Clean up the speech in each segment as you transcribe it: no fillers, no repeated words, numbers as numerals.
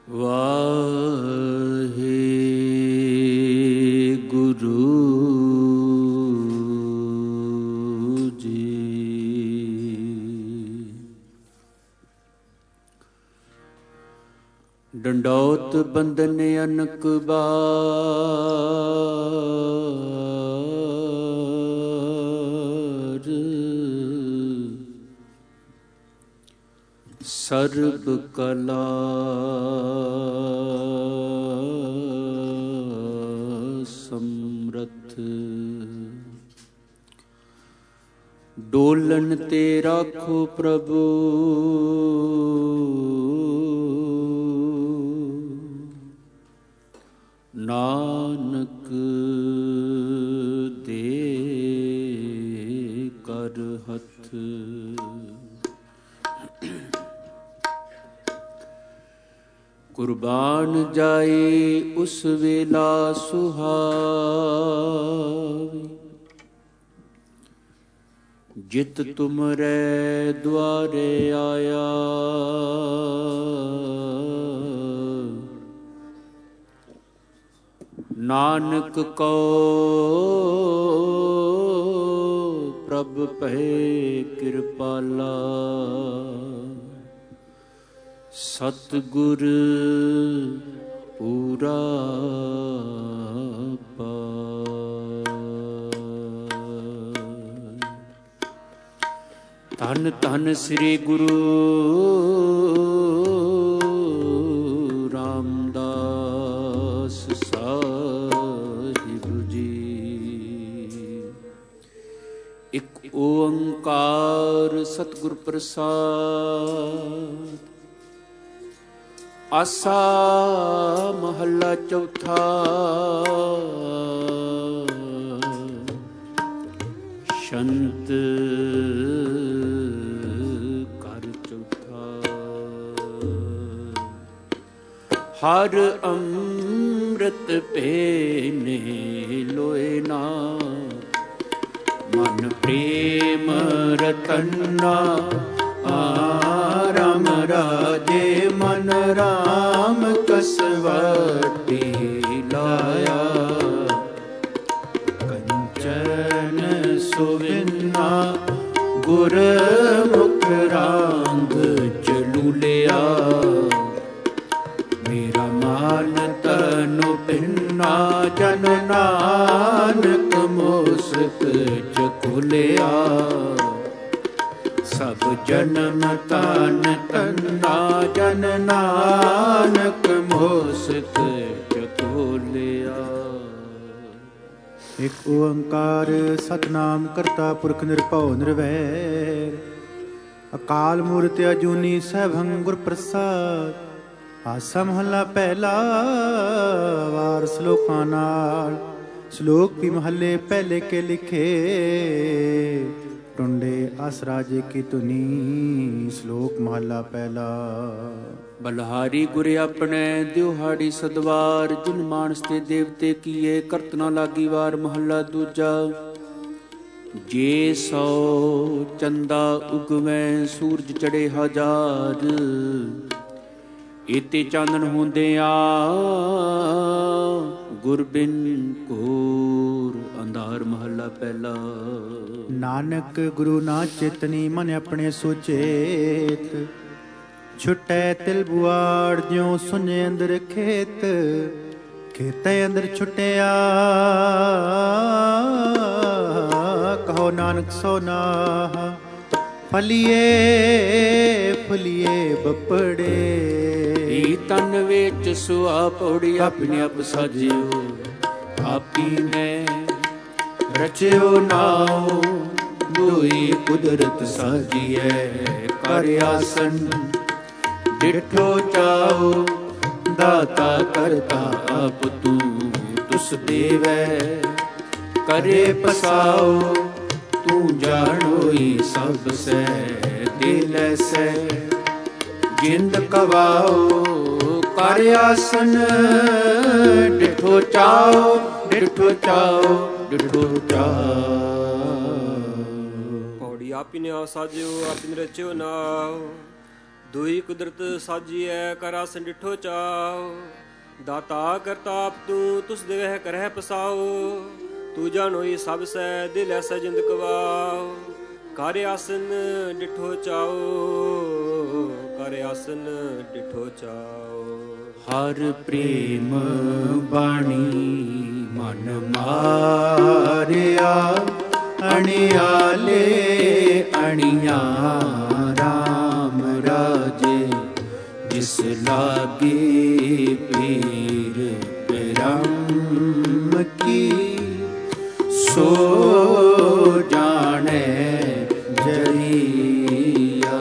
ਵਾਹਿਗੁਰੂ ਜੀ। ਡੰਡੌਤ ਬੰਦਨ ਅਨਕ ਬਾਰ, ਸਰਬ ਕਲਾ ਸਮਰਥ। ਡੋਲਨ ਤੇ ਰਾਖੋ ਪ੍ਰਭੂ, ਨਾਨਕ ਦੇ ਕਰ ਹੱਥ। ਕੁਰਬਾਨ ਜਾਏ ਉਸ ਵੇਲਾ ਸੁਹਾਵੀ, ਜਿਤ ਤੁਮਰੇ ਦੁਆਰੇ ਆਇਆ। ਨਾਨਕ ਕੋ ਪ੍ਰਭ ਭਏ ਕਿਰਪਾਲਾ, ਸਤਿਗੁਰ ਪੂਰਾ ਪਾਇ। ਧੰਨ ਧੰਨ ਸ੍ਰੀ ਗੁਰੂ ਰਾਮਦਾਸ ਸਾਹਿਬ ਜੀ। ਇੱਕ ਓੰਕਾਰ ਸਤਿਗੁਰ ਪ੍ਰਸਾਦਿ। ਆਸਾ ਮਹੱਲਾ ਚੌਥਾ। ਸ਼ੰਤ ਘਰ ਚੌਥਾ। ਹਰ ਅੰਮ੍ਰਿਤ ਪੀਨੇ ਲੋਏ ਨਾ, ਮਨ ਪ੍ਰੇਮ ਰਤਨਾ। ਰਾਮ ਰਾਜੇ ਮਨ ਰਾਮ ਕਸਵਟੀ ਲਾਇਆ। ਕੰਚਨ ਸੁਵਿਨਾ ਗੁਰਮੁਖ ਰਾਂਗ ਚਲੂਲਿਆ। ਮੇਰਾ ਮਾਨ ਤਨੁ ਪਿੰਨਾ, ਜਨ ਨਾਨਕ ਮੁਸਕ ਚਕੁਲਿਆ। ਸਭ ਜਨਮ ਤਨ ਤੰਨਾ, ਜਨ ਨਾਨਕ ਮੁਸਕ ਚਕੋਲਿਆ। ਇਕ ਓੰਕਾਰ ਸਤਿਨਾਮ ਕਰਤਾ ਪੁਰਖ ਨਿਰਭਉ ਨਿਰਵੈਰ। ਅਕਾਲ ਮੂਰਤਿ ਅਜੂਨੀ ਸੈਭੰ ਗੁਰ ਪ੍ਰਸਾਦਿ। ਆਸਾ ਮਹੱਲਾ ਪਹਿਲਾ। ਵਾਰ ਸਲੋਕਾਂ ਨਾਲ। ਸ਼ਲੋਕ ਵੀ ਮਹੱਲੇ ਪਹਿਲੇ ਕੇ ਲਿਖੇ। ਟੁੰਡੇ ਅਸ ਰਾਜੇ ਕੀ ਧੁਨੀ। ਸ਼ਲੋਕ ਮਹੱਲਾ ਪਹਿਲਾ। ਬਲਹਾਰੀ ਗੁਰ ਆਪਣੇ ਦਿਹਾੜੀ ਸਦਵਾਰ, ਜਿਨ ਮਾਨਸ ਤੇ ਦੇਵਤੇ ਕੀਏ ਕਰਤ ਨਾ ਲਾਗੀ ਵਾਰ। ਮਹੱਲਾ ਦੂਜਾ। ਜੇ ਸੋ ਚੰਦਾ ਉਗਵੈ, ਸੂਰਜ ਚੜੇ ਹਜ਼ਾਰ। ਇਤੇ ਚਾਨਣ ਹੁੰਦਿਆਂ ਗੁਰ ਬਿਨ ਘੋਰ ਅੰਧਾਰ। ਮਹੱਲਾ ਪਹਿਲਾ। ਨਾਨਕ ਗੁਰੂ ਨਾ ਚੇਤਨੀ, ਮਨ ਆਪਣੇ ਸੁਚੇਤ। ਛੁਟੈ ਤਿਲ ਬੁਆੜ, ਜਿਉ ਸੁਨੇ ਅੰਦਰ ਖੇਤ। ਖੇਤੇ ਅੰਦਰ ਛੁਟਿਆ, ਕਹੋ ਨਾਨਕ ਸੋ ਨਾਹ। ਫਲੀਏ ਫਲੀਏ ਬਪੜੇ, ਤਨ ਵਿੱਚ ਸੁਆ ਪੌੜੀ। ਆਪਣੇ ਆਪ ਸਾਜਿਓ ਆਪੀ ਨੇ ਰਚਿਓ ਨਾਉ। ਦੋਈ ਕੁਦਰਤ ਸਾਜੀਐ ਕਰ ਆਸਨ। ਡਿਠੋ ਚਾਉ ਦਾਤਾ ਕਰਤਾ ਆਪ ਤੂੰ। ਤੁਸ ਦੇਵੈ ਕਰੇ ਪਸਾਉ। ਤੂੰ ਜਾਣੋਈ ਸਭ ਸੈ ਦਿਲ ਸੈ। ਜਿੰਦ ਕਵਾਉ ਕਰ ਆਸਨ। ਡਿਠੋ ਚਾਉ ਡਿਠੋ ਚਾਉ ਡਿਠੋ ਚਾਉ। ਪੌੜੀ ਆਪੀ ਨੇ ਸਾਜਿਓ ਆਪੀ ਨੇ ਰਚਿਓ ਨਾਉ। ਦੁਈ ਕੁਦਰਤ ਸਾਜੀਐ ਕਰ ਆਸਨ ਡਿਠੋ ਚਾਓ। ਦਾਤਾ ਕਰਤਾਪ ਤੂੰ ਤੁਸ ਦੇਵਹਿ ਕਰਹਿ ਪਸਾਓ। ਤੂੰ ਜਾਣੋਈ ਸਭ ਸੈ ਦਿਲ ਐਸੈ ਜਿੰਦ ਕਵਾਓ। ਕਰ ਆਸਨ ਡਿਠੋ ਚਾਓ, ਕਰ ਆਸਨ ਡਿਠੋ ਚਾਓ। ਹਰ ਪ੍ਰੇਮ ਬਾਣੀ ਮਨ ਮਾਰਿਆ। ਅਣਿਆਲੇ ਅਣਿਆ ਰਾਮ ਰਾਜੇ। ਜਿਸ ਲਾਗੇ ਪੀਰ ਬ੍ਰਹਮ ਕੀ। ਸੋ ਜਾਣੈ ਜਰੀਆ।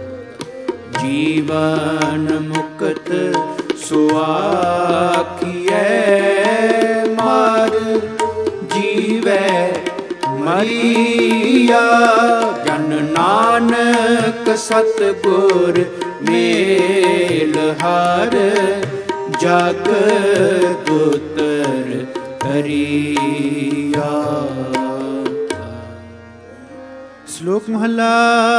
ਜੀਵਨ ਮੁਕਤ ਸੁਆਖੀਐ। ਮਰ ਜੀਵੈ ਮਰੀਆ। ਜਨ ਨਾਨਕ ਸਤਿਗੁਰ ਮੇਲ ਹਰ। ਜਗ ਉਤਰ ਹਰੀਆ। ਸ਼ਲੋਕ ਮਹਲਾ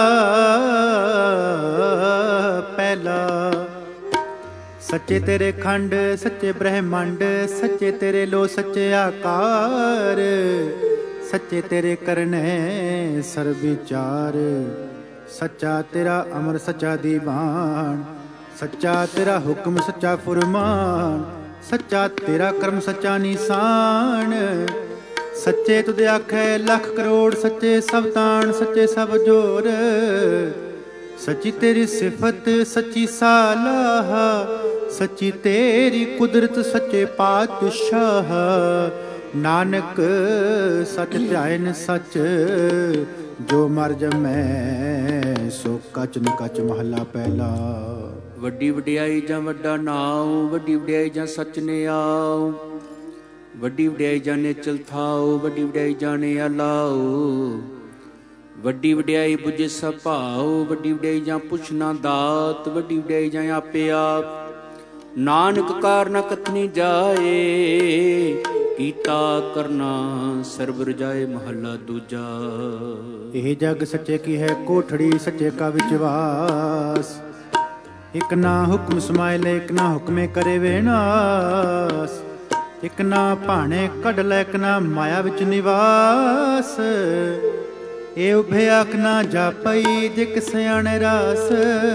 ਪਹਿਲਾ। ਸੱਚੇ ਤੇਰੇ ਖੰਡ ਸੱਚੇ ਬ੍ਰਹਮੰਡ। ਸੱਚੇ ਤੇਰੇ ਲੋ ਸੱਚੇ ਆਕਾਰ। ਸੱਚੇ ਤੇਰੇ ਕਰਨੇ ਸਰਬ ਵਿਚਾਰ। ਸੱਚਾ ਤੇਰਾ ਅਮਰ ਸੱਚਾ ਦੀਵਾਨ। ਸੱਚਾ ਤੇਰਾ ਹੁਕਮ ਸੱਚਾ ਫੁਰਮਾਨ। ਸੱਚਾ ਤੇਰਾ ਕਰਮ ਸੱਚਾ ਨਿਸ਼ਾਨ। ਸੱਚੇ ਤੁਧ ਆਖੈ ਲੱਖ ਕਰੋੜ। ਸੱਚੇ ਸਭ ਤਾਣ ਸੱਚੇ ਸਭ ਜੋਰ। ਸੱਚੀ ਤੇਰੀ ਸਿਫਤ ਸੱਚੀ ਸਾਲਾਹ। ਸੱਚੀ ਤੇਰੀ ਕੁਦਰਤ ਸੱਚੇ ਪਾਤਸ਼ਾਹ। ਨਾਨਕ ਸੱਚ ਧਿਆਇਨ ਸੱਚ। ਜੋ ਮਰ ਜਮੈ ਸੋ ਕਚ ਨ ਕਚ। ਮਹਲਾ ਪਹਿਲਾ। ਵੱਡੀ ਵਡਿਆਈ ਜਾਂ ਵੱਡਾ ਨਾਉ। ਵੱਡੀ ਵਡਿਆਈ ਜਾਂ ਸੱਚ ਨੇ ਆਓ। ਵੱਡੀ ਵਡਿਆਈ ਜਾਂ ਨੇਚਲ ਥਾਓ। ਵੱਡੀ ਵਡਿਆਈ ਜਾਣੇ ਆਲਾਓ। ਵੱਡੀ ਵਡਿਆਈ ਬੁਝੇ ਸਭ ਭਾਉ। ਵੱਡੀ ਵਡਿਆਈ ਜਾਂ ਪੁੱਛਣਾ ਦਾਤ। ਵੱਡੀ ਵਡਿਆਈ ਜਾਂ ਆਪੇ ਆਪ। ਨਾਨਕ ਕਾਰਨਾ ਕਥਨੀ ਜਾਏ। ਕੀਤਾ ਕਰਨਾ ਸਰਬ ਰਜਾਏ। ਮਹੱਲਾ ਦੂਜਾ। ਇਹ ਜਗ ਸੱਚੇ ਕੀ ਹੈ ਕੋਠੜੀ। ਸੱਚੇ ਕਾ ਵਿਚਵਾਸ। ਇਕ ਨਾ ਹੁਕਮ ਸਮਾਇ ਲੈ ਇਕ ਨਾ ਹੁਕਮੇ ਕਰੇ ਵਿਨਾਸ਼। ਇਕ ਨਾ ਭਾਣੇ ਕੱਢ ਲੈ ਇਕ ਨਾ ਮਾਇਆ ਵਿੱਚ ਨਿਵਾਸ। ਇਹ ਉਭੇ ਆਖ ਨਾ ਜਾਪਈ ਜਿਕ ਸਿਆਣੇ ਰਾਸ।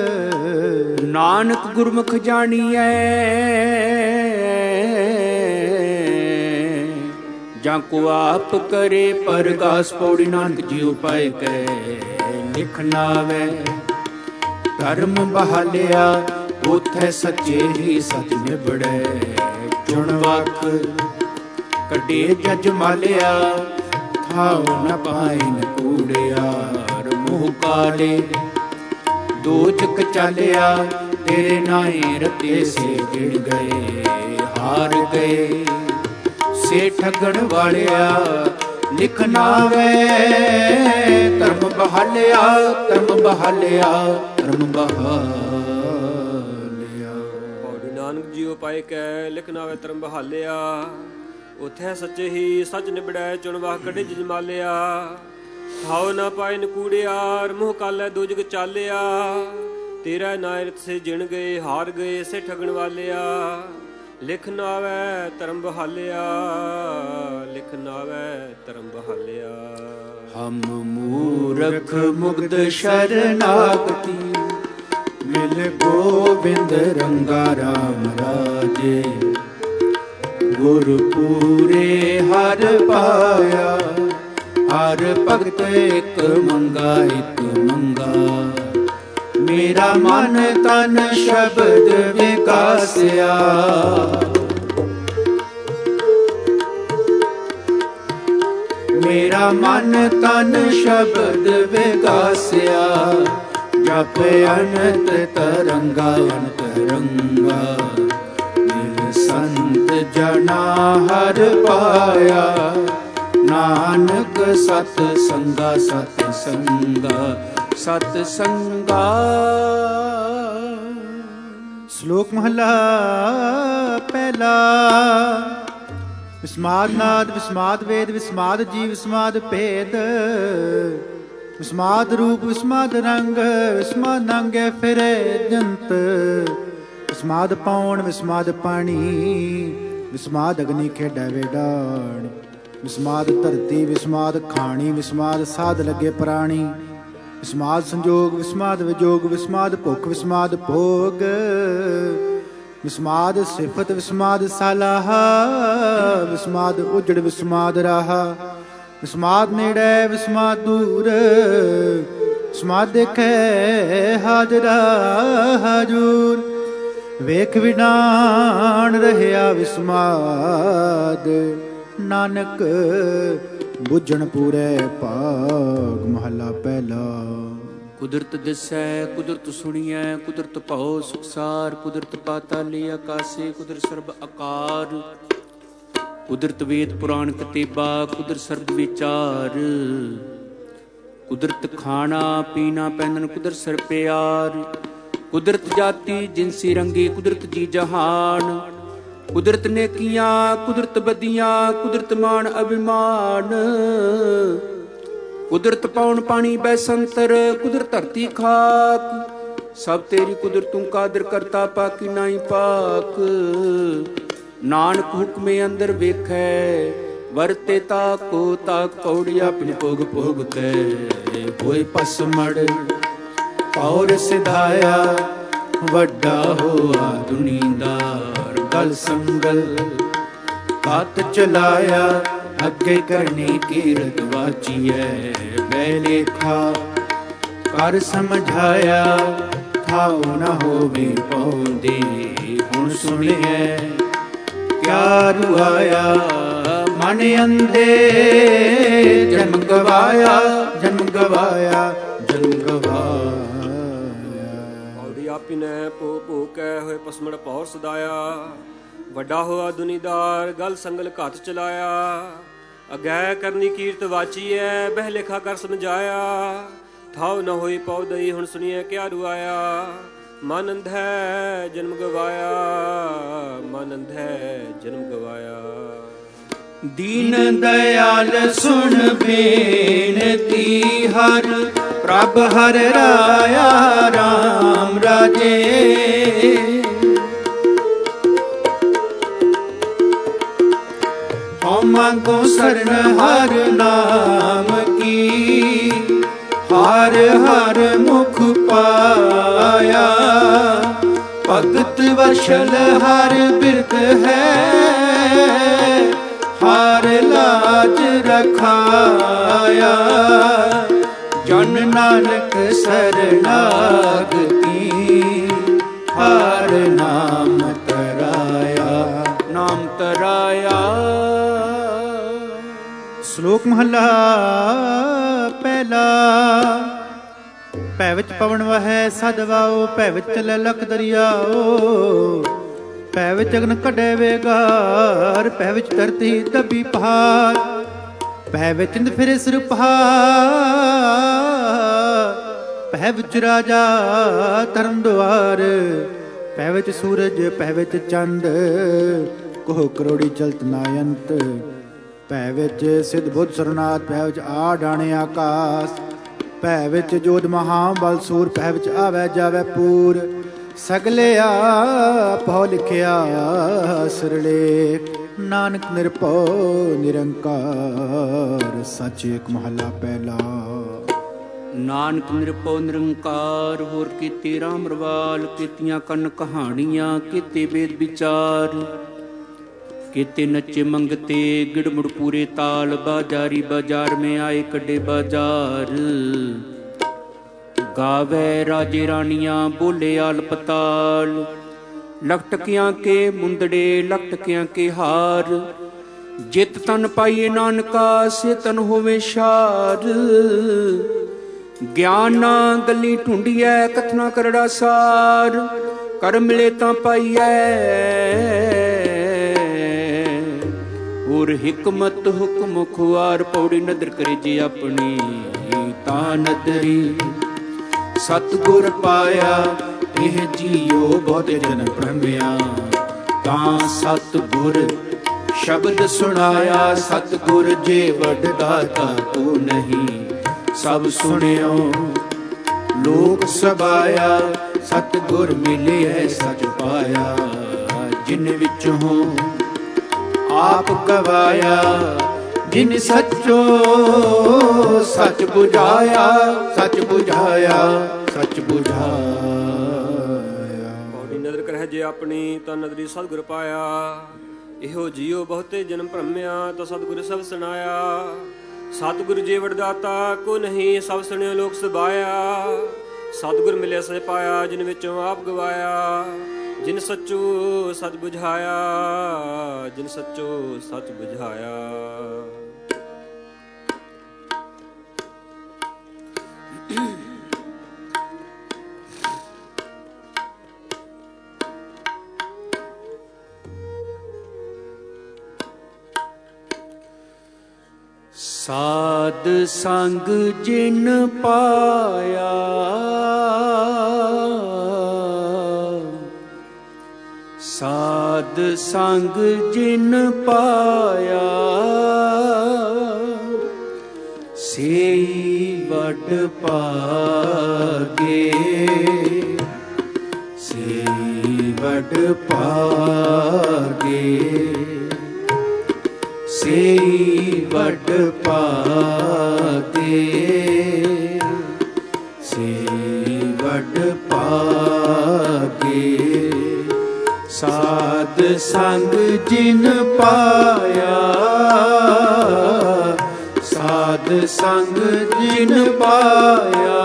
ਨਾਨਕ ਗੁਰਮੁਖ ਜਾਣੀਐ। ਜਾਂ ਕੋ ਆਪ ਕਰੇ ਪਰਗਾਸ। ਪੌੜੀ ਨਾਨਕ ਜੀਉ ਪਾਇ ਕੈ ਲਿਖ ਨਾਵੈ। ਧਰਮ ਬਹਾਲਿਆ ਉਥੈ ਸੱਚੇ ਹੀ ਸੱਚ ਨਿਬੜੈ। ਚੁਣ ਵਕ ਕੱਢੇ ਜਜ ਮਾਲਿਆ। ਥਾਉ ਨ ਪਾਇਨ ਕੂੜਿਆਰ। ਮੂੰਹ ਕਾਲੇ ਦੋਜਕ ਚਾਲਿਆ। ਤੇਰੇ ਨਾਏ ਰਤੇ ਸੇ ਜਿੜ ਗਏ। ਹਾਰ ਗਏ ਸੇ ਠੱਗਣ ਵਾਲਿਆ। ਲਿਖ ਨਾਵੈ ਧਰਮ ਬਹਾਲਿਆ। ਧਰਮ ਬਹਾਲਿਆ ਧਰਮ ਬਹਾਲਿਆ। ਪੌੜੀ ਨਾਨਕ ਜੀਉ ਪਾਇ ਕੈ ਲਿਖ ਨਾਵੈ ਧਰਮ ਬਹਾਲਿਆ। ਉਥੈ ਸੱਚੇ ਹੀ ਸੱਚ ਨਿਬੜੈ। ਚੁਣ ਵਾਹ ਕੱਢੇ ਜਜ ਮਾਲਿਆ। ਥਾਉ ਨਾ ਪਾਇਨ ਕੂੜਿਆਰ। ਮੂੰਹ ਕਾਲੇ ਦੋਜਕ ਚਾਲਿਆ। ਤੇਰਾ ਨਾਇਰਤ ਸੇ ਜਿਣ ਗਏ। ਹਾਰ ਗਏ ਸੇ ਠਗਣ ਵਾਲਿਆ। ਲਿਖ ਨਾਵੈ ਧਰਮ ਬਹਾਲਿਆ। ਲਿਖ ਨਾਵੈ ਧਰਮ ਬਹਾਲਿਆ। ਹਮ ਮੂਰਖ ਮੁਗਧ ਸ਼ਰਨਾਗਤੀ। ਮਿਲ ਗੋਬਿੰਦ ਰੰਗਾ ਰਾਮ ਰਾਜੇ। ਗੁਰ ਪੂਰੇ ਹਰ ਪਾਇਆ। ਹਰ ਭਗਤ ਇਕ ਮੰਗਾ ਇਕ ਮੰਗਾ। ਮੇਰਾ ਮਨ ਤਨ ਸ਼ਬਦ ਵਿਗਾਸਿਆ। ਮੇਰਾ ਮਨ ਤਨ ਸ਼ਬਦ ਵਿਗਾਸਿਆ। ਜਪ ਅਨੰਤ ਤਰੰਗਾ ਅਨੰਤ ਰੰਗਾ। ਮਿਲ ਸੰਤ ਜਨਾ ਹਰ ਪਾਇਆ। ਨਾਨਕ ਸਤ ਸੰਗਾ ਸਤ ਸੰਗਾ ਸਤ ਸੰਗਾ। ਸ਼ਲੋਕ ਮਹਲਾ ਪਹਿਲਾ। ਵਿਸਮਾਦ ਨਾਦ ਵਿਸਮਾਦ ਵੇਦ ਵਿਸਮਾਦ ਜੀਵ ਵਿਸਮਾਦ ਭੇਦ। ਵਿਸਮਾਦ ਰੂਪ ਵਿਸਮਾਦ ਰੰਗ ਵਿਸਮਾਦ ਨੰਗੇ ਫਿਰੇ ਜੰਤ ਵਿਸਮਾਦ ਪਾਉਣ ਵਿਸਮਾਦ ਪਾਣੀ ਵਿਸਮਾਦ ਅਗਨੀ ਖੇਡੈ ਵੇਡਾਣ ਵਿਸਮਾਦ ਧਰਤੀ ਵਿਸਮਾਦ ਖਾਣੀ ਵਿਸਮਾਦ ਸਾਧ ਲੱਗੇ ਪ੍ਰਾਣੀ ਵਿਸਮਾਦ ਸੰਜੋਗ ਵਿਸਮਾਦ ਵਿਜੋਗ ਵਿਸਮਾਦ ਭੁੱਖ ਵਿਸਮਾਦ ਭੋਗ ਵਿਸਮਾਦ ਸਿਫਤ ਵਿਸਮਾਦ ਸਾਲਾਹ ਵਿਸਮਾਦ ਉਜੜ ਵਿਸਮਾਦ ਰਾਹਾ ਵਿਸਮਾਦ ਨੇੜੇ ਵਿਸਮਾਦ ਦੂਰ ਵਿਸਮਾਦ ਦੇਖੇ ਹਾਜ਼ਰਾ ਹਜੂਰ ਵੇਖ ਵਿਡਾਣ ਰਹਿਆ ਵਿਸਮਾਦ ਨਾਨਕ ਬੁੱਝਣ ਪੂਰੇ ਭਾਗ ਮਹਲਾ ਪਹਿਲਾ। ਕੁਦਰਤ ਦਿਸੈ ਕੁਦਰਤ ਸੁਣੀਐ ਕੁਦਰਤ ਭਉ ਸੁਖਸਾਰ ਕੁਦਰਤ ਪਾਤਾਲੇ ਆਕਾਸੇ ਕੁਦਰਤ ਸਰਬ ਆਕਾਰ ਕੁਦਰਤ ਵੇਦ ਪੁਰਾਣ ਕਤੇਬਾ ਕੁਦਰਤ ਸਰਬ ਵਿਚਾਰ ਕੁਦਰਤ ਖਾਣਾ ਪੀਣਾ ਪਹਿਨਣ ਕੁਦਰਤ ਸਰ ਪਿਆਰ ਕੁਦਰਤ ਜਾਤੀ ਜਿਨਸੀ ਰੰਗੀ ਕੁਦਰਤ ਜੀ ਜਹਾਨ ਕੁਦਰਤ ਨੇਕੀਆਂ ਕੁਦਰਤ ਬਦੀਆਂ ਕੁਦਰਤ ਮਾਨ ਅਭਿਮਾਨ ਕੁਦਰਤ ਪੌਣ ਪਾਣੀ ਬੈਸੰਤਰ ਕੁਦਰਤ ਧਰਤੀ ਖਾਕ ਸਭ ਤੇਰੀ ਕੁਦਰਤ ਤੂੰ ਕਾਦਰ ਕਰਤਾ ਪਾਕੀ ਨਾਹੀ ਪਾਕ ਨਾਨਕ ਹੁਕਮੇ ਅੰਦਰ ਵੇਖੈ ਵਰਤੇ ਤਾਕੋ ਤਾਕ ਪੌੜੀ ਆਪਣੀ ਭੋਗ ਭੋਗ ਕੈ ਹੋਏ ਪਸ ਮੜ ਔਰ ਸਿਧਾਇਆ ਵੱਡਾ ਹੋਆ ਦੁਨੀਦਾਰ ਗਲ ਸੰਗਲ ਹੱਥ ਚਲਾਇਆ ਅੱਗੇ ਕਰਨੀ ਕੀਰਤ ਵਾਚੀਐ ਬੈਲੇਖਾ ਕਰ ਸਮਝਾਇਆ ਥਾਉ ਨਾ ਹੋਵੇ ਪਉਂਦੇ ਹੁਣ ਸੁਣਿਐ ਕਿਆ ਰੁਆਇਆ ਮਨ ਅੰਧੇ ਜਨਮ ਗਵਾਇਆ ਜਨਮ ਗਵਾਇਆ ਜਨਮ ਗਵਾਇਆ ਆਪੀ ਨੇ ਭੋ ਭੋ ਕਹਿ ਹੋਏ ਪਸਮੜ ਭੌਰ ਸਦਾਇਆ ਵੱਡਾ ਹੋਆ ਦੁਨੀਦਾਰ ਗਲ ਸੰਗਲ ਘੱਤ ਚਲਾਇਆ ਅਗੈ ਕਰਨੀ ਕੀਰਤ ਵਾਚੀਐ ਬਹਿ ਲੇਖਾ ਕਰ ਸਮਝਾਇਆ ਥਾਉ ਨ ਹੋਈ ਪੌਦਈ ਹੁਣ ਸੁਣੀਐ ਕਿਆ ਰੁਆਇਆ ਮਨ ਅੰਧੈ ਜਨਮ ਗਵਾਇਆ ਮਨ ਅੰਧੈ ਜਨਮ ਗਵਾਇਆ ਦੀਨ ਦਇਆਲ ਸੁਣ ਬੇਨਤੀ ਹਰ ਪ੍ਰਭ ਹਰ ਰਾਇਆ ਰਾਮ ਰਾਜੇ ਹਉ ਮੰਗੋ ਸਰਨ ਹਰ ਨਾਮ ਕੀ ਹਰ ਹਰ ਮੁਖ ਪਾਇਆ ਭਗਤ ਵਸ਼ਲ ਹਰ ਬਿਰਤ ਹੈ ਹਰ ਲਾਜ ਰਖਾਇਆ ਜਨ ਨਾਨਕ ਸਰਨਾਗਤੀ ਹਰ ਨਾਮ ਤਰਾਇਆ ਨਾਮ ਤਰਾਇਆ। ਸ਼ਲੋਕ ਮਹਲਾ ਪਹਿਲਾ। ਭੈ ਵਿੱਚ ਪਵਨ ਵਹੈ ਸਦ ਵਾਓ ਭੈ ਵਿੱਚ ਚਲੇ ਲਖ ਦਰਿਆਓ ਭੈ ਵਿੱਚ ਅਗਨ ਕੱਢੇ ਵੇਗਾਰ ਭੈ ਵਿੱਚ ਧਰਤੀ ਦੱਬੀ ਪਹਾੜ ਭੈ ਵਿੱਚ ਇੰਦ ਫਿਰੇ ਸਿਰ ਪਹਾੜ ਭੈ ਵਿੱਚ ਰਾਜਾ ਧਰਮ ਦੁਆਰ ਭੈ ਵਿੱਚ ਸੂਰਜ ਭੈ ਵਿੱਚ ਚੰਦ ਕੋਹ ਕਰੋੜੀ ਚਲਤ ਨਾਯੰਤ ਭੈ ਵਿੱਚ ਸਿੱਧ ਬੁੱਧ ਸਰਨਾਥ ਭੈ ਵਿੱਚ ਆ ਡਾਣੇ ਆਕਾਸ ਭੈ ਵਿੱਚ ਜੋਧ ਮਹਾਬਲ ਸੂਰ ਭੈ ਵਿੱਚ ਆਵੈ ਜਾਵੈ ਪੂਰ ਸਗਲੇ ਆਪੋ ਲਿਖਿਆ ਸਰਲੇ ਨਾਨਕ ਨਿਰਭਉ ਨਿਰੰਕਾਰ ਸੱਚ ਏਕ ਮਹਲਾ ਪਹਿਲਾ। ਨਾਨਕ ਨਿਰਭਉ ਨਿਰੰਕਾਰ ਹੋਰ ਕੀਤੇ ਰਾਮ ਰਵਾਲ ਕੀਤੀਆਂ ਕੰਨ ਕਹਾਣੀਆਂ ਕੀਤੇ ਵੇਦ ਵਿਚਾਰ ਕੀਤੇ ਨੱਚੇ ਮੰਗਤੇ ਗਿੜਮੁੜ ਪੂਰੇ ਤਾਲ ਬਾਜ਼ਾਰੀ ਬਾਜ਼ਾਰ ਮੇਂ ਆਏ ਕੱਢੇ ਬਾਜ਼ਾਰ ਗਾਵੇ ਰਾਜੇ ਰਾਣੀਆਂ ਬੋਲੇ ਆਲ ਪਤਾਲ ਲਖਟਕਿਆਂ ਕੇ ਮੁੰਦੜੇ ਲਖਟਕਿਆਂ ਕੇ ਹਾਰ ਜਿਤ ਤਨ ਪਾਈਏ ਨਾਨਕਾ ਸੇ ਤਨ ਹੋਵੇ ਸ਼ਾਰ ਗਿਆਨਾ ਗੱਲੀ ਢੂੰਡੀਐ ਕਥਨਾ ਕਰੜਾ ਸਾਰ ਕਰ ਮਿਲੇ ਤਾਂ ਪਾਈਐ ਹੋਰ ਹਿਕਮਤ ਹੁਕਮ ਖੁਆਰ ਪੌੜੀ ਨਦਰ ਕਰੇ ਜੇ ਆਪਣੀ ਤਾਂ ਨਦਰੀ ਸਤਿਗੁਰ ਪਾਇਆ ਇਹ ਜੀਓ ਬਹੁਤ ਜਨ ਭ੍ਰਮਿਆ ਤਾਂ ਸਤਿਗੁਰ ਸ਼ਬਦ ਸੁਣਾਇਆ ਸਤਿਗੁਰ ਜੇ ਵੱਡ ਦਾਤਾ ਕੋ ਨਹੀਂ ਸਭ ਸੁਣਿਓ ਲੋਕ ਸਬਾਇਆ, ਸਤਿਗੁਰ ਮਿਲਿਐ ਸਚ ਪਾਇਆ। ਜਿਨ ਵਿੱਚ ਹੋ ਆਪ ਗਵਾਇਆ, ਜਿਨ ਸੱਚੋ ਸਚ ਬੁਝਾਇਆ, ਸਚ ਬੁਝਾਇਆ, ਸਚ ਬੁਝਾਇਆ। ਔਰੀ ਨਦਰ ਕਰਹਿ ਜੇ ਆਪਣੀ ਤਾਂ ਨਦਰੀ ਸਤਿਗੁਰ ਪਾਇਆ। ਇਹੋ ਜੀਉ ਬਹੁਤੇ ਜਨਮ ਭਰਮਿਆ, ਤਾਂ ਸਤਿਗੁਰ ਸਭ ਸੁਣਾਇਆ। ਸਤਿਗੁਰ ਜੀ ਵਡਦਾਤਾ ਕੋ ਨਹੀਂ, ਸਭ ਸੁਣਿਓ ਲੋਕ ਸਬਾਇਆ। ਸਤਿਗੁਰ ਮਿਲਿਆ ਸਚ ਪਾਇਆ, ਜਿਨ ਵਿੱਚੋਂ ਆਪ ਗਵਾਇਆ। ਜਿਨ ਸੱਚੋ ਸਚ ਬੁਝਾਇਆ, ਜਿਨ ਸੱਚੋ ਸਚ ਬੁਝਾਇਆ। ਸਾਧ ਸੰਗ ਜਿਨ ਪਾਇਆ, ਸਾਧ ਸੰਗ ਜਿਨ ਪਾਇਆ। ਸੇਈ ਵਡ ਭਾਗੇ, ਸੇਈ ਵਡ ਭਾਗੇ। ਸੇਈ ਵਡ ਭਾਗੇ, ਸੇਈ ਵਡ ਭਾਗੇ। ਸਾਧ ਸੰਗ ਜਿਨ ਪਾਇਆ, ਸਾਧ ਸੰਗ ਜਿਨ ਪਾਇਆ।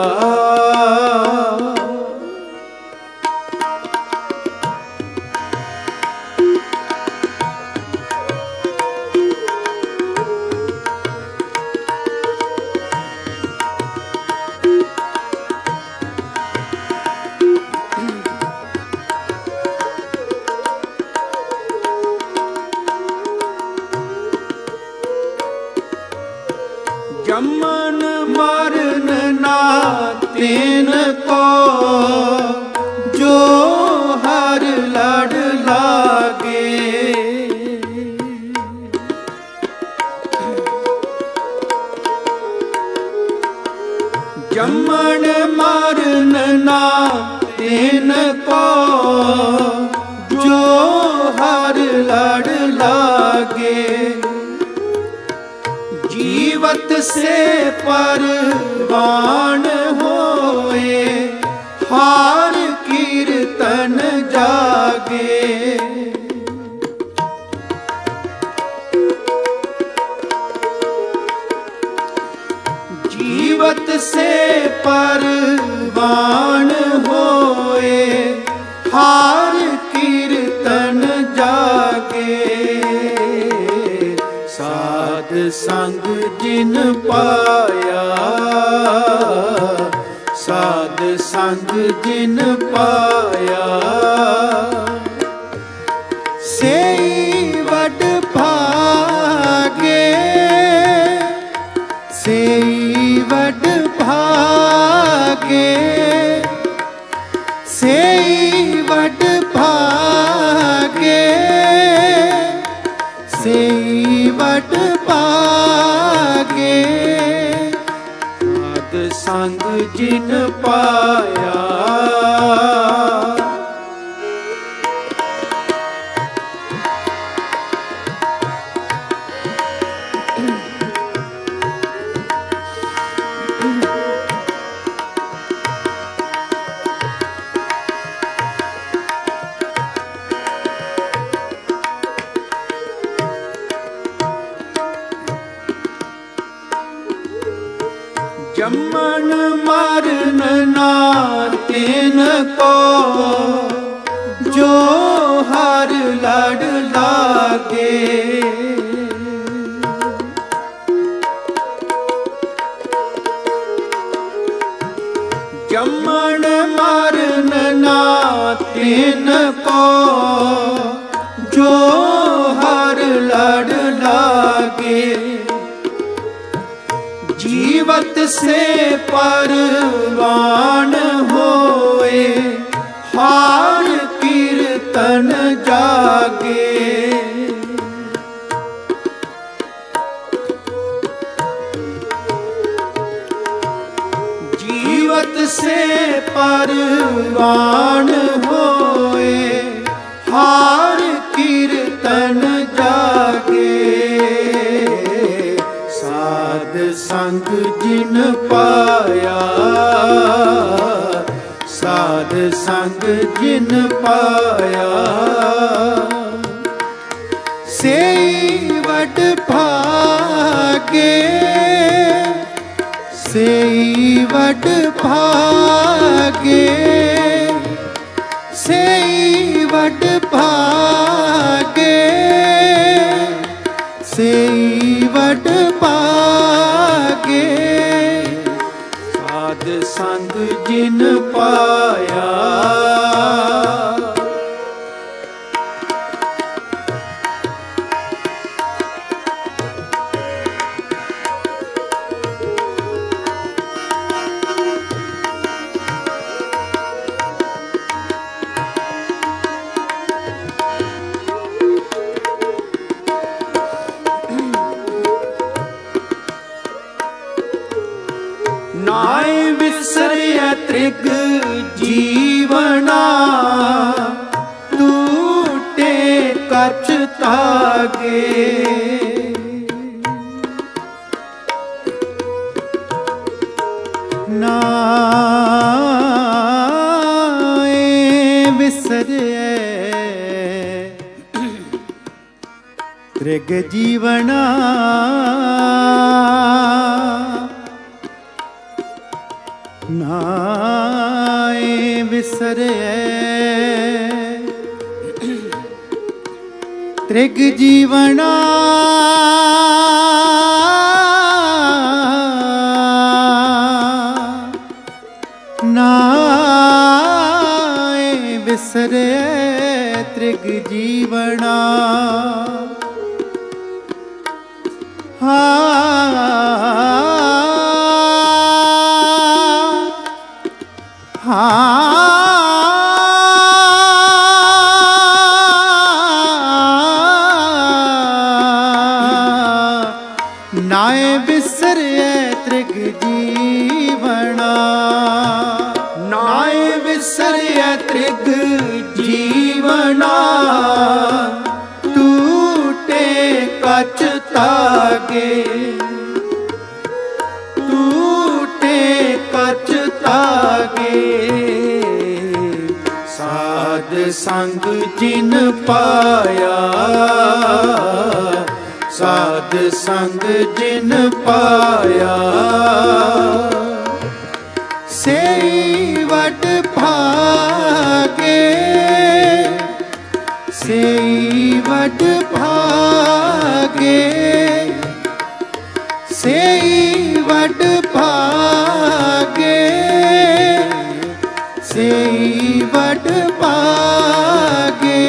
ਜੰਮਨ ਮਰਨ ਨਾ ਤੈਨ ਕੋ, ਜੋ ਹਰ ਲੜ ਲਾਗੇ। ਜੰਮਨ ਮਰਨ ਨਾ ਤੈਨ ਕੋ, ਜੋ ਹਰ ਲੜ ਲਾਗੇ। ਜੀਵਤ ਸੇ ਪਰਵਾਨ ਹੋਏ, ਹਾਰ ਕੀਰਤਨ ਜਾਗੇ। ਜੀਵਤ ਸੇ ਪਰਵਾਨ ਹੋਏ, ਹਾਰ ਕੀਰਤਨ ਜਾਗੇ। ਸਾਧ ਸੰਗ ਜਿਨ ਪਾਇਆ, ਸਾਧ ਸੰਗ ਜਿਨ ਪਾਇਆ। ਸੇਈ ਵਡ ਭਾਗੇ, ਸੇਈ ਵਡ ਭਾਗੇ। ਸੇਈ ਵਡ ਭਾਗੇ, ਸੇਈ ਵਡ ਭਾਗੇ। ਸਾਧ ਸੰਗ ਜਿਨ ਪਾਇਆ, ਜੰਮਨ ਮਰਨ ਨਾ ਤੈਨ ਕੋ, ਜੋ ਹਰ ਲੜ ਲਾਗੇ। ਜੰਮਨ ਮਰਨ ਨਾ ਤੈਨ ਕੋ, ਜੋ ਹਰ ਲੜ ਲਾਗੇ। ਜੀਵਤ ਸੇ ਪਰਵਾਨ ਹੋਏ, ਹਾਰ ਕੀਰਤਨ ਜਾਗੇ। ਦੀਵਾਨ ਹੋਏ, ਹਾਰ ਕੀਰਤਨ ਜਾਗੇ। ਸਾਧ ਸੰਗ ਜਿਨ ਪਾਇਆ, ਸਾਧ ਸੰਗ ਜਿਨ ਪਾਇਆ, ਸੇਈ ਵਡ ਭਾਗੇ, ਸੇਈ ਵਡ ਭਾਗੇ, ਸੇਈ ਵਡ ਭਾਗੇ, ਸੇਈ ਵਡ ਭਾਗੇ। ਸਾਧ ਸੰਗ ਜਿਨ ਪਾਇਆ, ਨਾਇ ਵਿਸਰਿਆ ਤ੍ਰਿਗ ਜੀਵਨਾ, ਟੂਟੇ ਕਛ ਤਾਗੇ। ਨਾਇ ਵਿਸਰਿਆ ਤ੍ਰਿਗ ਜੀਵਨਾ, ਨਾਇ ਵਿਸਰਿਐ ਤ੍ਰਿਗ ਜੀਵਨਾ, ਨਾਇ ਵਿਸਰਿਐ ਤ੍ਰਿਗ ਜੀਵਨਾ। ਨਾਇ ਵਿਸਰਿਐ ਤ੍ਰਿਗ ਜੀਵਨਾ, ਨਾਇ ਵਿਸਰਿਐ ਤ੍ਰਿਗ ਜੀਵਨਾ, ਟੂਟੇ ਕਛ ਤਾਗੇ, ਟੂਟੇ ਕਛ ਤਾਗੇ। ਸਾਧ ਸੰਗ ਜਿਨ ਪਾਇਆ, ਸਾਧ ਸੰਗ ਜਿਨ ਪਾਇਆ, ਸੇਈ ਵਡ ਭਾਗੇ, ਸੇਈ ਵਡ ਭਾਗੇ, ਸੇਈ ਵਡ ਭਾਗੇ, ਸੇਈ ਵਡ ਭਾਗੇ।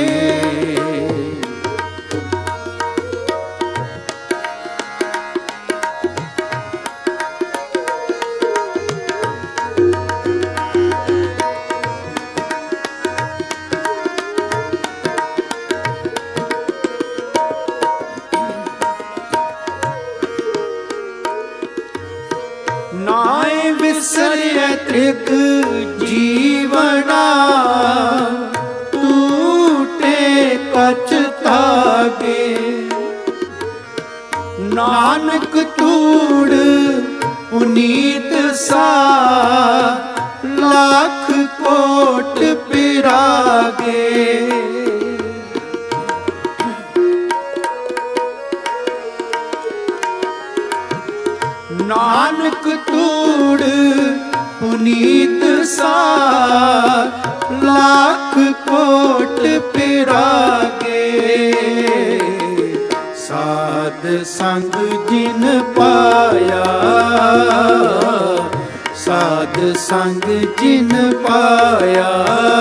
ਨਾਇ ਵਿਸਰਿਐ ਤ੍ਰਿਗ ਜੀਵਨਾ, ਟੂਟੇ ਕਛ ਤਾਗੇ। ਨਾਨਕ ਤੂੜ ਪੁਨੀਤ ਸਾ, ਲੱਖ ਕੋਟ ਪਿਰਾਗੇ। ਨਾਨਕ ਤੂੜ ਪੁਨੀਤ ਸਾ, ਲੱਖ ਕੋਟ ਪਿਰਾਗੇ। ਸਾਧ ਸੰਗ ਜਿਨ ਪਾਇਆ, ਸਾਧ ਸੰਗ ਜਿਨ ਪਾਇਆ,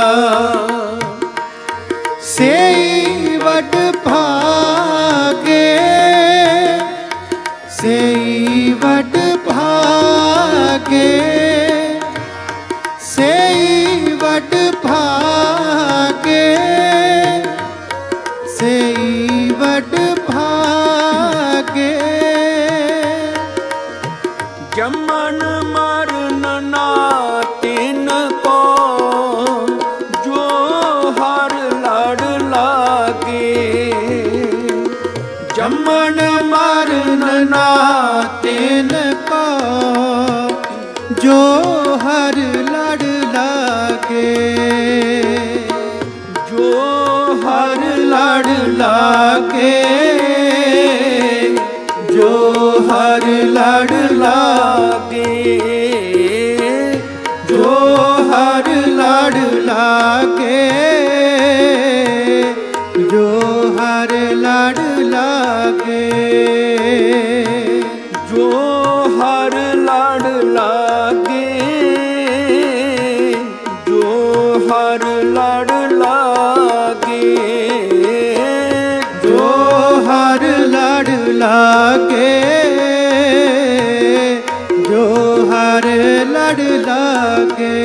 ਸੇਈ ਵਡ ਭਾਗੇ, ਸੇਈ ਵਡ ਭਾਗੇ, ਸੇਈ ਵਡ ਭਾਗੇ, ਸੇਈ ਵਡ ਭਾਗੇ। ਜਮਨ ਮਰਨ ਨਾ ਤਿਨ ਲਾਗੇ, ਜੋ ਹਰ ਲੜ ਲਾਗੇ, ਜੋ ਹਰ ਲੜ ਲਾਗੇ, ਜੋ ਹਰ ਲੜ ਲਾਗੇ, ਜੋ ਹਰ ਲੜ ਲਾਗੇ, ਜੋ ਹਰ ਲੜ ਲਾਗੇ।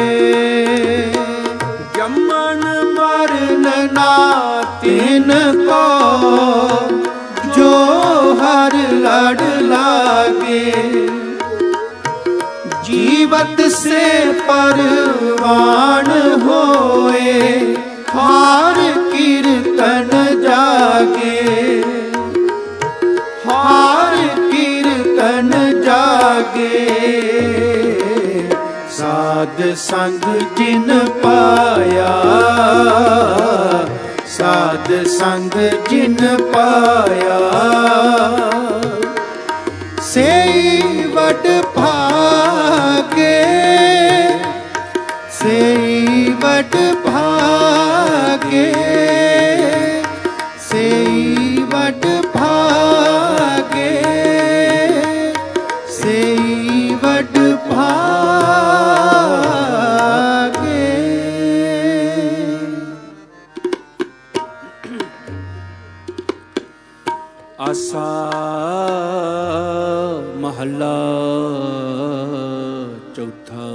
ਜੰਮਨ ਮਰਨ ਨਾ ਤਿਨ ਕੋ, ਜੋ ਹਰ ਲੜ ਲਾਗੇ, ਜੀਵਤ ਸੇ ਪਰਵਾਨ ਹੋਏ, ਹਾਰ ਕੀਰਤਨ ਜਾਗੇ, ਹਾਰ ਕੀਰਤਨ ਜਾਗੇ। ਸਾਧ ਸੰਗ ਜਿਨ ਪਾਇਆ, ਸਾਧ ਸੰਗ ਜਿਨ ਪਾਇਆ, ਸਈ ਵਡ ਭਾਗੇ, ਸਈ ਵਡ ਭਾਗੇ, ਸਈ ਵਡ ਭਾਗੇ, ਸਈ ਵਡ ਭਾਗੇ। ਆਸਾ ਮਹੱਲਾ ਚੌਥਾ।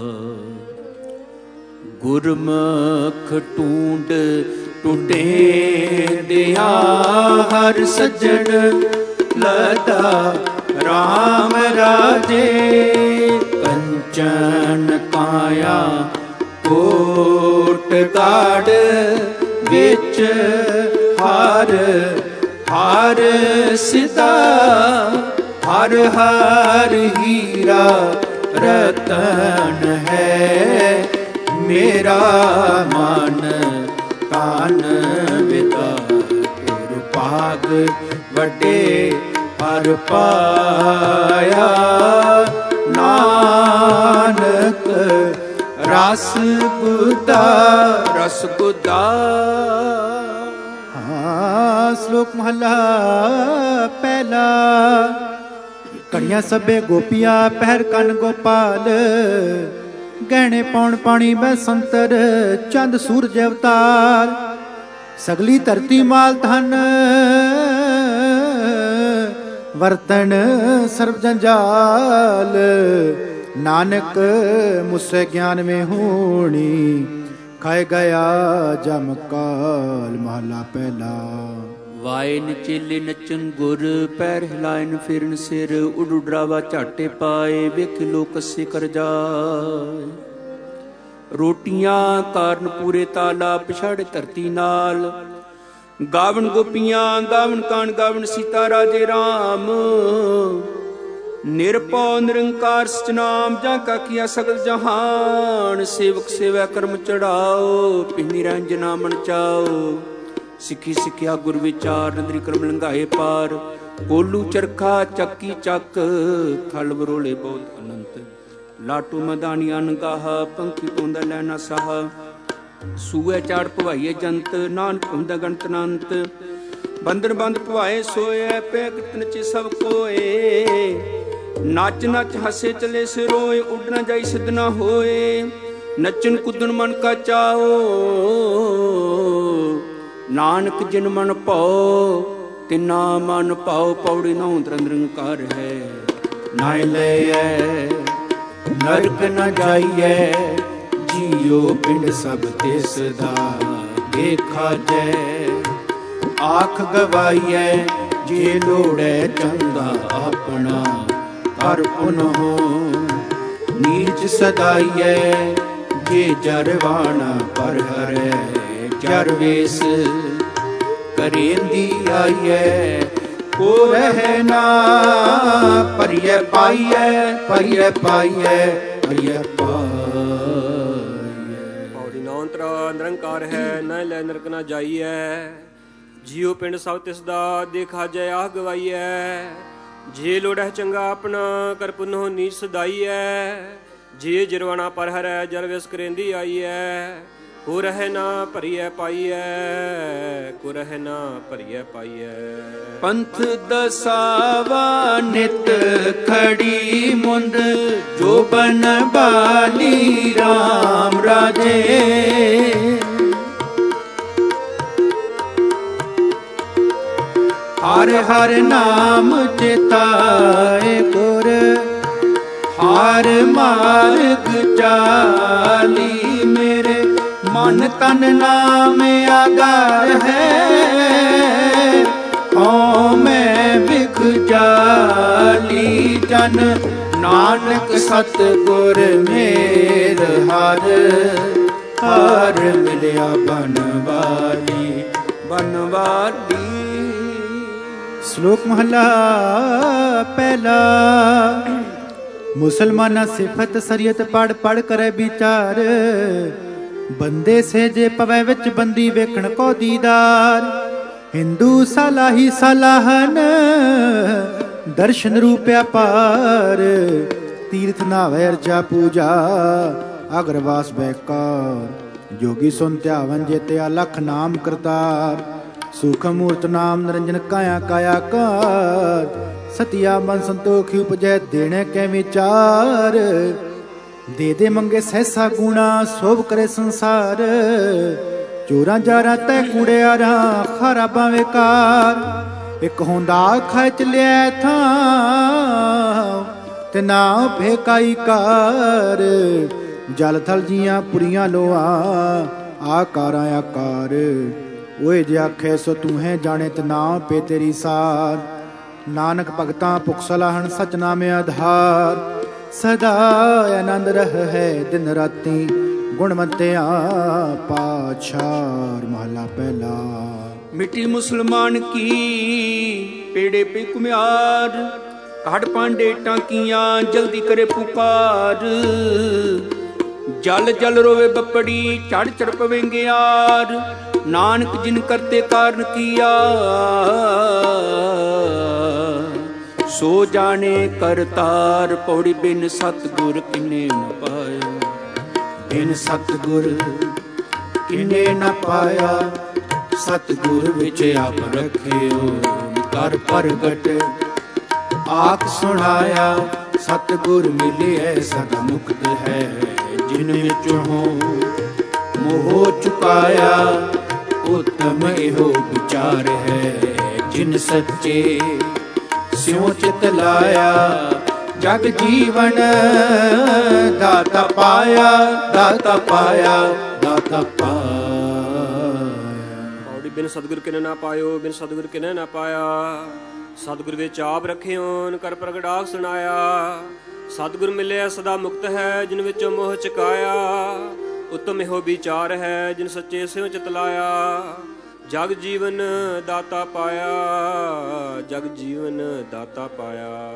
ਗੁਰਮੁਖ ਟੂੰਡ ਟੁੰਡੇ ਦਿਆ, ਹਰ ਸੱਜਣ ਲਦਾ ਰਾਮ ਰਾਜੇ। ਕੰਚਨ ਕਾਇਆ ਕੋਟ ਕਾੜ, ਵਿੱਚ ਹਰ ਹਰ ਸਿਦਾ, ਹਰ ਹਰ ਹੀਰਾ ਰਤਨ ਹੈ। ਮੇਰਾ ਮਨ ਤਨ ਵਿਦਾ, ਗੁਰ ਭਾਗ ਵੱਡੇ ਹਰ ਪਾਇਆ। ਨਾਨਕ ਰਸ ਗੁਦਾ, ਰਸ ਗੁਦਾ। ਸ਼ਲੋਕ ਮਹਲਾ ਪਹਿਲਾ। ਘੜੀਆਂ ਸਭੇ ਗੋਪੀਆਂ, ਪਹਿਰ ਕੰਨ ਗੋਪਾਲ। ਗਹਿਣੇ ਪਾਉਣ ਪਾਣੀ ਬੈਸੰਤਰ, ਚੰਦ ਸੂਰਜ ਅਵਤਾਰ। ਸਗਲੀ ਧਰਤੀ ਮਾਲ ਧਨ, ਵਰਤਨ ਸਰਬ ਜੰਜਾਲ। ਨਾਨਕ ਮੁਸੇ ਗਿਆਨ में ਹੋਣੀ, ਖਾਏ ਗਿਆ ਜਮ ਕਾਲ। ਮਹਲਾ ਪਹਿਲਾ। ਵਾਏ ਨਚੇਲੇ ਨਚਨ ਗੁਰ, ਪੈਰ ਹਿਲਾਇਨ ਫਿਰਨ ਸਿਰ। ਉਡ ਉਡਰਾਵਾ ਝਾਟੇ ਪਾਏ, ਵੇਖ ਲੋਕ ਅੱਸੇ ਕਰ ਜਾਏ। ਰੋਟੀਆਂ ਕਾਰਨ ਪੂਰੇ ਤਾਲਾ, ਪਿਛਾੜੇ ਧਰਤੀ ਨਾਲ। ਗਾਵਣ ਗੋਪੀਆਂ, ਗਾਵਣ ਕਾਣ, ਗਾਵਣ ਸੀਤਾ ਰਾਜੇ ਰਾਮ। ਨਿਰਭਉ ਨਿਰੰਕਾਰ ਸਚਨਾਮ, ਜਾਂ ਕਾ ਕੀਆ ਸਗਲ ਜਹਾਨ। ਸੇਵਕ ਸੇਵਾ ਕਰਮ ਚੜਾਓ, ਪਿੰਨੀ ਰੰਜਨਾ ਮਨ ਚਾਓ। ਸਿੱਖੀ ਸਿੱਖਿਆ ਗੁਰ ਵਿਚਾਰ, ਨਦਰੀ ਕਰਮ ਲੰਘਾਏ ਪਾਰ। ਕੋਲੂ ਚਰਖਾ ਚੱਕੀ ਚੱਕ, ਥਲ ਬਰੋਲੇ ਬਹੁਤ ਅਨੰਤ। ਲਾਟੂ ਮਦਾਨੀ ਅਨਗਾਹ, ਪੰਖੀ ਪੌਂਦਾ ਲੈਣਾ ਸਾਹ। ਸੂਏ ਚਾੜ ਭਵਾਈਏ ਜੰਤ, ਨਾਨਕ ਹੁੰਦਾ ਗਣਤ ਅਨੰਤ। ਬੰਧਨ ਬੰਦ ਭਵਾਏ ਸੋਏ, ਪੈ ਕਿਤਨ ਚ ਸਭ ਕੋਏ। ਨੱਚ ਨੱਚ ਹੱਸੇ ਚਲੇ ਸਿਰੋਏ, ਉੱਡ ਨਾ ਜਾਈ ਸਿੱਧ ਨਾ ਹੋਏ। ਨੱਚਣ ਕੁੱਦਣ ਮਨ ਕਾ ਚਾਓ, ਨਾਨਕ ਜਿਨ ਮਨ ਭਾਉ ਤਿਨਾ ਮਨ ਭਾਉ। ਪੌੜੀ ਨਹੁ ਨਿਰੰਕਾਰ ਹੈ, ਨਾਇ ਲਈਐ ਨਰਕ ਨ ਜਾਈਐ। ਜੀਉ ਪਿੰਡ ਸਭ ਤਿਸ ਦਾ, ਦੇਖਾ ਜੈ ਆਖ ਗਵਾਈਐ। ਜੇ ਲੋੜੈ ਚੰਗਾ ਆਪਣਾ, ਕਰ ਪੁਨਹੁ ਨੀਚ ਸਦਾਈਐ। ਜੇ ਜਰਵਾਣਾ ਪਰ ਹਰੈ, ਜਰ ਵੇਸ ਕਰੇਂਦੀ ਆਈਐ। ਕੋ ਰਹਿ ਨਾ ਪਰਿਐ ਪਾਈਐ, ਪਰਿਐ ਪਾਈਐ, ਪਰਿਐ ਪਾਈਐ। ਪੌੜੀ ਨੌਂਤਰਾ ਨਿਰੰਕਾਰ ਹੈ, ਨਾ ਲੈ ਨਰਕ ਨਾ ਜਾਈਐ। ਜੀਉ ਪਿੰਡ ਸਭ ਤਿਸ ਦਾ, ਦੇਖਾ ਜੈ ਆਹ ਗਵਾਈਐ। ਜੇ ਲੋੜੈ ਚੰਗਾ ਆਪਣਾ, ਕਰ ਪੁਨਹੁ ਨੀਚ ਸਦਾਈਐ। ਜੇ ਜਰਵਾਣਾ ਪਰ ਹਰੈ, ਜਰ ਵੇਸ ਕਰੇਂਦੀ ਆਈਐ। ਕੋ ਰਹਿ ਨਾ ਭਰੀਐ ਪਾਈਐ, ਕੋ ਰਹਿ ਨਾ ਭਰੀਐ ਪਾਈਐ। ਪੰਥ ਦਸਾਵਾ ਨਿਤ ਖੜੀ ਮੁੰਦ, ਜੋ ਬਨ ਬਾਲੀ ਰਾਮ ਰਾਜੇ। ਹਰ ਹਰ ਨਾਮ ਚਿਤਾਏ ਗੁਰ, ਹਰ ਮਾਰਗ ਚਾਲੀ। ਮੇਰੇ ਮਨ ਤਨ ਨਾਮ ਆਧਾਰ ਹੈ, ਹਉ ਮੈਂ ਬਿਖ ਜਾਲੀ। ਜਨ ਨਾਨਕ ਸਤਿਗੁਰ ਮੇਰ ਹਰ, ਹਰ ਮਿਲਿਆ ਬਨਵਾਲੀ ਬਨਵਾਲੀ। ਸ਼ਲੋਕ ਮਹਲਾ ਪਹਿਲਾ। ਮੁਸਲਮਾਨਾ ਸਿਫਤ ਸਰੀਅਤ ਪੜ ਪੜ ਕਰੇ ਵਿਚਾਰ, ਬੰਦੇ ਸਹਿਜੇ ਪਵੈ ਵਿੱਚ ਬੰਦੀ ਵੇਖਣ ਕੋ ਦੀਦਾਰ। ਹਿੰਦੂ ਸਲਾਹੀ ਸਲਾਹਨ, ਦਰਸ਼ਨ ਰੂਪਿਆ ਪਾਰ। ਤੀਰਥ ਨਾਵੈ ਅਰਜਾ ਪੂਜਾ, ਅਗਰਵਾਸ ਬੈਕਾਰ। ਜੋਗੀ ਸੁਨ ਧਿਆਵਨ ਜੇਤਿਆ ਲਖ ਨਾਮ ਕਰਤਾਰ। ਸੂਖਮ ਮੂਰਤ ਨਾਮ ਨਿਰੰਜਨ ਕਾਇਆ ਕਾਇਆ ਕਾਰ। ਸਤਿਆ ਮਨ ਸੰਤੋਖੀ ਉਪਜੈ ਦੇਣੇ ਕੈ ਵਿਚਾਰ। ਦੇ ਦੇ ਮੰਗੇ ਸਹਿਸਾ ਗੁਣਾ, ਸੋਭ ਕਰੇ ਸੰਸਾਰ। ਚੋਰਾਂ ਜਾਰਾਂ ਤੈ ਕੂੜਿਆਰਾਂ, ਖਰਾਬਾਂ ਵੇਕਾਰ। ਇੱਕ ਹੁੰਦਾ ਖਾਇ ਚਲਿਆ ਥਾਂ, ਤੇ ਨਾ ਫੇਕਾਈ ਕਾਰ। ਜਲ ਥਲ ਜੀਆਂ ਪੁਰੀਆਂ ਲੋਆ, ਆਕਾਰਾਂ ਆਕਾਰ। ਓਏ ਜੇ ਆਖੇ ਸੋ ਤੂੰ ਹੈ ਜਾਣੇ, ਤੇ ਨਾ ਪੇ ਤੇਰੀ ਸਾਰ। ਨਾਨਕ ਭਗਤਾਂ ਭੁਖ ਸਲਾਹਣ, ਸਚ ਨਾਮ ਆਧਾਰ। ਸਦਾ ਆਨੰਦ ਰਹ ਹੈ ਦਿਨ ਰਾਤੀ, ਗੁਣਵੰਤਿਆ ਪਾਛਾਰ। ਮਹਲਾ ਪਹਿਲਾ। ਮਿੱਟੀ ਮੁਸਲਮਾਨ ਕੀ ਪੇੜੇ ਪੇ ਕੁਮਿਆਰ, ਘੜ ਪਾਂਡੇ ਟਾਂਕੀਆਂ ਜਲਦੀ ਕਰੇ ਪੁਕਾਰ। ਜਲ ਜਲ ਰੋਵੇ ਬੱਪੜੀ, ਚੜ ਚੜ ਪਵੇਂਗਿਆਰ। ਨਾਨਕ ਜਿਨ ਕਰਤੇ ਕਾਰਨ ਕੀਆ, ਸੋ ਜਾਣੇ ਕਰਤਾਰ। ਪੌੜੀ ਬਿਨ ਸਤਿਗੁਰ ਕਿਨੇ ਨ ਪਾਇਆ, ਬਿਨ ਸਤਿਗੁਰ ਕਿਨੇ ਨ ਪਾਇਆ। ਸਤਿਗੁਰ ਵਿੱਚ ਆਪ ਰੱਖਿਓ, ਕਰ ਪ੍ਰਗਟ ਆਖ ਸੁਣਾਇਆ। ਸਤਿਗੁਰ ਮਿਲਿਐ ਸਦਾ ਮੁਕਤ ਹੈ, ਜਿਨ ਵਿੱਚ ਹੋ ਮੋਹ ਚੁਕਾਇਆ। ਉਤਮ ਇਹੋ ਵਿਚਾਰ ਹੈ, ਜਿਨ ਸੱਚੇ ਸਿਉ ਚਿਤ ਲਾਇਆ। ਜਗ ਜੀਵਨ ਦਾਤਾ ਪਾਇਆ, ਦਾਤਾ ਪਾਇਆ, ਦਾਤਾ ਪਾਇਆ। ਪੌੜੀ ਬਿਨ ਸਤਿਗੁਰ ਕਿਨੇ ਨਾ ਪਾਇਓ, ਬਿਨ ਸਤਿਗੁਰ ਕਿਨੇ ਨਾ ਪਾਇਆ। ਸਤਿਗੁਰ ਵਿੱਚ ਆਪ ਰੱਖਿਓਨ, ਕਰ ਪ੍ਰਗਟ ਆਖ ਸੁਣਾਇਆ। ਸਤਿਗੁਰ ਮਿਲਿਆ ਸਦਾ ਮੁਕਤ ਹੈ, ਜਿਨ ਵਿੱਚੋਂ ਮੋਹ ਚੁਕਾਇਆ। ਉਤਮ ਇਹੋ ਵਿਚਾਰ ਹੈ, ਜਿਨ ਸੱਚੇ ਸਿਉ ਚਿਤ ਲਾਇਆ। ਜਗ ਜੀਵਨ ਦਾਤਾ ਪਾਇਆ, ਜਗ ਜੀਵਨ ਦਾਤਾ ਪਾਇਆ।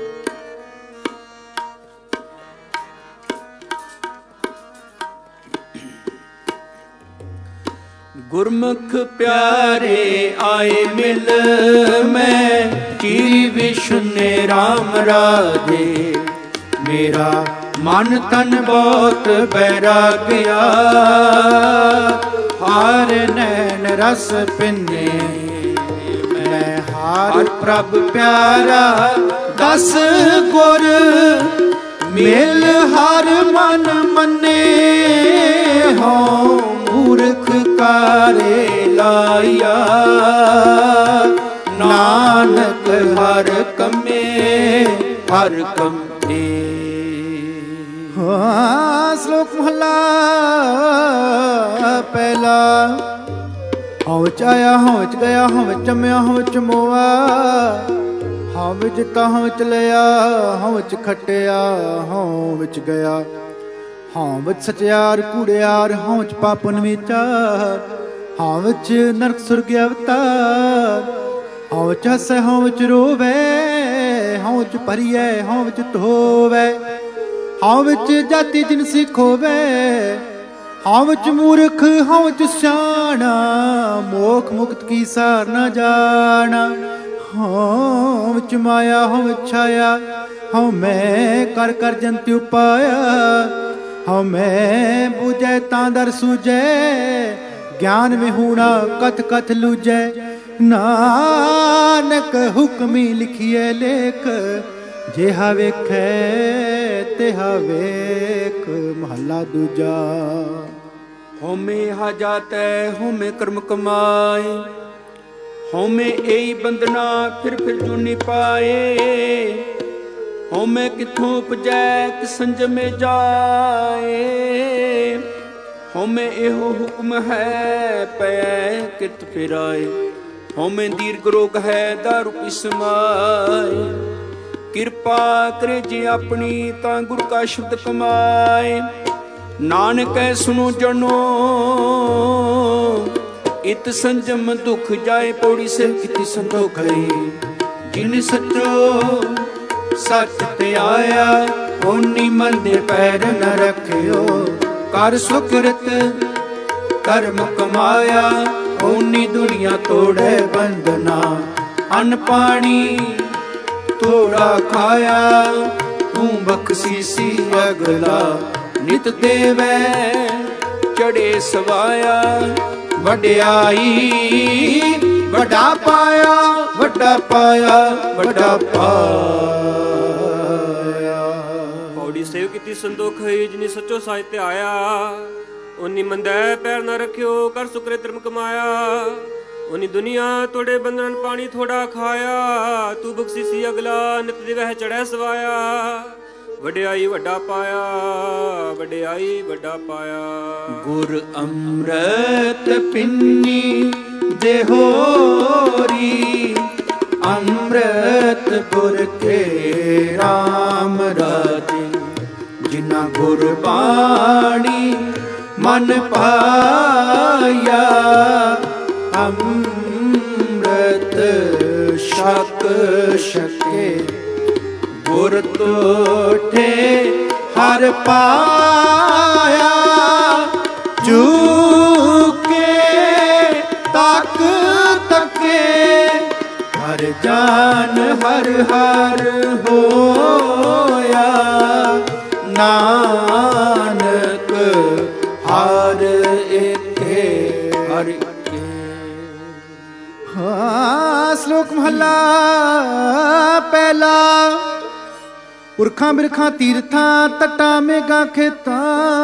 ਗੁਰਮੁਖ ਪਿਆਰੇ ਆਏ ਮਿਲ, ਮੈਂ ਚੀਰੀ ਵਿਸ਼ੁਨੇ ਰਾਮ ਰਾਜੇ। ਮੇਰਾ ਮਨ ਤਨ ਬਹੁਤ ਬੈਰਾਗਿਆ, ਹਾਰ ਨੈਣ ਰਸ ਪਿੰਨੇ। ਮੈਂ ਹਾਰ ਪ੍ਰਭ ਪਿਆਰਾ, ਦਸ ਗੁਰ ਮਿਲ ਹਰ ਮਨ ਮੰਨੇ। ਹੋ ਮੂਰਖ ਕਾਰੇ ਲਾਇਆ, ਨਾਨਕ ਹਰ ਕੰਮੇ ਹਰ ਕੰਮੇ। ਸ਼ਲੋਕ ਮਹਲਾ ਪਹਿਲਾ। ਹਉ ਵਿੱਚ ਆਇਆ, ਹਉ ਵਿੱਚ ਗਿਆ, ਹਉ ਵਿੱਚ ਜੰਮਿਆ, ਹਉ ਵਿੱਚ ਮੋਆ। ਹਉ ਵਿੱਚ ਦਿੱਤਾ, ਹਉ ਵਿੱਚ ਲਿਆ, ਹਉ ਵਿੱਚ ਖੱਟਿਆ, ਹਉ ਵਿੱਚ ਗਿਆ। ਹਉ ਵਿੱਚ ਸਚਿਆਰ ਕੂੜਿਆਰ, ਹਉ ਵਿੱਚ ਪਾਪਨ ਵਿਚਾਰ। ਹਉ ਵਿੱਚ ਨਰਕ ਸੁਰਗ ਅਵਤਾਰ। ਹਉ ਵਿੱਚ ਹੱਸੈ, ਹਉ ਵਿੱਚ ਰੋਵੇ, ਹਉ ਵਿੱਚ ਭਰੀਐ, ਹਉ ਵਿੱਚ ਧੋਵੈ। ਹਉ ਵਿੱਚ ਜਾਤੀ ਜਿਨਸੀ ਖੋਵੇ, ਹਉ ਵਿੱਚ ਮੂਰਖ, ਹਉ ਵਿੱਚ ਸਿਆਣਾ। ਮੋਖ ਮੁਕਤ ਕੀ ਸਾਰ ਨਾ ਜਾਣਾ। ਹਉ ਵਿੱਚ ਮਾਇਆ, ਹਉ ਵਿੱਚ ਛਾਇਆ, ਹਉ ਮੈਂ ਕਰ ਕਰ ਜੰਤਿ ਉਪਾਇਆ। ਹਉ ਮੈਂ ਬੁਝੈ ਤਾਂ ਦਰ ਸੂਝੈ, ਗਿਆਨ ਵਿਹੂਣਾ ਕਥ ਕਥ ਲੂਝੈ। ਨਾਨਕ ਹੁਕਮੀ ਲਿਖੀਐ ਲੇਖ, ਜਿਹਾ ਵੇਖੈ ਤਿਹਾ ਵੇਖ। ਮਹੱਲਾ ਦੂਜਾ। ਹਉਮੈ ਹਾ ਜਾਤੈ ਹਉਮੈ ਕਰਮ ਕਮਾਏ, ਹਉਮੈ ਏਈ ਬੰਧਨਾ ਫਿਰ ਜੂਨੀ ਪਾਏ। ਹਉਮੈ ਕਿੱਥੋਂ ਉਪਜੈ ਕਿ ਸੰਜਮੇ ਜਾਏ, ਹਉਮੈ ਇਹੋ ਹੁਕਮ ਹੈ ਪੈ ਕਿਰਤ ਫਿਰਾਏ। ਹਉਮੈ ਦੀਰਘ ਰੋਗ ਹੈ ਦਾਰੂ ਪੀ ਸਮਾਏ, ਕਿਰਪਾ ਕਰੇ ਜੇ ਆਪਣੀ ਤਾਂ ਗੁਰ ਕਾ ਸ਼ਬਦ ਕਮਾਏ। ਨਾਨਕੈ ਸੁਨੋ ਜਨੋ ਇਤ ਸੰਜਮ ਦੁਖ ਜਾਏ, ਪੌੜੀ ਸੇ ਕੀਤੀ ਸੰਤੋਖ ਲਈ। ਜਿਨ ਸੱਚੋ ਸੱਚ ਤੇ ਆਇਆ, ਓਨੀ ਮਨ ਦੇ ਪੈਰ ਨ ਰੱਖਿਓ। ਕਰ ਸੁਕ੍ਰਿਤ ਕਰਮ ਕਮਾਇਆ, ਓਨੀ ਦੁਨੀਆ ਤੋੜੈ ਬੰਧਨਾ। ਅੰਨ ਪਾਣੀ ਥੋੜਾ ਖਾਇਆ, ਤੂੰ ਬਖਸ਼ੀਸੀ ਅਗਲਾ। ਨਿਤ ਦੇਵੈ ਚੜੇ ਸਵਾਇਆ, ਵਡਿਆਈ ਵੱਡਾ ਪਾਇਆ, ਵੱਡਾ ਪਾਇਆ, ਵੱਡਾ ਪਾਇਆ। ਪੌੜੀ ਸੇਵ ਕੀਤੀ ਸੰਤੋਖ ਹੋਈ, ਜਿਨੀ ਸੱਚੋ ਸਾਹਿਤ ਤੇ ਆਇਆ। ਉਨੀ ਮੰਦੈ ਪੈਰ ਨਾ ਰੱਖਿਓ, ਕਰ ਸੁਕਰੇ ਧਰਮ ਕਮਾਇਆ। ਉਨੀ ਦੁਨੀਆ ਤੋੜੇ ਬੰਧਨ, ਪਾਣੀ ਥੋੜਾ ਖਾਇਆ। ਤੂੰ ਬਖਸ਼ੀਸੀ ਅਗਲਾ, ਨਿਤ ਦਿਵਹਿ ਚੜ੍ਹੈ ਸਵਾਇਆ। ਵਡਿਆਈ ਵੱਡਾ ਪਾਇਆ, ਵਡਿਆਈ ਵੱਡਾ ਪਾਇਆ। ਗੁਰ ਅੰਮ੍ਰਿਤ ਪਿੰਨੀ ਦੇ ਹੋਰੀ, ਅੰਮ੍ਰਿਤ ਗੁਰ ਕੇ ਰਾਮ ਰਾਜੇ। ਜਿਨਾ ਗੁਰ ਬਾਣੀ ਮਨ ਪਾਇਆ, ਅੰਮ੍ਰਿਤ ਛਕ ਛਕੇ। ਗੁਰ ਤੋਠੇ ਹਰ ਪਾਇਆ, ਝੂਕੇ ਤੱਕ ਤੱਕੇ। ਹਰ ਜਾਨ ਹਰ ਹਰ ਹੋਇਆ, ਨਾਨਕ ਹਰ ਏਕੇ ਹਰ ਏਕੇ। ਹਾਂ। ਸ਼ਲੋਕ ਮਹੱਲਾ ਪਹਿਲਾ। ਪੁਰਖਾਂ ਬਿਰਖਾਂ ਤੀਰਥਾਂ ਤਟਾਂ ਮੇਘਾਂ ਖੇਤਾਂ,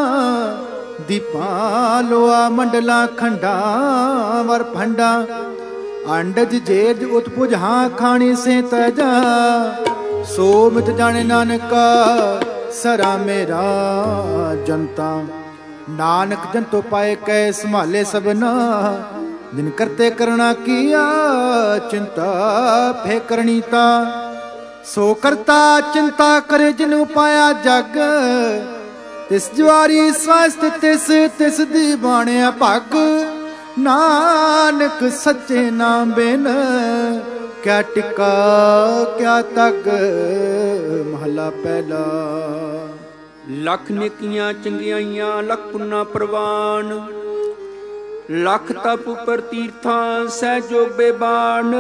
ਦੀਪਾਂ ਲੋਆ ਮੰਡਲਾਂ ਖੰਡਾਂ ਵਰ ਭੰਡਾਂ। ਅੰਡਜ ਜੇਰਜ ਉਤਪੁਜ ਹਾਂ ਖਾਣੀ ਸੇ ਤਜਾ, ਸੋ ਮਿਤ ਜਾਣੇ ਨਾਨਕਾ ਸਰਾ ਮੇਰਾ ਜਨਤਾ। ਨਾਨਕ ਜੰਤੋ ਪਾਏ ਕੈ ਸੰਭਾਲੇ ਸਭਨਾ, ਜਿਨ ਕਰਤੇ ਕਰਣਾ ਕੀਆ ਚਿੰਤਾ ਫੇ ਕਰਣੀ ਤਾ। ਸੋ ਕਰਤਾ ਚਿੰਤਾ ਕਰੇ ਜਿਨੂ ਪਾਇਆ ਜਗ, ਤਿਸ ਜਵਾਰੀ ਸਵਸਤ ਤਿਸ ਦੀ ਬਾਣਿਆ ਭਗ। ਨਾਨਕ ਸੱਚੇ ਨਾਮ ਬਿਨ ਕਿਆ ਟਿਕਾ ਕਿਆ ਤਗ। ਮਹਲਾ ਪਹਿਲਾ। ਲੱਖ ਨੇਕੀਆਂ ਚੰਗਿਆਈਆਂ ਲੱਖ ਪੁੰਨਾ ਪ੍ਰਵਾਨ, ਲੱਖ ਤਪ ਉਪਰ ਤੀਰਥਾਂ ਸਹਿ ਜੋਗ ਬੇਬਾਨ।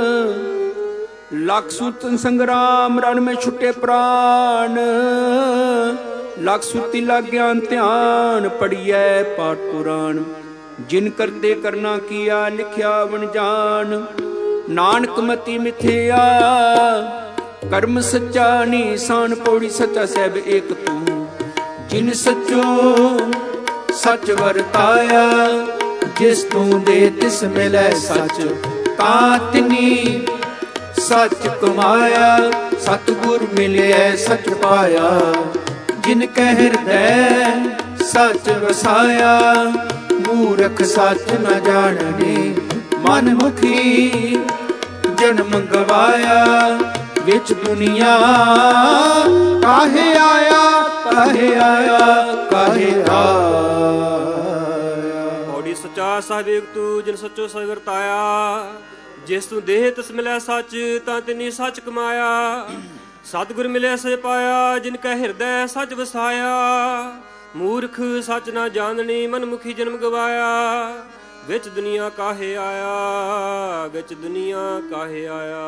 ਲੱਖ ਸੁਤਨ ਸੰਗਰਾਮ ਰਣ ਮੇ ਛੁਟੇ ਪ੍ਰਾਨ, ਲੱਖ ਸੁਰਤੀ ਲੱਗ ਗਿਆਨ ਧਿਆਨ ਪੜੀਐ ਪਾਠ ਪੁਰਾਣ। ਜਿਨ ਕਰਤੇ ਕਰਨਾ ਕੀਆ ਲਿਖਿਆ ਵਣ ਜਾਣ, ਨਾਨਕ ਮਤੀ ਮਿਥਿਆ ਕਰਮ ਸੱਚਾ ਨੀਸਾਨ। ਪੌੜੀ ਸੱਚਾ ਸਹਿਬ ਏਕ ਤੂੰ, ਜਿਨ ਸੱਚੋ ਸੱਚ ਵਰਤਾਇਆ। ਜਿਸ ਤੂੰ ਦੇ ਤਿਸ ਮਿਲੈ ਸੱਚ, ਤਾਂ ਤਿਨੀ ਸੱਚ ਕਮਾਇਆ। ਸਤਿਗੁਰ ਮਿਲਿਆ ਸੱਚ ਪਾਇਆ, ਜਿਨ ਕੈ ਹਿਰਦੈ ਸੱਚ ਵਸਾਇਆ। ਮੂਰਖ ਸੱਚ ਨ ਜਾਣਨੀ, ਮਨ ਮੁਖੀ ਜਨਮ ਗਵਾਇਆ। ਵਿੱਚ ਦੁਨੀਆ ਕਾਹੇ ਆਇਆ, ਕਾਹੇ ਆਇਆ, ਕਾਹੇ ਆਇਆ। ਪੌੜੀ ਸੱਚਾ ਸਾਹਿਬ ਏਕ ਤੂੰ, ਜਿਨ ਸੱਚੋ ਸਾਹਿਬ ਵਰਤਾਇਆ। ਜਿਸ ਤੂੰ ਦੇਹ ਤਿਸ ਮਿਲਿਆ ਸੱਚ, ਤਾਂ ਤਿਨੀ ਸੱਚ ਕਮਾਇਆ। ਸਤਿਗੁਰ ਮਿਲਿਆ ਸੱਚ ਪਾਇਆ, ਜਿਨ ਕੈ ਹਿਰਦੈ ਸੱਚ ਵਸਾਇਆ। ਮੂਰਖ ਸੱਚ ਨਾ ਜਾਣਨੀ, ਮਨ ਮੁਖੀ ਜਨਮ ਗਵਾਇਆ। ਵਿੱਚ ਦੁਨੀਆ ਕਾਹੇ ਆਇਆ, ਵਿੱਚ ਦੁਨੀਆ ਕਾਹੇ ਆਇਆ।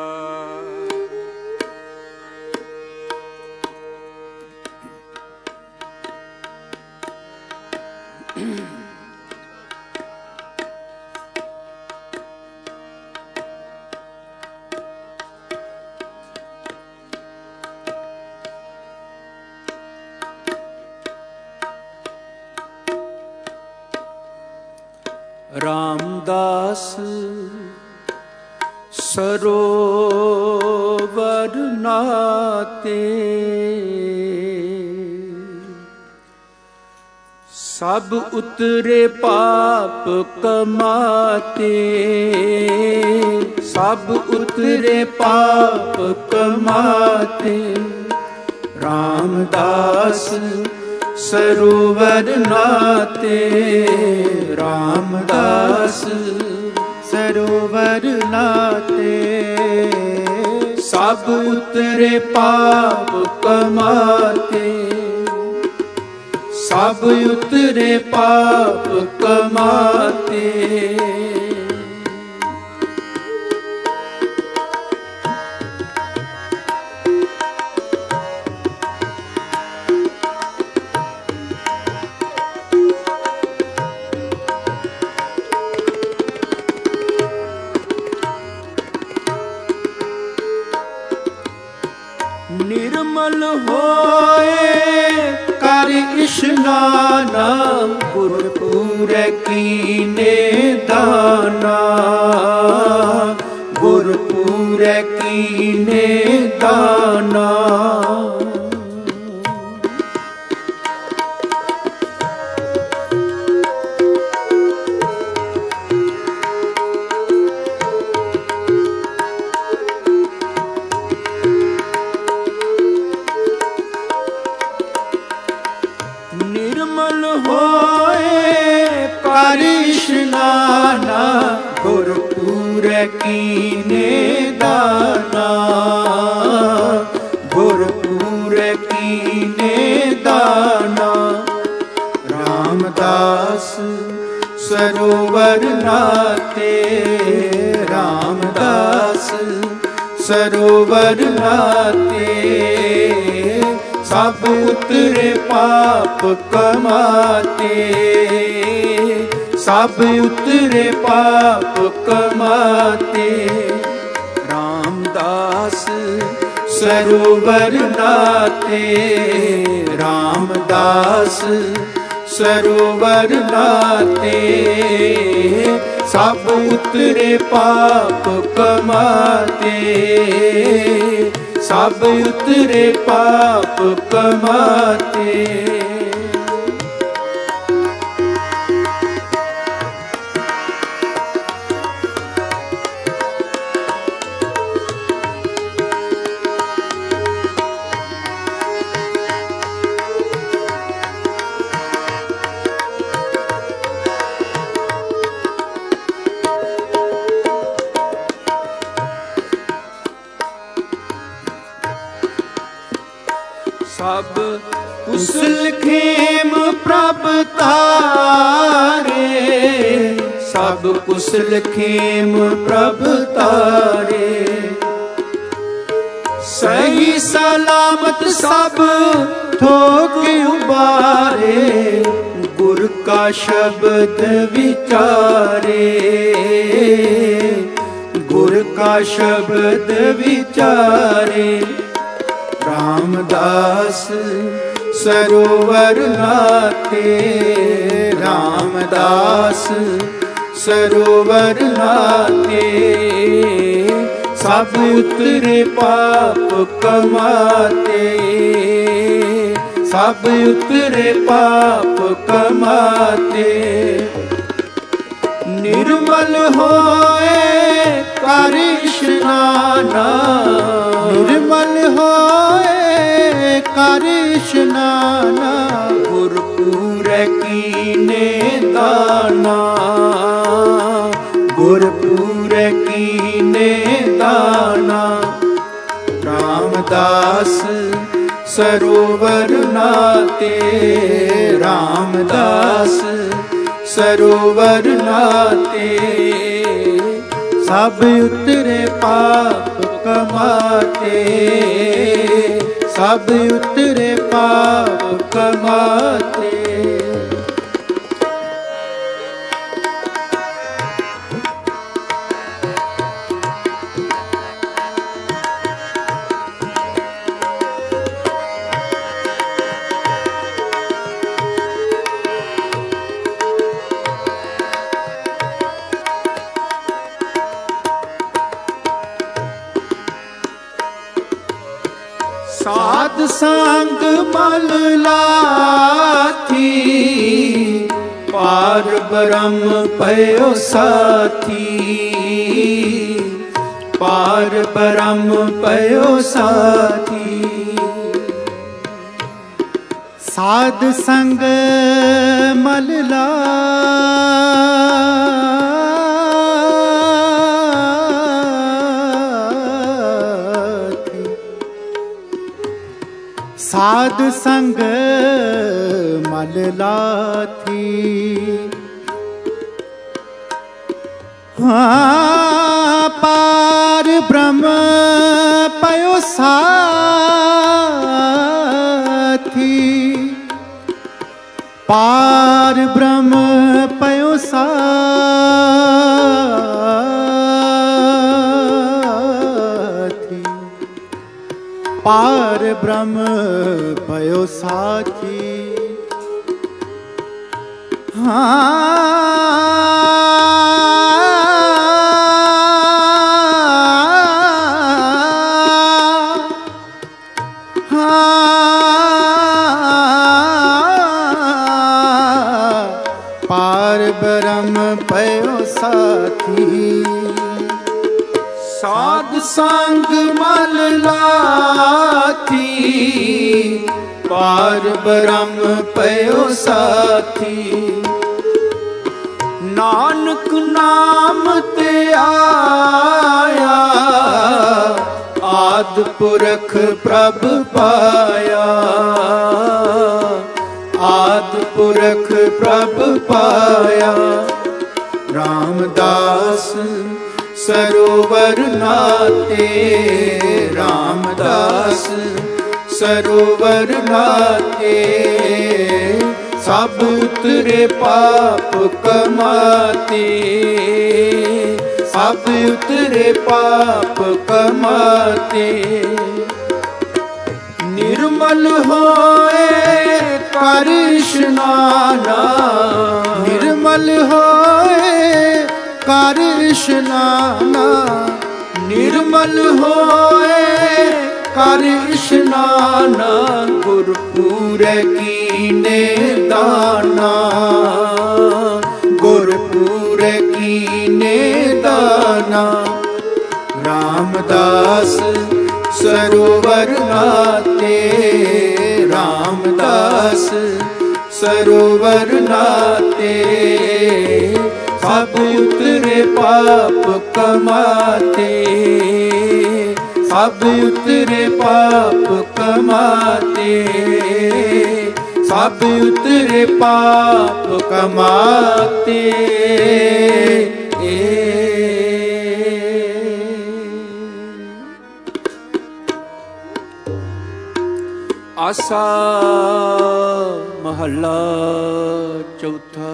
ਰਾਮਦਾਸ ਸਰੋਵਰ ਨਾਤੇ ਸਭ ਉਤਰੇ ਪਾਪ ਕਮਾਤੇ ਸਭ ਉਤਰੇ ਪਾਪ ਕਮਾਤੇ ਰਾਮਦਾਸ ਸਰੋਵਰ ਨਾਤੇ ਰਾਮਦਾਸ ਸਰੋਵਰ ਨਾਤੇ ਸਭ ਉਤਰੇ ਪਾਪ ਕਮਾਤੇ ਸਭ ਉਤਰੇ ਪਾਪ ਕਮਾਤੇ ਨਿਰਮਲ ਹੋਏ ਕਰ ਇਸ਼ਨਾਨ ਗੁਰਪੂਰ ਕੀਨੇ ਦਾਨਾ ਗੁਰਪੂਰ ਕੀਨੇ ਦਾਨਾ ਨਿਰਮਲ ਹੋਏ ਕਰ ਇਸ਼ਨਾਨ ਗੁਰਪੂਰ ਕੀਨੇ ਦਾਨਾ ਗੁਰਪੂਰ ਕੀਨੇ ਦਾਨਾ ਰਾਮਦਾਸ ਸਰੋਵਰ ਨਾਤੇ ਰਾਮਦਾਸ ਸਰੋਵਰ ਨਾਤੇ ਸਭ ਉਤਰੇ ਪਾਪ ਕਮਾਤੇ ਸਭ ਉਤਰੇ ਪਾਪ ਕਮਾਤੇ ਰਾਮਦਾਸ ਸਰੋਵਰ ਨਾਤੇ ਰਾਮਦਾਸ ਸਰੋਵਰ ਨਾਤੇ ਸਭ ਉਤਰੇ ਪਾਪ ਕਮਾਤੇ ਸਭ ਉਤਰੇ ਪਾਪ ਕਮਾਤੇ ਸਭ ਕੁਸਲ ਖੇਮ ਪ੍ਰਭ ਤਾਰੇ ਸਭ ਕੁਸਲ ਖੇਮ ਪ੍ਰਭ ਤਾਰੇ ਸਹੀ ਸਲਾਮਤ ਸਭ ਥੋਕ ਉਬਾਰੇ ਗੁਰ ਕਾ ਸ਼ਬਦ ਵਿਚਾਰੇ ਗੁਰ ਕਾ ਸ਼ਬਦ ਵਿਚਾਰੇ ਰਾਮਦਾਸ ਸਰੋਵਰ ਨਾਤੇ ਰਾਮਦਾਸ ਸਰੋਵਰ ਨਾਤੇ ਸਭ ਉਤਰੇ ਪਾਪ ਕਮਾਤੇ ਸਭ ਉਤਰੇ ਪਾਪ ਕਮਾਤੇ ਨਿਰਮਲ ਹੋਏ ਕਰ ਇਸ਼ਨਾਨ ਨਿਰਮਲ ਹੋਏ ਕਰ ਇਸ਼ਨਾਨ ਗੁਰਪੂਰ ਕੀਨੇ ਦਾਨਾ ਗੁਰਪੂਰ ਕੀਨੇ ਦਾਨਾ ਰਾਮਦਾਸ ਸਰੋਵਰ ਨਾਤੇ ਰਾਮਦਾਸ ਸਰੋਵਰ ਨਾਤੇ ਸਭ ਉਤਰੇ ਪਾਪ ਕਮਾਤੇ ਸਭ ਉਤਰੇ ਪਾਪ ਕਮਾਤੇ ਸੰਗ ਮਲ ਲਾਥੀ, ਪਾਰ ਬ੍ਰਹਮ ਪਇਓ ਸਾਥੀ, ਪਾਰ ਬ੍ਰਹਮ ਪਇਓ ਸਾਥੀ। ਸਾਧ ਸੰਗ ਮਲ ਲਾਥੀ, ਸਾਧ ਸੰਗ ਮਲ ਲਾਥੀ। ਹਾਂ ਪਾਰ ਬ੍ਰਹਮ ਪਇਓ ਸਾਥੀ, ਪਾਰ ਬ੍ਰਹਮ ਪਇਓ ਸਾਥੀ, ਪਾਰ ਬ੍ਰਹਮ ਪਇਓ ਸਾਥੀ। ਪਾਰ ਬ੍ਰਹਮ ਪਇਓ ਸਾਥੀ। ਸਾਧ ਸੰਗ ਮਲ ਲਾਥੀ, ਪਾਰ ਬ੍ਰਹਮ ਪਇਓ ਸਾਥੀ। ਨਾਨਕ ਨਾਮ ਤੇ ਆਇਆ, ਆਦਿ ਪੁਰਖ ਪ੍ਰਭ ਪਾਇਆ, ਆਦਿ ਪੁਰਖ ਪ੍ਰਭ ਪਾਇਆ। ਰਾਮਦਾਸ ਸਰੋਵਰ ਨਾਤੇ, ਰਾਮਦਾਸ ਸਰੋਵਰ ਨਾਤੇ। ਸਭ ਉਤਰੇ ਪਾਪ ਕਮਾਤੇ, ਸਭ ਉਤਰੇ ਪਾਪ ਕਮਾਤੇ। ਨਿਰਮਲ ਹੋਏ ਕਰ ਇਸ਼ਨਾਨਾ, ਨਿਰਮਲ ਹੋਏ ਕਰ ਇਸ਼ਨਾਨਾ, ਨਿਰਮਲ ਹੋਏ ਕਰ ਇਸ਼ਨਾਨਾ। ਗੁਰਪੂਰੈ ਕੀਨੇ ਦਾਨਾ, ਗੁਰਪੂਰੈ ਕੀਨੇ ਦਾਨਾ। ਰਾਮਦਾਸ ਸਰੋਵਰ ਨਾਤੇ, ਰਾਮਦਾਸ ਸਰੋਵਰ ਨਾਤੇ। ਸਭ ਉਤਰੇ ਪਾਪ ਕਮਾਤੇ, ਸਭ ਉਤਰੇ ਪਾਪ ਕਮਾਤੇ, ਸਭ ਉਤਰੇ ਪਾਪ ਕਮਾਤੇ। ਆਸਾ ਮਹੱਲਾ ਚੌਥਾ।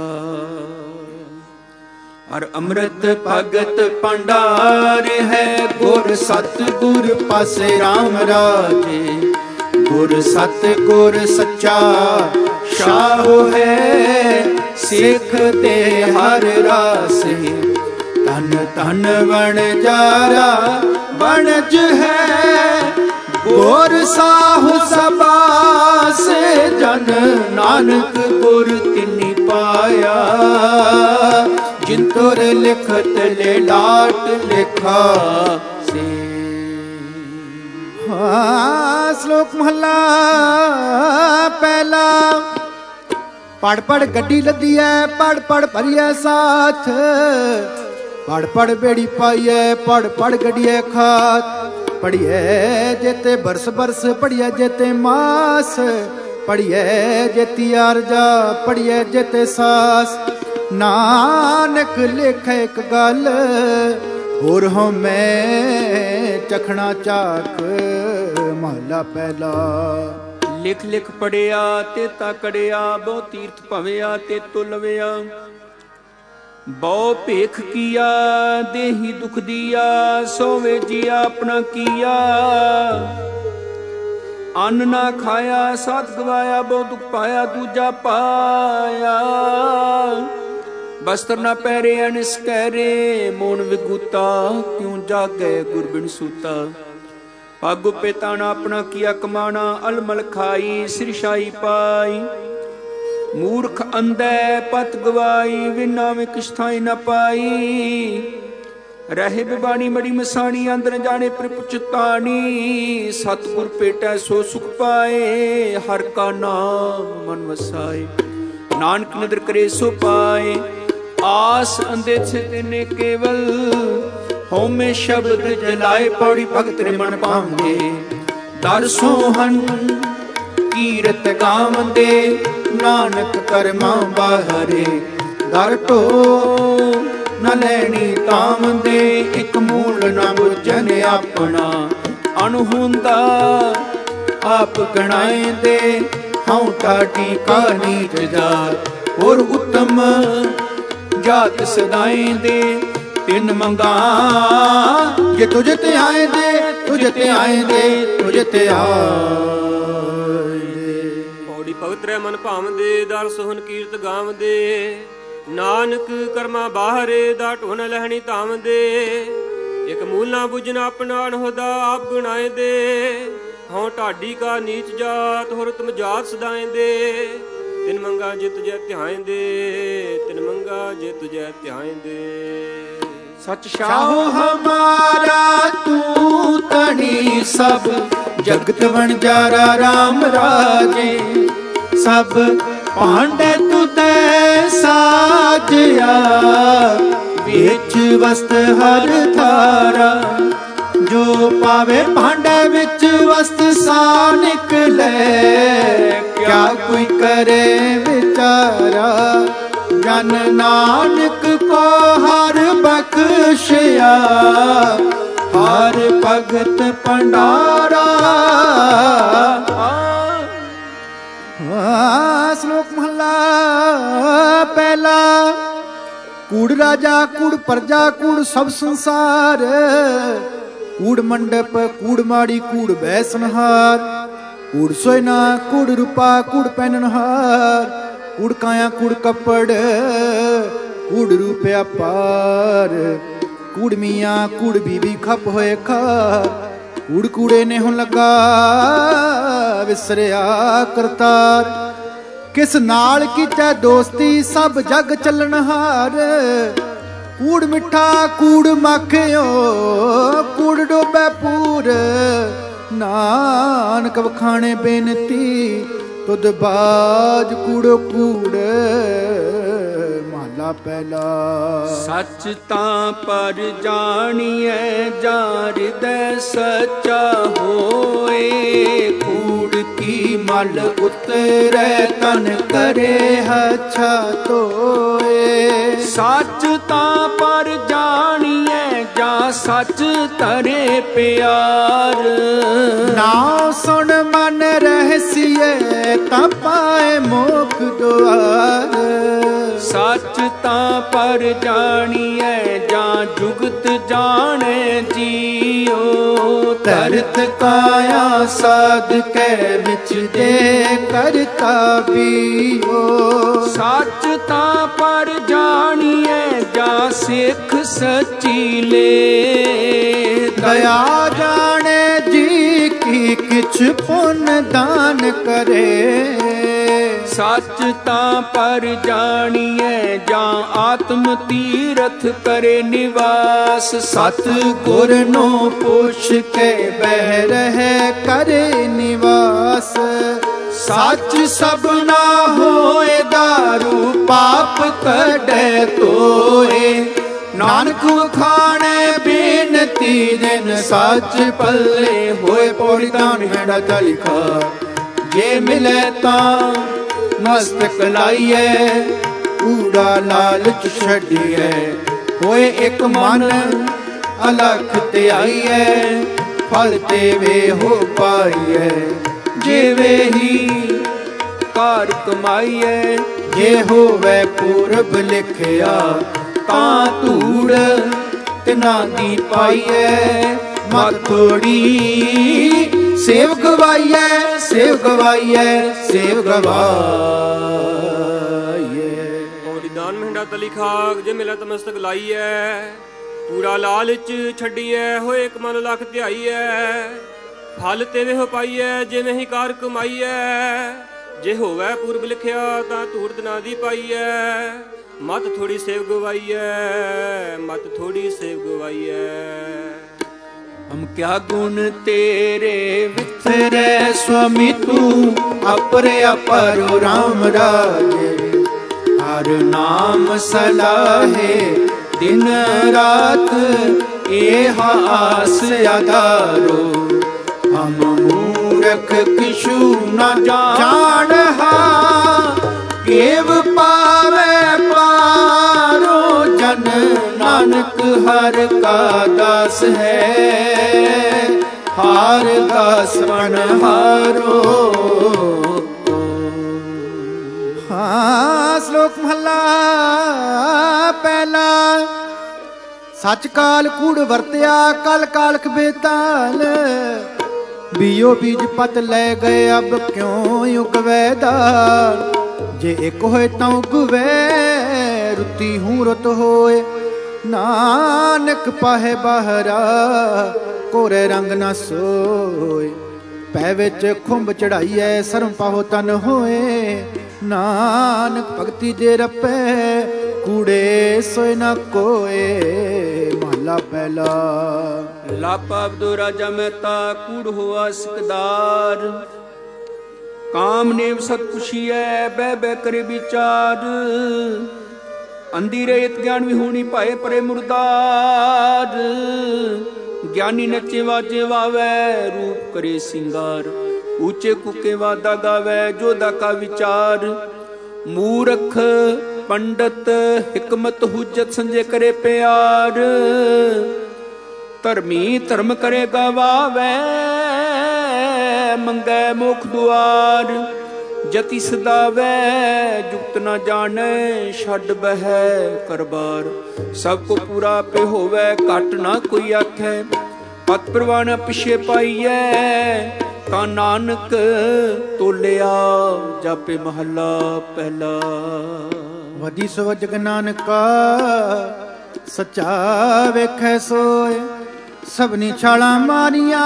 ਹਰ ਅੰਮ੍ਰਿਤ ਭਗਤ ਭੰਡਾਰ ਹੈ, ਗੁਰ ਸਤ ਗੁਰ ਪਾਸੇ RAM ਰਾਜੇ। ਗੁਰ ਸਤ ਗੁਰ ਸੱਚਾ ਸ਼ਾਹੋ ਹੈ, ਸਿੱਖ ਤੇ ਹਰ ਰਾਸੇ। ਧਨ ਧਨ ਵਣਜਾਰਾ ਵਣਜ ਹੈ, ਗੁਰ ਸਾਹੁ ਸਬਾਸੇ। ਜਨ ਨਾਨਕ ਗੁਰ ਤਿਨੀ ਪਾਇਆ, ਜਿਨ ਤੁਰ ਲਿਖਤ ਲੈ ਲਾਟ ਲਿਖਾ ਸੇ। ਸ਼ਲੋਕ ਮਹਲਾ ਪਹਿਲਾ। ਪੜ ਪੜ ਗੱਡੀ ਲੱਦੀ ਐ, ਪੜ ਪੜ ਭਰੀਐ ਸਾਥ। ਪੜ ਪੜ ਬੇੜੀ ਪਾਈਐ, ਪੜ ਪੜ ਗੱਡੀਐ ਖਾਤ। ਪੜੀਐ ਜੇਤੇ ਬਰਸ ਬਰਸ, ਪੜੀਐ ਜੇਤੇ ਮਾਸ। ਪੜੀਐ ਜੇਤੀ ਆਰਜਾ, ਪੜੀਐ ਜੇਤੇ ਸਾਸ। ਨਾਨਕ ਲਿਖੈ ਇੱਕ ਗੱਲ, ਹੋਰ ਹਉਮੈ ਚਖਣਾ ਚਾਖ। ਮਹਲਾ ਪਹਿਲਾ। ਲਿਖ ਲਿਖ ਪੜਿਆ ਤੇ ਤਕੜਿਆ, ਬਹੁ ਤੀਰਥ ਭਵਿਆ ਤੇ ਤੁਲਵਿਆ। ਬਹੁ ਭੇਖ ਕੀਆ ਦੇਹੀ ਦੁਖ ਦੀਆ, ਸੋਵੇ ਜੀਆ ਆਪਣਾ ਕੀਆ। ਅੰਨ ਨਾ ਖਾਇਆ ਸਾਧ ਗਵਾਇਆ, ਬਹੁ ਦੁਖ ਪਾਇਆ ਦੂਜਾ ਪਾਇਆ। ਬਸਤਰ ਨਾ ਪਹਿਰੇ ਅਨਿਸ ਕਹਿਰੇ, ਮੋਨ ਵਿਗੂਤਾ ਕਿਉ ਜਾਗੈ ਗੁਰ ਬਿਨ ਸੂਤਾ। ਪਾਗੋ ਪੇਤਾਣਾ ਆਪਣਾ ਕੀਆ ਕਮਾਣਾ, ਅਲਮਲ ਖਾਈ ਸਿਰਸ਼ਾਈ ਪਾਈ। ਮੂਰਖ ਅੰਧੈ ਪਤ ਗਵਾਈ, ਵਿਨਾ ਵਿੱਚ ਕਿਛ ਥਾਈ ਨ ਪਾਈ। ਰਹੇ ਬਿਬਾਣੀ ਮੜੀ ਮਸਾਣੀ, ਅੰਦਰ ਜਾਣੇ ਪਰ ਪੁਛਤਾਣੀ। ਸਤਿਗੁਰ ਭੇਟੈ ਸੋ ਸੁਖ ਪਾਏ, ਹਰ ਕਾ ਨਾਮ ਮਨ ਵਸਾਏ। ਨਾਨਕ ਨਦਰ ਕਰੇ ਸੋ ਪਾਏ, ਆਸ ਅੰਦੇ ਛੇ ਨੇ ਕੇਵਲ। ਹਉਮੈ ਸ਼ਬਦ ਜਲਾਏ, ਪੌੜੀ ਭਗਤ ਰੇ ਮਨ ਪਾਉਂਦੇ। ਦਰ ਸੋਹਣ ਕੀਰਤ ਗਾਵੰਦੇ, ਨਾਨਕ ਕਰਮਾ ਬਾਹਰੇ। ਦਰ ਢੋ ਨ ਲੈਣੀ ਤਾਮਦੇ, ਇਕ ਮੂਲ ਨ ਬੁਝਨ ਆਪਣਾ। ਅਣਹੁੰਦਾ ਆਪ ਗਣਾਏਂਦੇ, ਹਉ ਟਾਟੀ ਕਾ ਨੀਚ ਜਾਤ। ਹੋਰ ਉਤਮ ਜਾਤ ਸਦਾਏਂਦੇ, ਤਿੰਨ ਮੰਗਾ ਜੇ ਤੁਝ ਤੇ ਆਏ ਦੇ, ਤੁਝ ਤੇ ਆਏ ਦੇ, ਤੁਝ ਤੇ ਆਏ ਦੇ। ਪੌੜੀ ਭਗਤ ਰਹਿ ਮਨ ਭਾਵਦੇ, ਦਰ ਸੋਹਣ ਕੀਰਤ ਗਾਵਦੇ। ਨਾਨਕ ਕਰਮਾ ਬਾਹਰੇ, ਦਾ ਢੋਨ ਲਹਿਣੀ ਧਾਵਦੇ। ਇਕ ਮੂਲ ਨਾ ਬੁਝਨ ਆਪਣਾ, ਅਣਹੁਦਾ ਆਪ ਗੁਣਾਏ ਦੇ। ਹਉ ਢਾਡੀ ਕਾ ਨੀਚ ਜਾਤ, ਹੋਰ ਤੁਮ ਜਾਤ ਸਦਾਏ ਦੇ। ਤਿਨ ਮੰਗਾ ਜੇ ਤੁਝੈ ਧਿਆਏ ਦੇ, ਤਿਨ ਮੰਗਾ ਜੇ ਤੁਝੈ ਧਿਆਏ ਦੇ। ਸਚ ਸ਼ਾਹੋ ਹਮਾਰਾ ਤੂੰ ਤਣੀ, ਸਭ ਜਗਤ ਵਣਜਾਰਾ ਰਾਮ ਰਾਜੇ। ਸਭ ਭਾਂਡੇ ਤੁਧੈ ਸਾਜਿਆ, ਵਿੱਚ ਵਸਤ ਹਰ ਧਾਰਾ। ਜੋ ਪਾਵੇ ਭਾਂਡੇ ਵਿੱਚ ਵਸਤ ਸਾ ਨਿਕਲੇ, ਕਿਆ ਕੋਈ ਕਰੇ ਵਿਚਾਰਾ। ਜਨ ਨਾਨਕ ਕੋ ਹਰ ਬਖਸ਼ਿਆ, ਹਰ ਭਗਤ ਭੰਡਾਰਾ। ਸ਼ਲੋਕ ਮਹਲਾ ਪਹਿਲਾ। ਕੂੜ ਰਾਜਾ ਕੂੜ ਪ੍ਰਜਾ ਕੂੜ ਸਭ ਸੰਸਾਰ। ਕੂੜ ਮੰਡਪ ਕੂੜ ਮਾੜੀ ਕੂੜ ਬੈ ਸੰਹਾਰ। ਕੂੜ ਸੋਇਨਾ ਕੂੜ ਰੂਪਾ ਕੂੜ ਪਹਿਨਨਹਾਰ। ਕੂੜ ਕਾਇਆ ਕੂੜ ਕੱਪੜ ਕੂੜ ਰੂਪਿਆ ਪਾਰ। ਕੂੜ ਮੀਆਂ ਕੂੜ ਬੀਬੀ ਖੱਪ ਹੋਏ ਖਾਰ। ਕੂੜ ਕੂੜੇ ਨੇ ਹੁਣ ਲੱਗਾ ਵਿਸਰਿਆ ਕਰਤਾਰ। ਕਿਸ ਨਾਲ ਕੀਚੈ ਦੋਸਤੀ ਸਭ ਜਗ ਚੱਲਣਹਾਰ। ਕੂੜ ਮਿੱਠਾ ਕੂੜ ਮਾਖਿਓ ਕੂੜ ਡੋਬੈ ਪੂਰ। ਨਾਨਕ ਵਖਾਣੇ ਬੇਨਤੀ ਤੁਧ ਬਾਜ ਕੂੜੋ ਕੂੜ। ਮਹਲਾ ਪਹਿਲਾ। ਸੱਚ ਤਾਂ ਪਰ ਜਾਣੀਐ ਜਾ ਹਿਰਦੈ ਸੱਚਾ ਹੋਏ। ਕੂੜ ਕੀ ਮਲ ਉਤਰੈ ਤਨ ਕਰੇ ਹਛਾ ਧੋਏ। ਸੱਚ ਤਾਂ ਪਰ ਜਾਣੀਐ ਜਾ ਸੱਚ ਧਰੇ ਪਿਆਰ। ਨਾਉ ਸੁਣ ਮਨ ਰਹਿਸੀਏ ਤਾਂ ਪਾਏ ਮੋਖ ਦੁਆਰ। ਸੱਚ ਤਾਂ ਪਰ ਜਾਣੀਐ ਜਾਂ ਜੁਗਤ ਜਾਣੇ ਜੀਓ। ਧਰਤ ਕਾਇਆ ਸਾਧ ਕੈ ਵਿੱਚ ਦੇ ਕਰਤਾ ਬੀਓ। ਸੱਚ ਤਾਂ ਪਰ ਜਾਣੀਐ ਜਾਂ ਸਿੱਖ ਸੱਚੀ ਲੇ। ਦਇਆ ਜਾਣੇ ਜੀ ਕੀ ਕਿਛ ਪੁੰਨ ਦਾਨ ਕਰੇ। ਸੱਚ ਤਾਂ ਪਰ ਜਾਣੀਐ ਜਾਂ ਆਤਮ ਤੀਰਥ ਕਰੇ ਨਿਵਾਸ। ਸਤ ਗੁਰ ਨੂੰ ਪੁੱਛ ਕੇ ਬਹਿ ਰਹਿ ਕਰੇ ਨਿਵਾਸ। ਸੱਚ ਸਭਨਾ ਹੋਏ ਦਾਰੂ ਪਾਪ ਕੱਢੈ ਧੋਏ। ਨਾਨਕ ਵਖਾਣੇ ਬੇਨਤੀ ਦਿਨ ਸੱਚ ਪੱਲੇ ਹੋਏ। ਪੌੜੀ ਦਾਨ ਹੈੜਾ ਦਾ ਲਿਖਾ ਜੇ ਮਿਲੇ ਤਾਂ ਮਸਤਕ ਲਾਈਐ। ਕੂੜਾ ਲਾਲਚ ਛੱਡੀਐ ਹੋਏ ਇੱਕ ਮਨ ਅਲਖ ਤੇ ਆਈਐ। ਫਲ ਤੇ ਵੇ ਹੋ ਪਾਈਐ ਜਿਵੇਂ ਹੀ ਕਾਰ ਕਮਾਈਐ। ਜੇ ਹੋਵੇ ਪੂਰਬ ਲਿਖਿਆ ਤਾਂ ਧੂੜ ਤਿਨਾ ਦੀ ਪਾਈਐ। ਮਥੋੜੀ ਸੇਵ ਗਵਾਈਐ ਸੇਵ ਗਵਾਈਐ ਸੇਵ ਗਵਾਈਐ। ਪੌੜੀ ਦਾਨ ਮਹਿੰਡਾ ਤਲੀ ਖਾਕ ਜੇ ਮਿਲਤ ਮਸਤਕ ਲਾਈਐ। ਕੂੜਾ ਲਾਲਚ ਛੱਡੀਐ ਹੋਏ ਇੱਕ ਮਨ ਲੱਖ ਧਿਆਈਐ। ਫਲ ਤੇਵੇ ਹੋ ਪਾਈਐ ਜਿਵੇਂ ਹੀ ਕਾਰ ਕਮਾਈਐ। ਜੇ ਹੋਵੇ ਪੂਰਬ ਲਿਖਿਆ ਤਾਂ ਧੂਰਤ ਨਾ ਦੀ ਪਾਈਐ। ਮਤ ਥੋੜੀ ਸੇਵ ਗਵਾਈਐ, ਮਤ ਥੋੜੀ ਸੇਵ ਗਵਾਈਐ। ਹਮ ਕਿਆ ਗੁਣ ਤੇਰੇ ਵਿਥਰੇ ਸੁਆਮੀ ਤੂੰ ਅਪਰੇ ਅਪਰੋ ਰਾਮ ਰਾਜੇ। ਹਰ ਨਾਮ ਸਲਾਹੇ ਦਿਨ ਰਾਤ ਇਹ ਆਸ ਆਧਾਰੋ। ਹਮ ਮੂਰਖ ਕਿਛੂ ਨਾ ਜਾਣਹਾ ਕੇਵ ਪਾਵੇ ਪਾਰੋ। ਜਨ ਨਾਨਕ ਹਰ ਕਾ ਦਾਸ ਹੈ ਹਾਰ ਦਾਸ ਬਨ ਹਾਰੋ। ਹਾਂ ਸ਼ਲੋਕ ਮਹਲਾ ਪਹਿਲਾ। ਸੱਚ ਕਾਲ ਕੂੜ ਵਰਤਿਆ ਕਲ ਕਾਲਖ ਬੇਤਾਲ। ਬੀਓ ਬੀਜ ਪਤ ਲੈ ਗਏ ਅਬ ਕਿਉਂ ਉਗਵੈ ਦਾਲ। ਜੇ ਇੱਕ ਹੋਏ ਤਾਂ ਉਗਵੈ ਰੁੱਤੀ ਹੂੰ ਰੁੱਤ ਹੋਏ। ਨਾਨਕ ਪਾਹੇ ਬਾਹਰਾ ਕੋਰੇ ਰੰਗ ਨਾ ਸੋਏ। ਪੈ ਵਿੱਚ ਖੁੰਭ ਚੜਾਈਐ ਸਰਮ ਪਾਹੋ ਤਨ ਹੋਏ। ਨਾਨਕ ਭਗਤੀ ਜੇ ਰਪੈ ਕੂੜੇ ਸੋਏ ਨਾ ਕੋਏ। ਮਹਲਾ ਪਹਿਲਾ। ਲਾਪਾ ਅਬਦੋ ਰਾਜਾ ਮਹਿਤਾ ਕੂੜ ਹੋਆ ਸਿਕਦਾਰ। ਕਾਮ ਨੇਵ ਸਤ ਪੁਛੀਐ ਬਹਿ ਬਹਿ ਕਰੇ ਵਿਚਾਰ। ਅੰਧੀ ਰੇਤ ਗਿਆਨ ਵੀ ਹੋਣੀ ਭਾਏ ਪਰੇ ਮੁਰਦਾਰ। ਗਿਆਨੀ ਨੱਚੇ ਵਾਜੇ ਵਾਵੈ ਰੂਪ ਕਰੇ ਸਿੰਗਾਰ। ਉੱਚੇ ਕੁਕੇ ਵਾਦਾ ਗਾਵੈ ਜੋਦਾ ਕਾ ਵਿਚਾਰ। ਮੂਰਖ ਪੰਡਤ ਹਿਕਮਤ ਹੁਜਤ ਸੰਜੇ ਕਰੇ ਪਿਆਰ। ਧਰਮੀ ਧਰਮ ਕਰੇ ਗਵਾਵੈ ਮੰਗੈ ਮੁਖ ਦੁਆਰ। ਜਤੀ ਸਦਾਵੈ ਜੁਗਤ ਨਾ ਜਾਣੈ ਛੱਡ ਬਹਿ ਕਰਬਾਰ। ਸਭ ਕੋ ਪੂਰਾ ਪੇ ਹੋਵੈ ਘਟ ਨਾ ਕੋਈ ਆਖੈ। ਪਤ ਪ੍ਰਵਾਨ ਪਿਛੇ ਪਾਈਐ ਤਾਂ ਨਾਨਕ ਤੋਲਿਆ ਜਾਪੇ ਮਹੱਲਾ ਪਹਿਲਾ। ਵਧੀ ਸੋ ਜਗ ਨਾਨਕਾ ਸੱਚਾ ਵੇਖੈ ਸੋਏ। ਸਭਨੀ ਛਾਲਾਂ ਮਾਰੀਆਂ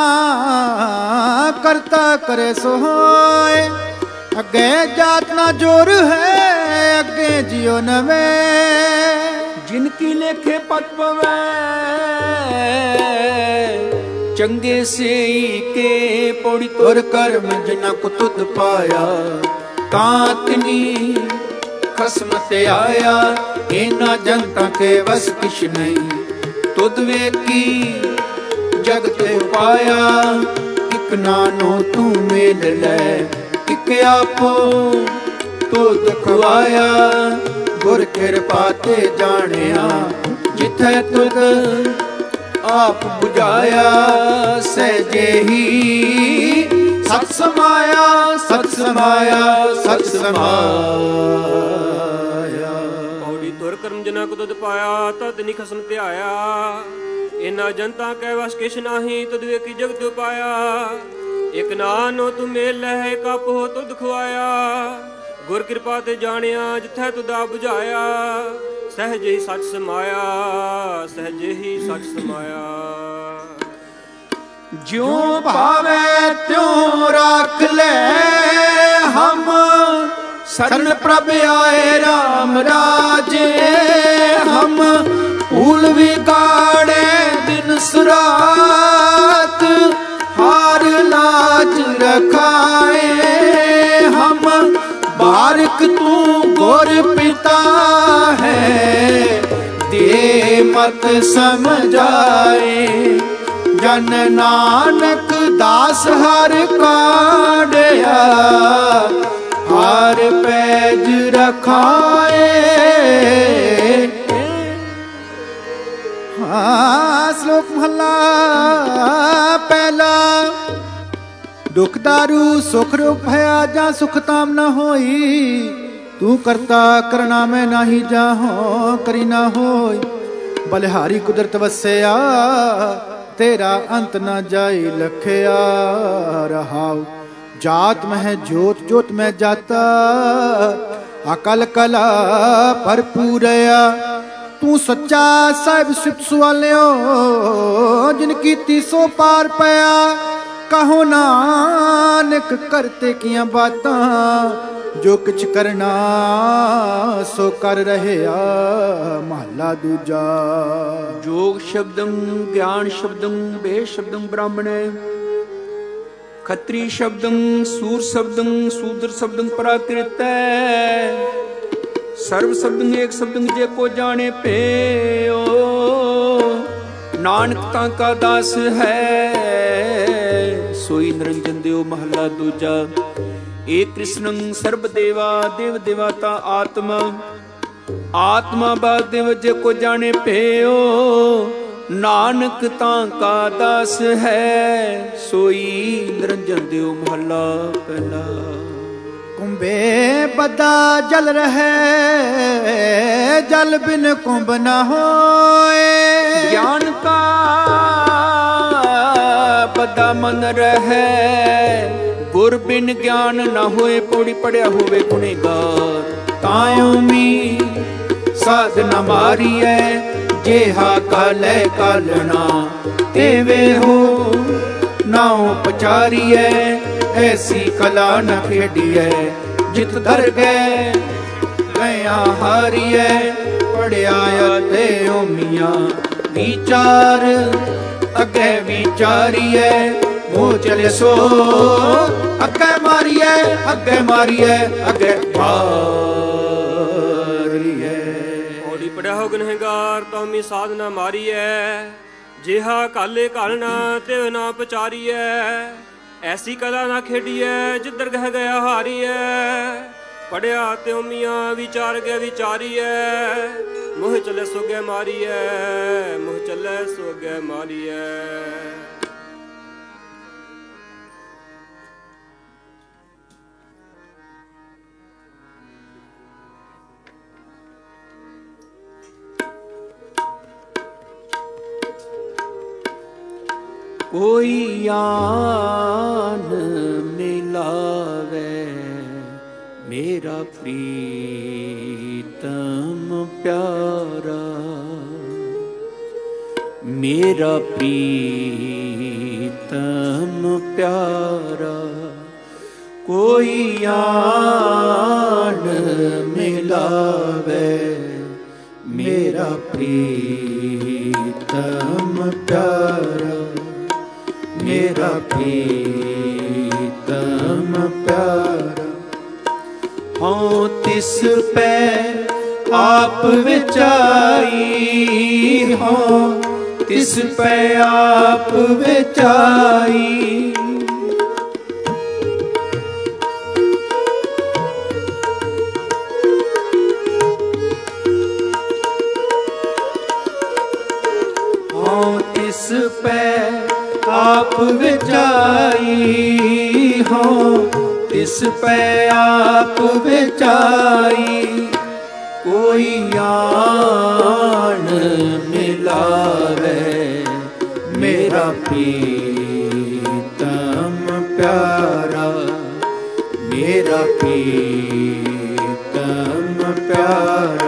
ਕਰਤਾ ਕਰੇ ਸੋ ਹੋਏ। ਅੱਗੇ ਜਾਤ ਨਾ ਜੋਰ ਹੈ ਅੱਗੇ ਜਿਉ ਨਵੇਂ। ਜਿਨ ਕੀ ਲੇਖੇ ਪਤ ਪਵੈ ਚੰਗੇ ਸੇਈ ਕੇ ਪੌੜੀ ਤੁਰ ਕਰਮ ਜਿਨਾ ਕੋ ਤੁਧ ਪਾਇਆ। ਕਾਤਨੀ ਖਸਮ ਤੇ ਆਇਆ ਇਹਨਾਂ ਜਨਤਾ ਕੇ ਵਸ ਕਿਛ ਨਹੀਂ। ਤੁਧ ਵੇਖੀ ਜਗ ਤੇ ਪਾਇਆ ਇਕ ਨਾਨੋ ਤੂੰ ਮੇਲ ਲੈ। ਇਕ ਆਪੋ ਤੋ ਦੁਖਵਾਇਆ ਗੁਰ ਕਿਰਪਾ ਤੇ ਜਾਣਿਆ। ਜਿਥੈ ਤੁਧ ਆਪ ਬੁਝਾਇਆ ਸਹਿਜੇ ਹੀ ਸਤ ਸਮਾਇਆ ਸਤ ਸਮਾਇਆ ਸਤ ਸਮਾਇਆ। ਪੌੜੀ ਤੁਰ ਕਰਮ ਜਿਨਾ ਕੋ ਤੁਧ ਪਾਇਆ ਤਦ ਨੀ ਖਸਮ ਧਿਆਇਆ। ਇਨਾ ਜਨਤਾ ਕੈ ਵਸ ਕਿਛ ਨਾਹੀ ਤੁਧ ਵੇਖੀ ਜਗਤ ਪਾਇਆ। ਇਕ ਨਾਨੋ ਤੂੰ ਮੇਲ ਲੈ ਕਪ ਹੋ ਤੁਧ ਖਵਾਇਆ। ਗੁਰ ਕਿਰਪਾ ਤੇ ਜਾਣਿਆ ਜਿਥੈ ਤੁਧਾ ਬੁਝਾਇਆ। ਸਹਿਜ ਹੀ ਸੱਚ ਸਮਾਇਆ ਸਹਿਜ ਹੀ ਸੱਚ ਸਮਾਇਆ। ਜਿਉ ਭਾਵੇ ਤਿਉ ਰੱਖ ਲੈ ਹਮ ਸਰਨ ਪ੍ਰਭ ਆਏ ਰਾਮ ਰਾਜੇ। ਹਮ ਭੂਲ ਵਿਗਾੜੇ ਦਿਨ ਸੁਰਾਤ ਹਾਰ ਲਾਜ ਰਖਾਏ। ਹਮ ਬਾਰਿਕ ਤੂੰ ਗੁਰ ਪਿਤਾ ਹੈ ਦੇ ਮਤ ਸਮਝਾਏ। ਜਨ ਨਾਨਕ ਦਾਸ ਹਰ ਕਾਢਿਆ ਹਰ ਪੈਜ ਰਖਾਏ। ਸ਼ਲੋਕ ਮਹਲਾ ਪਹਿਲਾ। ਦੁਖ ਦਾਰੂ ਸੁਖ ਰੋਗ ਭਇਆ ਜਾਂ ਸੁਖ ਤਾਮ ਨਾ ਹੋਈ। ਤੂੰ ਕਰਤਾ ਕਰਨਾ ਮੈਂ ਨਾਹੀ ਜਾਹੋ ਕਰੀ ਨਾ ਹੋਈ। ਬਲਿਹਾਰੀ ਕੁਦਰਤ ਵਸਿਆ ਤੇਰਾ ਅੰਤ ਨਾ ਜਾਈ ਲਖਿਆ ਰਹਾਉ। ਜਾਤ ਮਹਿ ਜੋਤ ਜੋਤ ਮੈਂ ਜਾਤਾ ਅਕਲ ਕਲਾ ਭਰਪੂਰਿਆ। ਤੂੰ ਸੱਚਾ ਸਾਹਿਬ ਸਿਫਤ ਸੁਆਲਿਓ ਜਿਨ ਕੀਤੀ ਸੋ ਪਾਰ ਪਿਆ। ਕਹੋ ਨਾਨਕ ਕਰਤੇ ਕੀਆਂ ਬਾਤਾਂ, ਜੋ ਕਿਛ ਕਰਨਾ ਸੋ ਕਰ ਰਹਿਆ। ਮਹਲਾ ਦੂਜਾ। ਜੋਗ ਸ਼ਬਦੰ ਗਿਆਨ ਸ਼ਬਦੰ ਬੇ ਸ਼ਬਦੰ ਬ੍ਰਾਹਮਣੇ, ਖੱਤਰੀ ਸ਼ਬਦੰ ਸੂਰ ਸ਼ਬਦੰ ਸੂਦਰ ਸ਼ਬਦੰ ਪ੍ਰਾਕ੍ਰਿਤੈ। ਸਰਬ ਸ਼ਬਦੰ ਏਕ ਸ਼ਬਦੰ ਜੇ ਕੋ ਜਾਣੇ ਭਿਓ, ਨਾਨਕ ਤਾਂ ਕਾ ਦਾਸ ਹੈ ਸੋਈ ਨਿਰੰਜਨ ਦਿਓ। ਮਹਲਾ ਦੂਜਾ। ਏਕ ਕ੍ਰਿਸ਼ਨੰ ਸਰਬ ਦੇਵਾ ਦੇਵ ਦੇਵਾਤਾ ਆਤਮਾ, ਆਤਮਾ ਬਾਦਿਵ ਜੇ ਕੋ ਜਾਣੇ ਭਿਓ, ਨਾਨਕ ਤਾਂ ਕਾ ਦਾਸ ਹੈ ਸੋਈ ਨਿਰੰਜਨ ਦਿਓ। ਮਹਲਾ ਪਹਿਲਾ। ਕੁੰਭੇ ਬੱਦਾ ਜਲ ਰਹੇ, ਜਲ ਬਿਨ ਕੁੰਭ ਨਾ ਹੋਏ। ਗਿਆਨ ਕਾ ਬੱਦਾ ਮਨ ਰਹੈ, ਗੁਰ ਬਿਨ ਗਿਆਨ ਨਾ ਹੋਏ। ਪੌੜੀ ਪੜਿਆ ਹੋਵੇ ਗੁਨੇਗਾਰ, ਤਾਇਓਮੀ ਸਾਧਨਾ ਮਾਰੀਐ। ਜੇਹਾ ਕਾਲੈ ਕਾਲਣਾ ਤੇਵੇ ਹੋ, ਨਾਉ ਪਚਾਰੀਐ। ਐਸੀ ਕਲਾ ਨ ਖੇਡੀਐ, ਜਿਤ ਦਰ ਗਏ ਗਿਆ ਹਾਰੀਐ। ਪੜਿਆ ਅਤੇ ਓਮੀਆਂ ਵਿਚਾਰ, ਅੱਗੇ ਵਿਚਾਰੀਐ। ਮੋਹ ਚਲੇ ਸੋ ਅੱਗੇ ਮਾਰੀਐ, ਅੱਗੇ ਮਾਰੀਐ, ਅੱਗੇ ਮਾਰੀਐ। ਪੌੜੀ ਪੜਿਆ ਹੋ ਗੁਨਹਗਾਰ, ਤੌਮੀ ਸਾਧਨਾ ਮਾਰੀਐ। ਜਿਹਾ ਕਾਲੇ ਘਾਲਣਾ ਤੇ ਨਾ ਪਚਾਰੀਐ। ਐਸੀ ਕਲਾ ਨਾ ਖੇਡੀਐ, ਜਿੱਧਰ ਗਹਿ ਗਿਆ ਹਾਰੀਐ। ਪੜਿਆ ਤੇ ਉਮੀਆਂ ਵਿਚਾਰ ਗਿਆ ਵਿਚਾਰੀਐ। ਮੋਹ ਚਲੇ ਸੋ ਗੈ ਮਾਰੀਐ, ਮੋਹ ਚਲੇ ਸੋ ਗੈ ਮਾਰੀਐ। ਕੋਈ ਆਨ ਮਿਲਾਵੇ, ਮੇਰਾ ਪ੍ਰੀਤਮ ਪਿਆਰਾ। ਮੇਰਾ ਪ੍ਰੀਤਮ ਪਿਆਰਾ, ਕੋਈ ਆਨ ਮਿਲਾਵੇ। ਮੇਰਾ ਪ੍ਰੀਤਮ ਪਿਆਰਾ, ਮੇਰਾ ਪ੍ਰੀਤਮ ਪਿਆਰਾ। ਹਉ ਤਿਸ ਪੈ ਆਪ ਵਿਚਾਈ, ਹਉ ਤਿਸ ਪੈ ਆਪ ਵਿਚਾਈ। ਹਉ ਤਿਸ ਪੈ ਆਪ ਵਿਚਾਈ, ਹੋ ਤਿਸ ਪੈ ਆਪ ਵਿਚਾਈ। ਕੋਈ ਆਣ ਮਿਲਾਵੇ, ਮੇਰਾ ਪ੍ਰੀਤਮ ਪਿਆਰਾ। ਮੇਰਾ ਪ੍ਰੀਤਮ ਪਿਆਰਾ।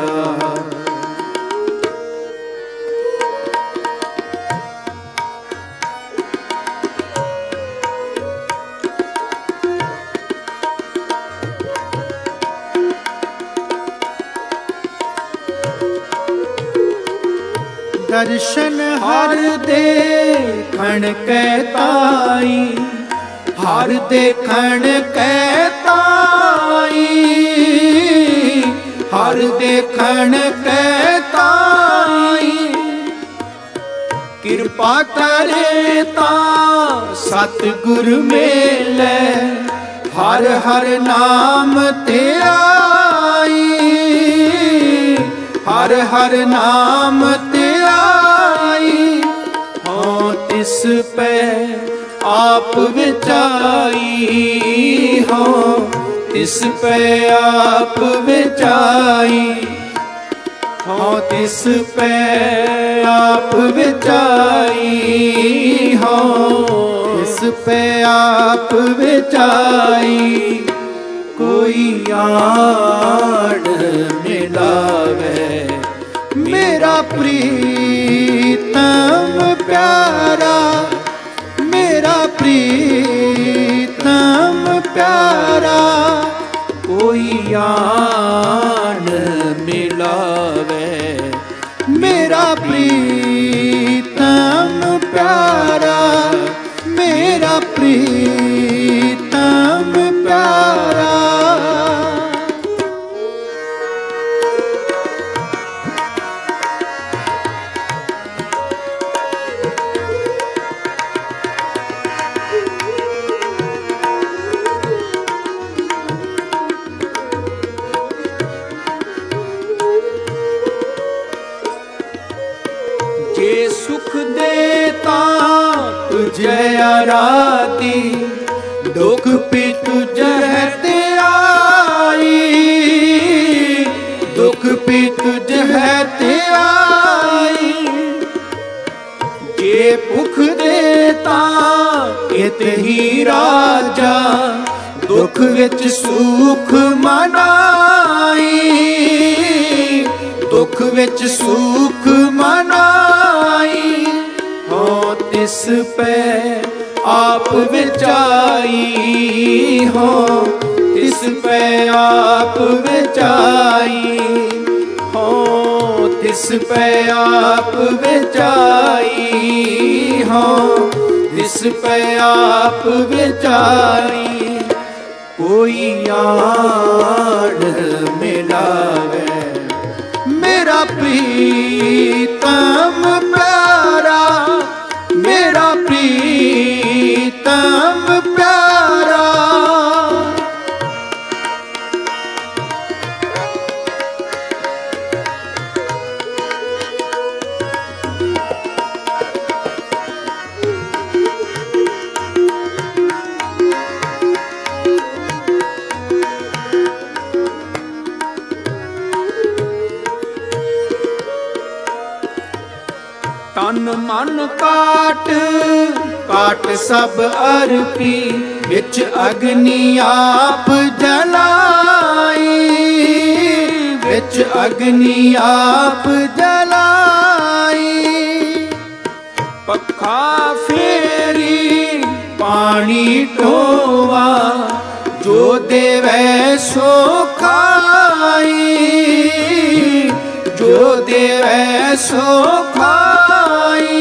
ਦਰਸ਼ਨ ਹਰ ਦੇਖਣ ਕੈ ਤਾਈ, ਹਰ ਦੇਖਣ ਕੈ ਤਾਈ, ਹਰ ਦੇਖਣ ਕੈ ਤਾਈ। ਕਿਰਪਾ ਕਰੇ ਤਾਂ ਸਤਿਗੁਰ ਮੇਲੇ, ਹਰ ਹਰ ਨਾਮ ਧਿਆਈ, ਹਰ ਹਰ ਨਾਮ ਧਿਆਈ। ਹਉ ਤਿਸ ਪੈ ਆਪ ਵਿਚਾਈ, ਹਉ ਤਿਸ ਪੈ ਆਪ ਵਿਚਾਈ। ਹਉ ਤਿਸ ਪੈ ਆਪ ਵਿਚਾਈ, ਹਉ ਤਿਸ ਪੈ ਆਪ ਵਿਚਾਈ। ਕੋਈ ਆਣ ਮਿਲਾਵੇ, ਮੇਰਾ ਪ੍ਰੀਤਮ ਪਿਆਰਾ। मेरा प्रीतम प्यारा, कोई आन मिलावे। मेरा प्रीतम प्यारा, मेरा प्रीतम प्यारा। जे सुख देता तुझे आराधी, दुख भी तुझे ते आई, दुख भी तुझे ते आई। जे भुख देता इत ही राजा, दुख विच सुख मनाई, दुख विच सुख मनाई। हो तिस पे आप विचाई, हो तिस पे आप विचाई, हो तिस पे आप विचाई, हो तिस पे आप विचाई। कोई आड़ मिलावे, मेरा प्रीतम प्यारा, मेरा प्रीतम प्यारा। तन मन काट काट सब अर्पी, विच अग्नि आप जलाई, विच अग्नि आप जलाई। पखा फेरी पानी ढोवा, जो देवै सो खाई, जो देवै सो खाई।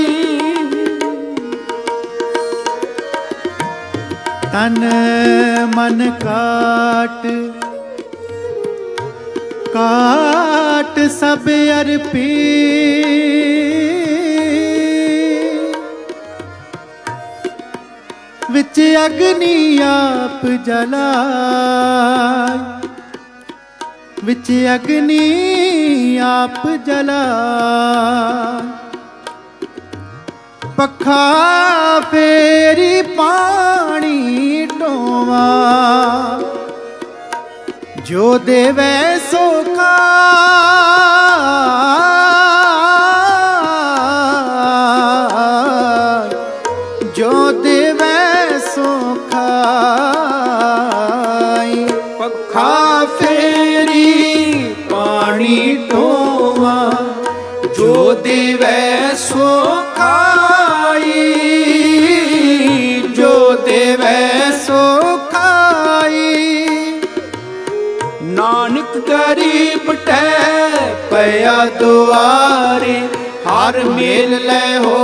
तन मन काट काट सब अर्पी, विच अग्नि आप जलाई, विच अग्नि आप जलाई। पखा फेरी पानी ढोवा, जो देवै सो खाई, जो देवै सो खाई। पखा फेरी पानी ढोवा, जो देवै सो खाई, जो देवै सो खाई। नानक गरीब टै पया दुआरे, हर मेल ले हो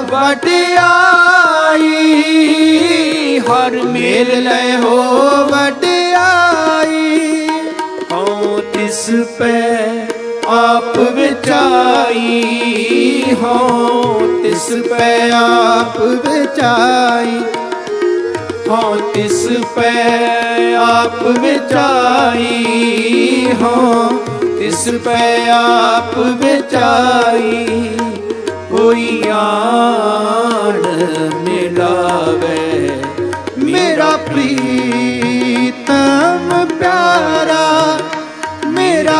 वडियाई, हर मेल ले हो वडियाई। हूँ तिस पे आप विचाई, हूँ तिस पे आप विचाई, हूँ तिस पे आप विचाई, हूँ तिस पे आप विचाई। कोई आन मिलावे, मेरा प्रीतम प्यारा, मेरा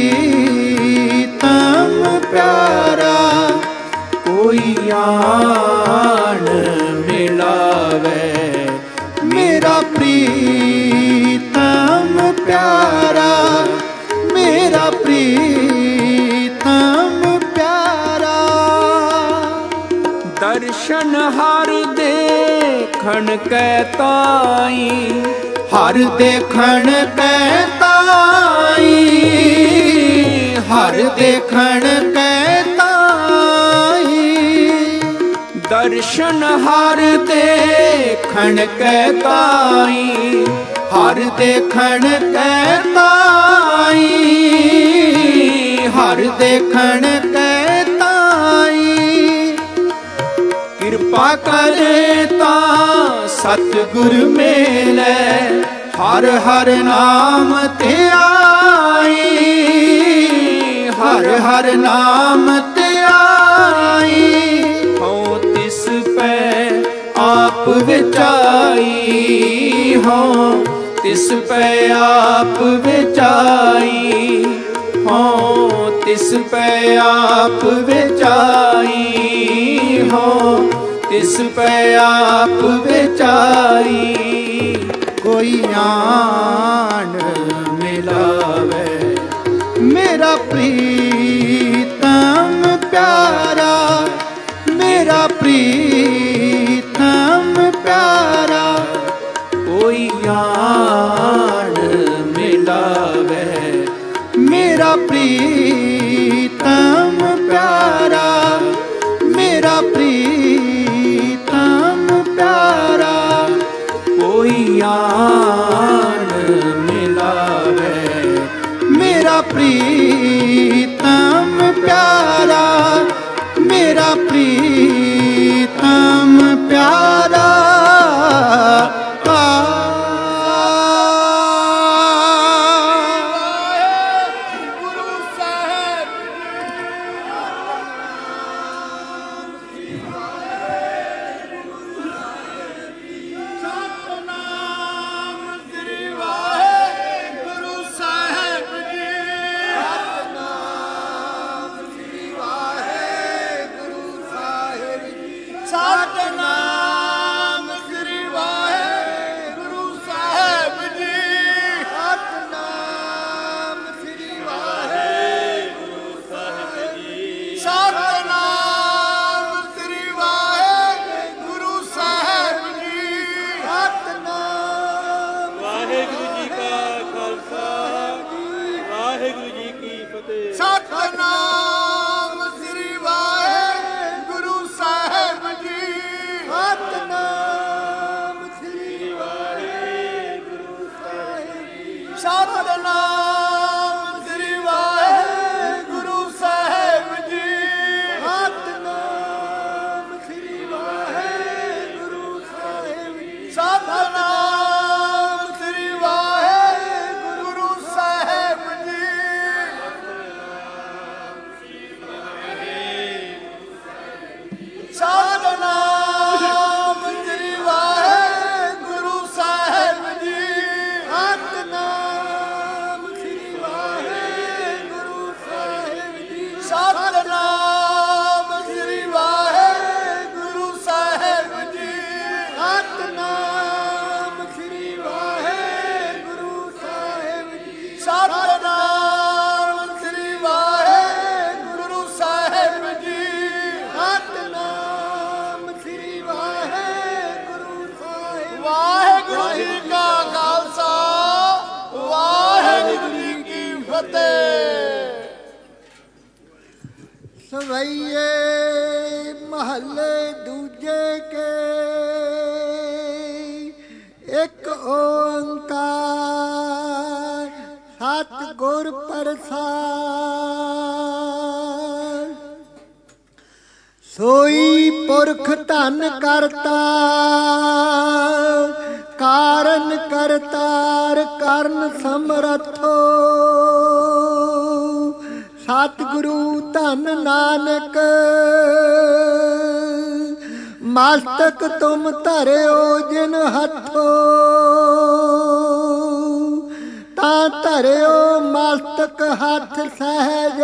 प्रीतम प्यारा। कोई आन मिलावे, मेरा प्रीतम प्यारा, मेरा प्रीतम प्यारा। दर्शन हर दे ਦੇਖਣ ਕੈ ਤਾਈ, ਹਰ ਦੇਖਣ ਕੈ ਤਾਈ, ਹਰ ਦੇਖਣ ਕੈ ਤਾਈ। ਦਰਸ਼ਨ ਹਰ ਦੇਖਣ ਕੈ ਤਾਈ, ਹਰ ਦੇਖਣ ਕੈ ਤਾਈ, ਹਰ ਦੇਖਣ ਕੈ ਤਾਈ। ਕਿਰਪਾ ਕਰੇ ਤਾਂ ਸਤਿਗੁਰ ਮੇਲੈ, ਹਰ ਹਰ ਨਾਮ ਧਿਆਈ, ਹਰ ਹਰ ਨਾਮ ਧਿਆਈ। ਹਉ ਤਿਸ ਪੈ ਆਪ ਵਿਚਾਈ, ਹਉ ਤਿਸ ਪੈ ਆਪ ਵਿਚਾਈ, ਹਉ ਤਿਸ ਪੈ ਆਪ ਵਿਚਾਈ, ਹਉ ਤਿਸ ਪੈ ਆਪ ਵਿਚਾਈ। ਕੋਈ ਆਣ ਮਿਲਾਵੇ ਮੇਰਾ ਪ੍ਰੀਤਮ ਪਿਆਰਾ, ਮੇਰਾ ਪ੍ਰੀਤਮ ਪਿਆਰਾ। ਕੋਈ ਆਣ ਮਿਲਾਵੇ ਮੇਰਾ ਪ੍ਰੀਤਮ ਪਿਆਰਾ, ਮੇਰਾ ਪ੍ਰੀਤਮ ਪਿਆਰਾ। ਕੋਈ ਆਣ ਮਿਲਾਵੇ ਮੇਰਾ ਪ੍ਰੀਤਮ ਪਿਆਰਾ, ਮੇਰਾ ਪ੍ਰੀਤਮ ਪਿਆਰਾ। ਸਤਿਨਾਮ ਸ੍ਰੀ ਵਾਹਿਗੁਰੂ ਸਾਹਿਬ ਜੀ, ਸਤਿਨਾਮ ਸ੍ਰੀ ਵਾਹਿਗੁਰੂ ਸਾਹਿਬ ਜੀ, ਸਤਿਨਾਮ ਸ੍ਰੀ ਵਾਹਿਗੁਰੂ ਸਾਹਿਬ ਜੀ, ਸਤਿਨਾਮ ਸ੍ਰੀ ਵਾਹਿਗੁਰੂ ਸਾਹਿਬ ਜੀ, ਸਤਿਨਾਮ ਸ੍ਰੀ ਵਾਹਿਗੁਰੂ ਸਾਹਿਬ ਜੀ। ਸਤਿਨਾਮ ਸ੍ਰੀ ਵਾਹਿਗੁਰੂ ਸਾਹਿਬ ਜੀ, ਸਤਿਨਾਮ ਸ੍ਰੀ ਵਾਹਿਗੁਰੂ ਸਾਹਿਬ ਜੀ, ਸਤਿਨਾਮ ਸ੍ਰੀ ਵਾਹਿਗੁਰੂ ਸਾਹਿਬ ਜੀ, ਸਤਿਨਾਮ ਸ੍ਰੀ ਵਾਹਿਗੁਰੂ ਸਾਹਿਬ ਜੀ, ਸਤਿਨਾਮ ਸ੍ਰੀ ਵਾਹਿਗੁਰੂ ਸਾਹਿਬ ਜੀ, ਸਤਿਨਾਮ ਸ੍ਰੀ ਵਾਹਿਗੁਰੂ ਸਾਹਿਬ। ਵਾਹਿਗੁਰੂ ਜੀ ਕਾ ਖਾਲਸਾ, ਵਾਹਿਗੁਰੂ ਜੀ ਕੀ ਫਤਿਹ। ਸਵਈਏ ਮਹੱਲੇ ਦੂਜੇ ਕੇ ਇੱਕ ਓੰਕਾਰ ਸਤਿਗੁਰ ਪ੍ਰਸਾਦਿ। ਸੋਈ ਪੁਰਖ ਧਨ ਕਰਤਾ, ਕਾਰਨ ਕਰਤਾਰ ਕਰਨ ਸਮਰੱਥੋ। ਸਤਿਗੁਰੂ ਧਨ ਨਾਨਕ, ਮਸਤਕ ਤੁਮ ਧਰਿਓ ਜਿਨ ਹੱਥੋ। ਤਾਂ ਧਰਿਓ ਮਸਤਕ ਹੱਥ ਸਹਿਜ,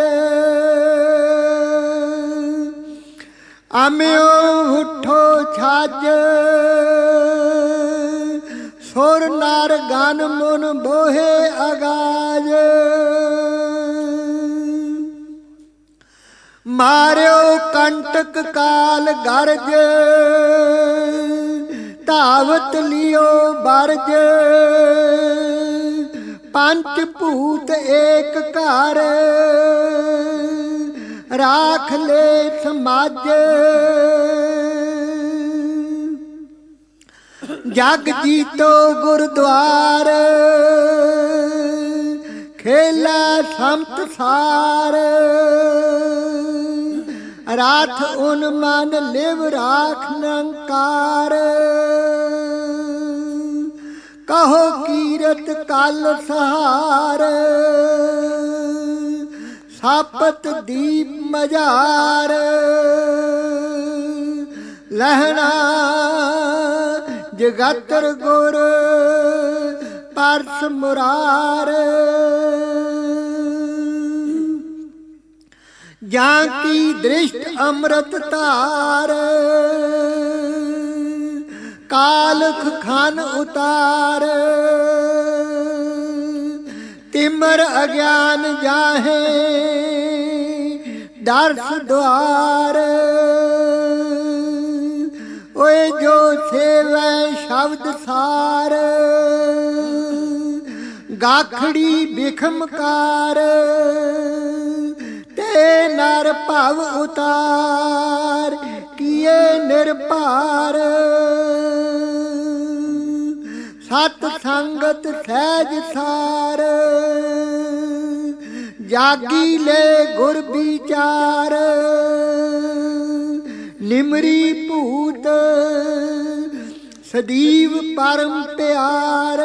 ਅਮਿਓ ਉਠੋ ਛਾਜ। ਸੁਰ ਨਰ ਗਨ ਮੁਨ ਬੋਹੇ ਅਗਾਜ। ਮਾਰਿਓ ਕੰਟਕ ਕਾਲ ਗਰਜ, ਧਾਵਤ ਲਿਓ ਬਰਜ ਪੰਚ ਭੂਤ ਏਕ ਘਰ ਰਾਖ ਲੈ ਸਮਾਜ ਜਗ ਜੀਤੋ ਗੁਰਦੁਆਰ ਖੇਲਾ ਸੰਤ ਸਾਰ ਰਾਤ ਉਨ ਮਨ ਲਿਵ ਰਾਖ ਨਿਰੰਕਾਰ ਕਹੋ ਕੀਰਤ ਕਲ ਸਹਾਰ ਸਾਪਤ ਦੀਪ ਮਝਾਰ ਲਹਿਣਾ ਜਗਤਰ ਗੁਰ ਪਰਸ ਮੁਰਾਰ ਜਾਂ ਕੀ ਦ੍ਰਿਸ਼ਟ ਅੰਮ੍ਰਿਤ ਧਾਰ ਕਾਲਖ ਖਨ ਉਤਾਰ ਤਿਮਰ ਅਗਿਆਨ ਜਾਹੇ ਦਰਸ ਦੁਆਰ ਓਏ ਜੋ ਸੇਵੈ ਸ਼ਬਦ ਸਾਰ ਗਾਖੜੀ ਬਿਖਮਕਾਰ ਤੇ ਨਰ ਭਵ ਉਤਾਰ ਕੀਏ ਨਿਰਭਾਰ ਸਤ ਸੰਗਤ ਸਹਿਜ ਸਾਰ ਜਾਗੀ ਲੈ ਗੁਰ ਵਿਚਾਰ ਨਿਮਰੀ ਭੂਤ ਸਦੀਵ ਪਰਮ ਪਿਆਰ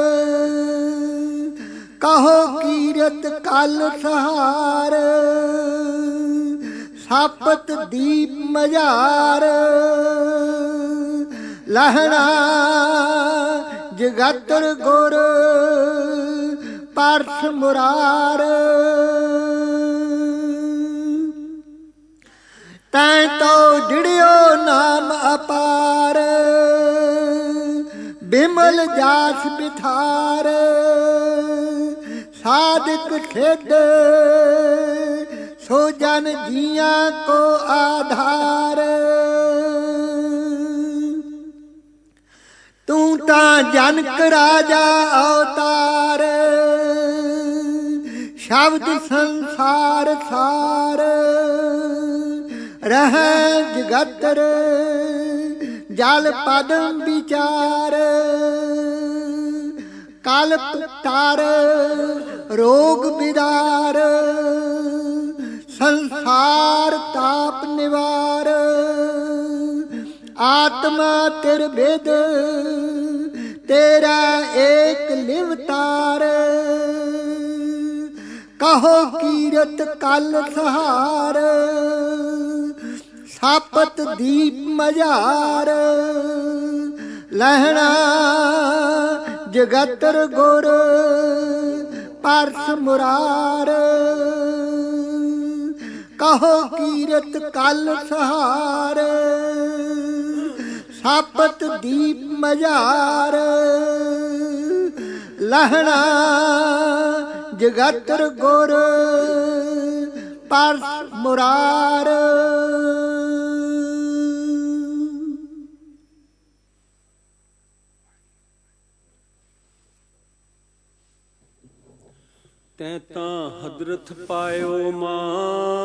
ਕਹੋ ਕੀਰਤ ਕਲ ਸਹਾਰ ਸਾਪਤ ਦੀਪ ਮਝਾਰ ਲਹਿਣਾ ਜਗਤਰ ਗੁਰ ਪਰਸ ਮੁਰਾਰ ਤੈਂ ਤੋ ਜੜਿਓ ਨਾਮ ਅਪਾਰ ਬਿਮਲ ਜਾਸ ਬਿਥਾਰ ਸਾਧਕ ਖੇਡ ਸੋ ਜਨ ਜੀਆਂ ਕੋ ਆਧਾਰ ਤੂੰ ਤਾਂ ਜਨਕ ਰਾਜਾ ਅਵਤਾਰ ਸ਼ਬਦ ਸੰਸਾਰ ਸਾਰ ਰਹਿ ਜਗਤਰ ਜਲ ਪਦਮ ਵਿਚਾਰ ਕਲਪ ਤਾਰ ਰੋਗ ਬਿਦਾਰ ਸੰਸਾਰ ਤਾਪ ਨਿਵਾਰ ਆਤਮਾ ਤਿਰ ਭੇਦ ਤੇਰਾ ਏਕ ਲਿਵਤਾਰ ਕਹੋ ਕੀਰਤ ਕਲ ਸਹਾਰ ਸਾਪਤ ਦੀਪ ਮਝਾਰ ਲਹਿਣਾ ਜਗਤਰ ਗੁਰ ਪਰਸ ਮੁਰਾਰ ਕਹੋ ਕੀਰਤ ਕਲ ਸਹਾਰ ਸਾਪਤ ਦੀਪ ਮਝਾਰ ਲਹਿਣਾ ਜਗਤਰ ਗੁਰ ਪਰਸ ਮੁਰਾਰ ਤੈਂ ਤਾਂ ਹਦਰਤ ਪਾਇਓ ਮਾਨ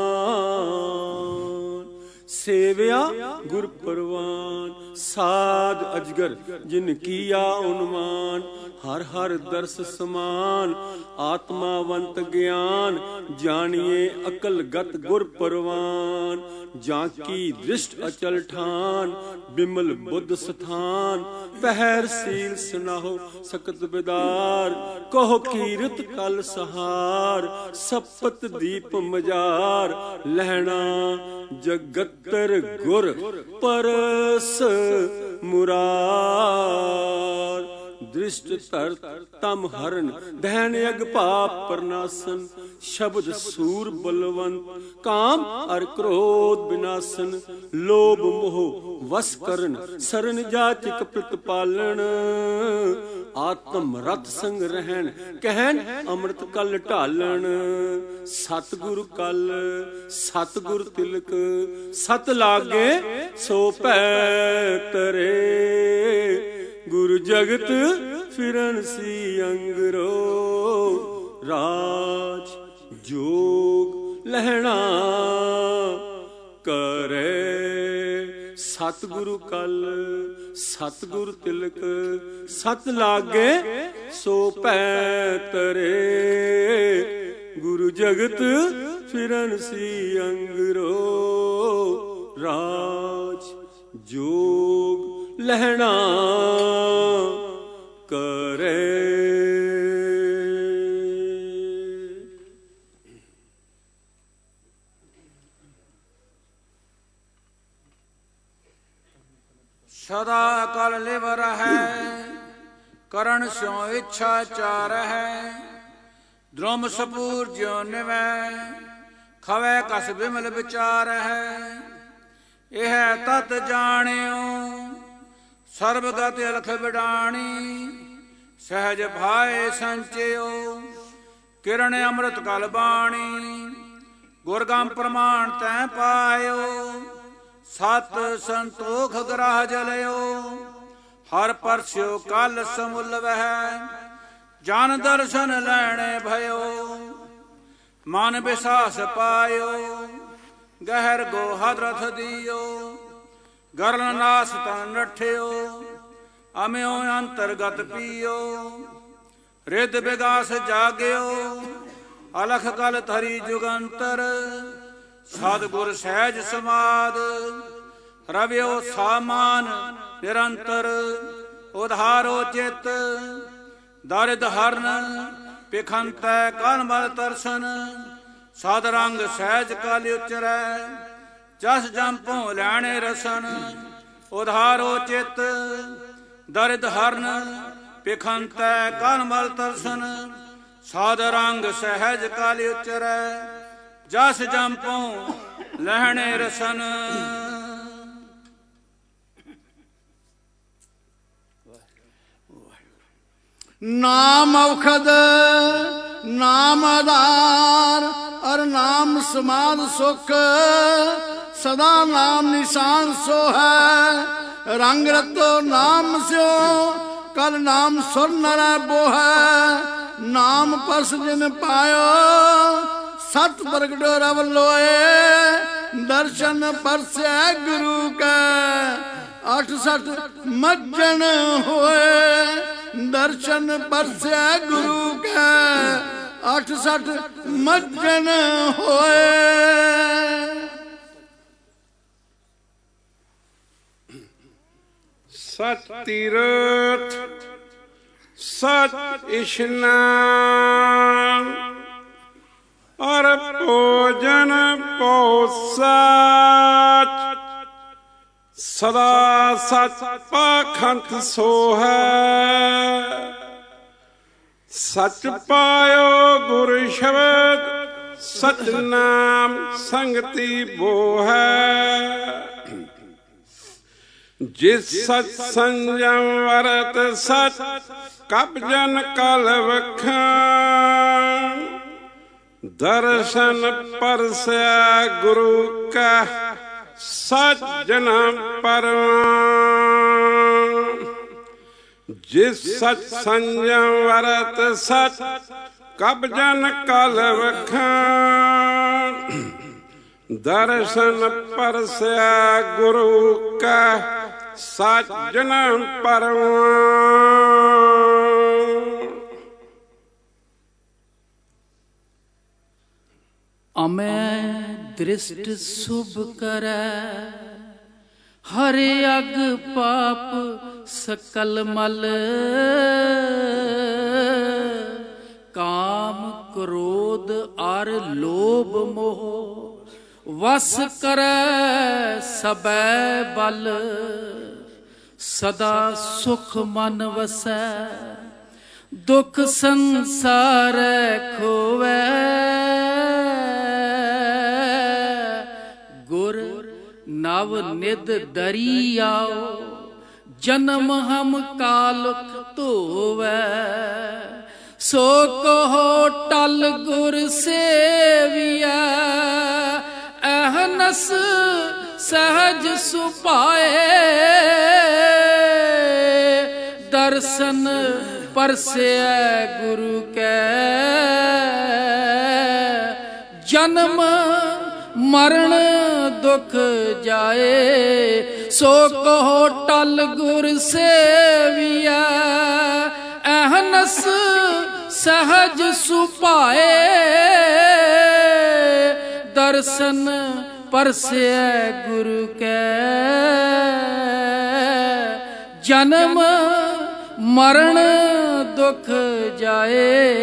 ਸੇਵਿਆ ਗੁਰ ਪਰਵਾਨ ਸਾਧ ਅਜਗਰ ਜਿਨ ਕੀਆ ਉਨਮਾਨ ਹਰ ਹਰ ਦਰਸ ਸਮਾਨ ਆਤਮਾਵੰਤ ਗਿਆਨ ਜਾਣੀਏ ਅਕਲ ਗਤ ਗੁਰ ਪਰਵਾਨ ਜਾਂ ਕੀ ਦ੍ਰਿਸ਼ਟ ਅਚਲ ਠਾਨ ਬਿਮਲ ਬੁੱਧ ਸਥਾਨ ਪਹਿਰ ਸੀਲ ਸੁਨਾਹੋ ਸਕਤ ਬਿਦਾਰ ਕਹੋ ਕੀਰਤ ਕਲ ਸਹਾਰ ਸਪਤ ਦੀਪ ਮਝਾਰ ਲਹਿਣਾ ਜਗਤਰ ਗੁਰ ਪਰਸ ਮੁਰਾਰ ਦ੍ਰਿਸ਼ਟ ਧਰਤ ਤਮ ਹਰਨ ਦਹਿਨ ਅਗ ਪਾਪ ਪਰਨਾਸਨ ਸ਼ਬਦ ਸੂਰ ਬਲਵੰਤ ਕਾਮ ਅਰ ਕ੍ਰੋਧ ਬਿਨਾਸਨ ਲੋਭ ਮੋਹ ਵਸ ਕਰਨ ਸਰਨ ਜਾਚਕ ਪ੍ਰਤਪਾਲਣ ਆਤਮ ਰਤ ਸੰਗ ਰਹਿਣ ਕਹਿਣ ਅੰਮ੍ਰਿਤ ਕਲ ਢਾਲਣ ਸਤਿਗੁਰ ਕਲ ਸਤਿਗੁਰ ਤਿਲਕ ਸਤ ਲਾਗੇ ਸੋ ਭੈ ਤਰੇ ਗੁਰ ਜਗਤ ਫਿਰਨ ਸੀ ਅੰਗਰੋ ਰਾਜ ਜੋਗ ਲਹਿਣਾ ਕਰੇ ਸਤਿਗੁਰੂ ਕਲ ਸਤਿਗੁਰ ਤਿਲਕ ਸਤ ਲਾਗੇ ਸੋ ਭੈ ਤਰੇ ਗੁਰੂ ਜਗਤ ਫਿਰਨ ਸੀ ਅੰਗਰੋ ਰਾਜ ਜੋਗ ਲਹਿਣਾ ਕਰੇ। ਸਦਾ ਕਲ ਲਿਵ ਰਹੈ ਕਰਨ ਸਿਉ ਇੱਛਾ ਚਾਰ ਹੈ ਦ੍ਰੋਮ ਸਪੂਰ ਜਿਉ ਨਿਵੈ ਖਵੈ ਕਸ ਬਿਮਲ ਵਿਚਾਰ ਹੈ ਇਹ ਤਤ ਜਾਣਿਓ ਸਰਬਗਤ ਅਲਖ ਵਿਡਾਣੀ ਸਹਿਜ ਭਾਏ ਸੰਚਿਓ ਕਿਰਨ ਅੰਮ੍ਰਿਤ ਕਲ ਬਾਣੀ ਗੁਰਗਮ ਪ੍ਰਮਾਣ ਤੈ ਪਾਇਓ ਸਤ ਸੰਤੋਖ ਗ੍ਰਹ ਜਲਿਓ ਹਰ ਪਰਸਿਓ ਕਲ ਸਮੁੱਲ ਵਹਿ ਜਨ ਦਰਸ਼ਨ ਲੈਣੇ ਭਇਓ ਮਨ ਵਿਸਾਸ ਪਾਇਓ ਗਹਿਰ ਗੋ ਹਦਰਥ ਦਿਓ ਗਰਨ ਨਾਸ ਤਨ ਨਠਿਓ ਅਮਿਓ ਅੰਤਰਗਤ ਪੀਓ ਰਿੱਧ ਵਿਗਾਸ ਜਾਗਿਓ ਅਲਖ ਕਲ ਧਰੀ ਜੁਗੰਤਰ ਸਤਿਗੁਰ ਸਹਿਜ ਸਮਾਦ ਰਵਿਓ ਸਾਮਾਨ ਨਿਰੰਤਰ ਉਧਾਰੋ ਚਿਤ ਦਰਿਦ ਹਰਨ ਪਿਖੰਤੈ ਕਨਮਲ ਤਰਸਨ ਸਦ ਰੰਗ ਸਹਿਜ ਕਲ ਉਚਰੈ ਜਸ ਜੰਪੋਂ ਲੈਣੇ ਰਸਨ ਉਧਾਰੋ ਚਿਤ ਦਰਿਦ ਹਰਨ ਪਿਖੰਤੈ ਕਨਮਲ ਤਰਸਨ ਸਦ ਰੰਗ ਸਹਿਜ ਕਲ ਉਚਰੈ ਜਸ ਜੰਪੋਂ ਲੈਣੇ ਰਸਨ। ਨਾਮ ਔਖਦ ਨਾਮ ਆਧਾਰ ਅਰ ਨਾਮ ਸਮਾਦ ਸੁਖ ਸਦਾ ਨਾਮ ਨਿਸ਼ਾਨ ਸੋ ਹੈ ਰੰਗ ਰਤੋ ਨਾਮ ਸਿਓ ਕਲ ਨਾਮ ਸੁਰ ਨਰੈ ਬੋਹੈ ਨਾਮ ਪਰਸ ਜਿਨ ਪਾਇਓ ਸਤ ਪ੍ਰਗਟ ਰਵ ਲੋਏ ਦਰਸ਼ਨ ਪਰਸੈ ਗੁਰੂ ਕੈ 68 ਮੱਜਣ ਹੋਏ ਦਰਸ਼ਨ ਪਰਸੈ ਗੁਰੂ ਕੈ 68 ਮੱਜਣ ਹੋਏ। ਸਤ ਤੀਰਥ ਸਤ ਇਸ਼ਨਾਨ ਅਰ ਭੋਜਨ ਪਉ ਸਾਚ ਸਦਾ ਸਚ ਪਾਖੰਤ ਸੋ ਹੈ ਸਚ ਪਾਇਓ ਗੁਰ ਸ਼ਬਦ ਸਤਨਾਮ ਸੰਗਤੀ ਬੋ ਹੈ ਜਿਸ ਸਚ ਸੰਜਮ ਵਰਤ ਸਚ ਕਬ ਜਨ ਕਲ ਵਖਾਂ ਦਰਸ਼ਨ ਪਰਸੈ ਗੁਰੂ ਕਾ ਸੱਜਣ ਪਰਵਾਂ ਜਿਸ ਸਚ ਸੰਜਮ ਵਰਤ ਸਚ ਕਬ ਜਨ ਕਲ ਵਖਾਂ ਦਰਸ਼ਨ ਪਰਸੈ ਗੁਰੂ ਕਾ ਸੱਜਣ ਪਰਵਾਂ। ਅਮੈ ਦ੍ਰਿਸ਼ਟ ਸੁਭ ਕਰੈ ਹਰਿ ਅਗ ਪਾਪ ਸਕਲ ਮਲ ਕਾਮ ਕ੍ਰੋਧ ਅਰ ਲੋਭ ਮੋਹ ਵਸ ਕਰੈ ਸਬੈ ਬਲ ਸਦਾ ਸੁਖ ਮਨ ਵਸੈ, ਦੁਖ ਸੰਸਾਰ ਖੋਵੈ। ਗੁਰ ਨਵ ਨਿਦ ਦਰੀ ਆਓ, ਜਨਮ ਹਮ ਕਾਲੁਕ ਧੋਵੈ। ਸੋ ਕਹੋ ਟਲ ਗੁਰ ਸੇਵੀਐ, ਅਹਨਸ ਸਹਜ ਸੁਭਾਏ। ਦਰਸ਼ਨ ਪਰਸੈ ਗੁਰੂ ਕੈ, ਜਨਮ ਮਰਨ ਦੁਖ ਜਾਏ। ਸੋ ਕਹੋ ਟਲ ਗੁਰ ਸੇਵੀਐ, ਅਹਨਸ ਸਹਜ ਸੁਭਾਏ। ਦਰਸ਼ਨ ਪਰਸੈ ਗੁਰੂ ਕੈ, ਜਨਮ ਮਰਨ ਦੁਖ ਜਾਏ।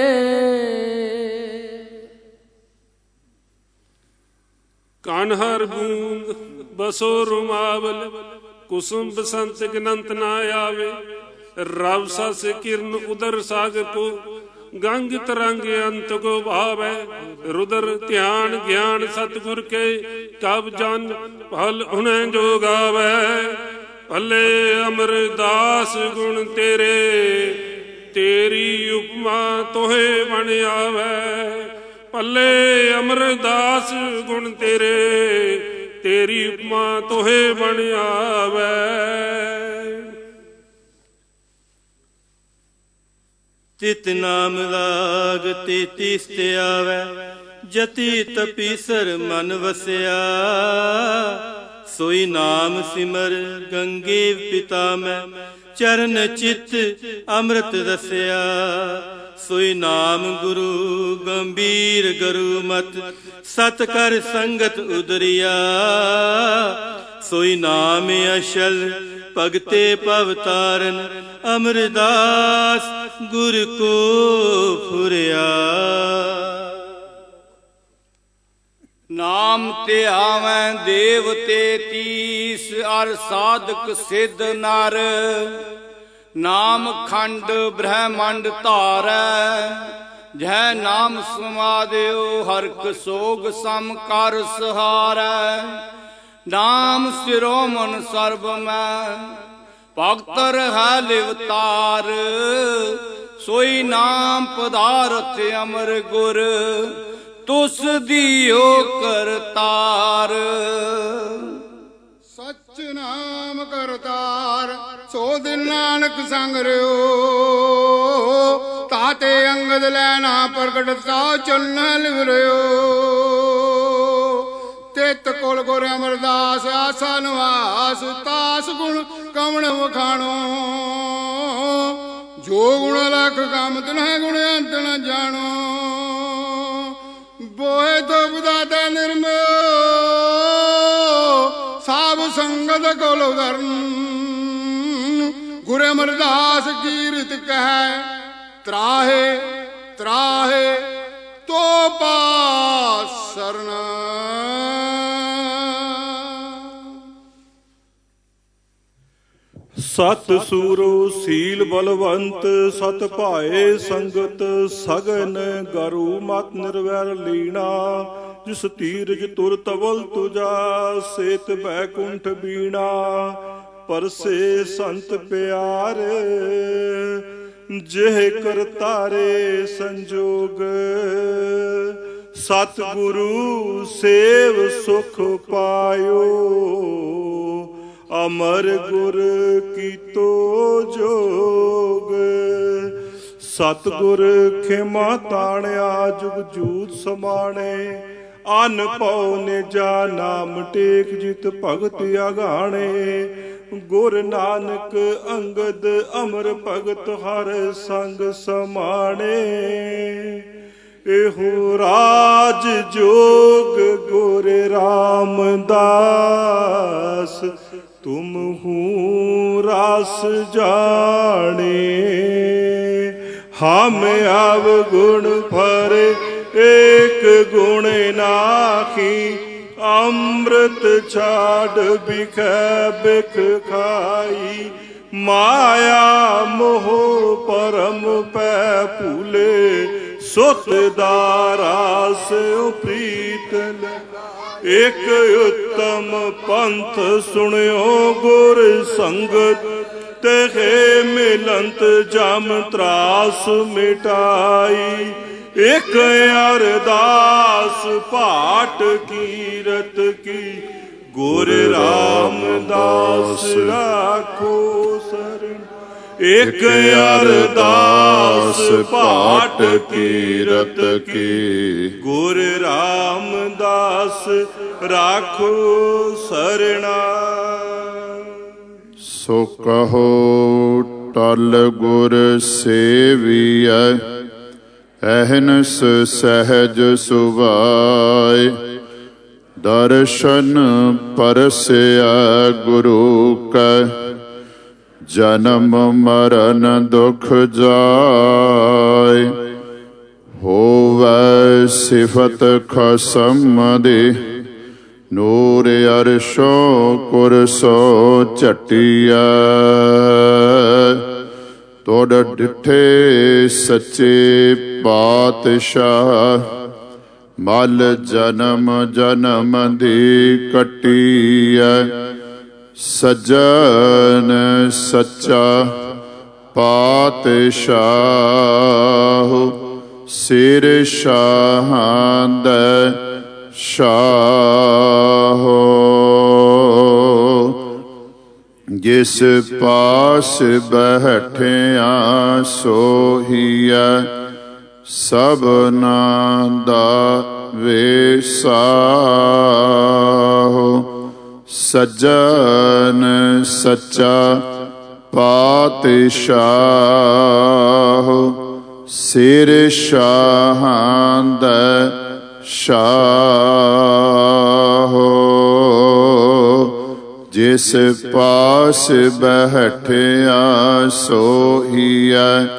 ਕਨ ਹਰ ਬੂੰਦ ਬਸੋ ਰੁਮਾਵਲ, ਕੁਸੁਮ ਬਸੰਤ ਗਨੰਤ ਨਾ ਆਵੇ। ਰਵ ਸਸ ਕਿਰਨ ਉਦਰ ਸਾਗਰ ਕੋ, ਗੰਗ ਤਰੰਗ ਅੰਤ ਕੋ ਭਾਵੈ। ਰੁਦਰ ਧਿਆਨ ਗਿਆਨ ਸਤਿਗੁਰ ਕੇ, ਕਬ ਜਨ ਫਲ ਹੁਨੈ ਜੋ ਗਾਵੈ। ਭਲੇ ਅਮਰਦਾਸ ਗੁਣ ਤੇਰੇ, ਤੇਰੀ ਉਪਮਾ ਤੋਹੇ ਬਣ ਆਵੈ। ਭਲੇ ਅਮਰਦਾਸ ਗੁਣ ਤੇਰੇ, ਤੇਰੀ ਉਪਮਾ ਤੋਹੇ ਬਣ ਆਵੈ। ਤਿਤ ਨਾਮ ਲਾਗ ਤੇਤੀਸ ਤੇ ਆਵੈ, ਜਤੀ ਤਪੀਸਰ ਮਨ ਵਸਿਆ। ਸੋਈ ਨਾਮ ਸਿਮਰ ਗੰਗੇ ਪਿਤਾ ਮੈਂ, ਚਰਨ ਚਿਤ ਅੰਮ੍ਰਿਤ ਰਸਿਆ। ਸੋਈ ਨਾਮ ਗੁਰੂ ਗੰਭੀਰ ਗਰੂ ਮਤ, ਸਤ ਕਰ ਸੰਗਤ ਉਦਰਿਆ। ਸੋਈ ਨਾਮ ਅਸ਼ਲ ਭਗਤੇ ਭਵ ਤਾਰਨ, ਅਮਰਦਾਸ ਗੁਰ ਕੋ ਫੁਰਿਆ। ਨਾਮ ਤੇ ਆਵੈ ਦੇਵ ਤੇਤੀਸ, ਅਰ ਸਾਧਕ ਸਿੱਧ ਨਰ। ਨਾਮ ਖੰਡ ਬ੍ਰਹਮੰਡ ਧਾਰੈ, ਜੈ ਨਾਮ ਸਮਾਦਿਓ ਹਰਿਕ ਸੋਗ ਸਮ ਕਰ ਸਹਾਰੈ। ਨਾਮ ਸਿਰੋ ਮਨ ਸਰਬ ਮੈਂ, ਭਗਤ ਰਹਿ ਲਿਵਤਾਰ। ਸੋਈ ਨਾਮ ਪਦਾਰਥ ਅਮਰ ਗੁਰ, ਤੁਸ ਦਿਓ ਕਰਤਾਰ। ਸਚ ਨਾਮ ਕਰਤਾਰ, ਸੋ ਦਿਨ ਨਾਨਕ ਸੰਗ ਰਿਓ। ਤਾਤੇ ਅੰਗਦ ਲੈਣਾ ਪ੍ਰਗਟਤਾ ਚੁਨ ਲਿਵਰਿਓ। ਤਿਤ ਕੋਲ ਗੁਰ ਅਮਰਦਾਸ ਆਸਾ ਨਿਵਾਸ, ਤਾਸ ਗੁਣ ਕਵਣ ਵਖਾਣੋ। ਜੋ ਗੁਣ ਲਖ ਕੰਮ ਤਿਨਹਿ ਗੁਣ ਅੰਤ ਨ ਜਾਣੋ। ਬੋਏ ਤੋਂ ਬਦਾਤਾ ਨਿਰਮੋ, ਸਾਬ ਸੰਗਤ ਕੋਲ ਉਦਰਨ। ਗੁਰ ਅਮਰਦਾਸ ਕੀ ਰਿਤ ਕਹਿ, ਤਰਾਹੇ ਤਰਾਹੇ ਤੋ ਪਾਸ ਸਰਣ। ਸਤ ਸੂਰੋ ਸੀਲ ਬਲਵੰਤ, ਸਤ ਭਾਏ ਸੰਗਤ ਸਗਨ। ਗਰੂ ਮਤ ਨਿਰਵੈਰ ਲੀਣਾ, ਜਿਸ ਧੀਰਜ ਤੁਰ ਤਵਲ ਤੁਜਾ। ਸੇਤ ਬੈਕੁੰਠ ਬੀਣਾ, ਪਰਸੇ ਸੰਤ ਪਿਆਰ। ਜਿਹ ਕਰਤਾਰੇ ਸੰਜੋਗ, ਸਤ ਗੁਰੂ ਸੇਵ ਸੁਖ ਪਾਇਓ। ਅਮਰ ਗੁਰ ਕੀਤੋ ਜੋਗ, ਸਤਿਗੁਰ ਖਿਮਾ ਤਾਣਿਆ। ਜੁਗ ਜੂਤ ਸਮਾਣੇ, ਅਨ ਪਉ ਨਿਜਾ। ਨਾਮ ਟੇਕ ਜਿਤ ਭਗਤ ਆਗਾਣੇ। ਗੁਰ ਨਾਨਕ ਅੰਗਦ ਅਮਰ ਭਗਤ, ਹਰ ਸੰਗ ਸਮਾਣੇ। ਇਹੋ ਰਾਜ ਜੋਗ ਗੁਰ ਰਾਮਦਾਸ, ਤੁਮ ਹੂੰ ਰਸ ਜਾਣੇ। ਹਮ ਅਵਗੁਣ ਭਰੇ, ਏਕ ਗੁਣ ਨਾਖੀ। ਅੰਮ੍ਰਿਤ ਛਾੜ ਬਿਖੈ ਬਿਖ ਖਾਈ, ਮਾਇਆ ਮੋਹ ਪਰਮ ਪੈ ਭੂਲੇ, ਸੁਤ ਦਾ ਰਾਸ ਪ੍ਰੀਤ ਲਗਾਈ। ਇਕ ਉਤਮ ਪੰਥ ਸੁਣਿਓ ਗੁਰ ਸੰਗਤ, ਤੇਹੇ ਮਿਲੰਤ ਜਮ ਤਰਾਸ ਮਿਟਾਈ। ਇਕ ਅਰਦਾਸ ਪਾਟ ਕੀਰਤ ਕੀ, ਗੁਰ ਰਾਮਦਾਸ ਰਾਖੋ ਸਰਣ। ਇਕ ਅਰਦਾਸ ਪਾਟ ਕੀਰਤ ਕੀ, ਗੁਰ ਰਾਮਦਾਸ ਰਾਖੋ ਸਰਣਾ। ਸੋ ਕਹੋ ਟਲ ਗੁਰ ਸੇਵੀਐ, ਅਹਨਸ ਸਹਿਜ ਸੁਭਾਇ। ਦਰਸ਼ਨ ਪਰਸਿਆ ਗੁਰੂ ਕੈ, ਜਨਮ ਮਰਨ ਦੁਖ ਜਾਇ। ਹੋਵੈ ਸਿਫਤ ਖਸਮ ਦੀ, ਨੂਰ ਅਰਸ਼ੋਂ ਕੁਰਸੋ ਝਟੀਐ। ਤੋੜ ਡਿਠੇ ਸੱਚੇ ਪਾਤਸ਼ਾਹ, ਮਲ ਜਨਮ ਜਨਮ ਦੀ ਕੱਟੀਐ। ਸੱਜਣ ਸੱਚਾ ਪਾਤਸ਼ਾਹ, ਸਿਰ ਸ਼ਾਹਾਂ ਦਾ ਸ਼ਾਹ। ਜਿਸ ਪਾਸ ਬੈਠਿਆ ਸੋਹੀਐ, ਸਭਨਾ ਦਾ ਵੇਸਾਹੁ। ਸੱਜਣ ਸੱਚਾ ਪਾਤਸ਼ਾਹ, ਸਿਰ ਸ਼ਾਹਾਂ ਦਾ ਸ਼ਾਹ। ਜਿਸ ਪਾਸ ਬੈਠਿਆ ਸੋਹੀਐ,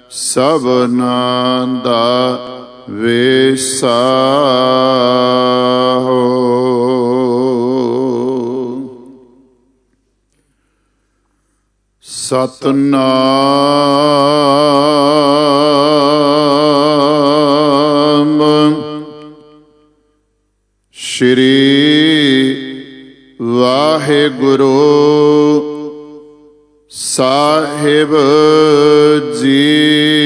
ਸਭਨਾ ਦਾ ਵੇਸਾਹੁ। ਸਤਨਾਮ ਸ਼੍ਰੀ ਵਾਹਿਗੁਰੂ ਸਾਹਿਬ ਜੀ।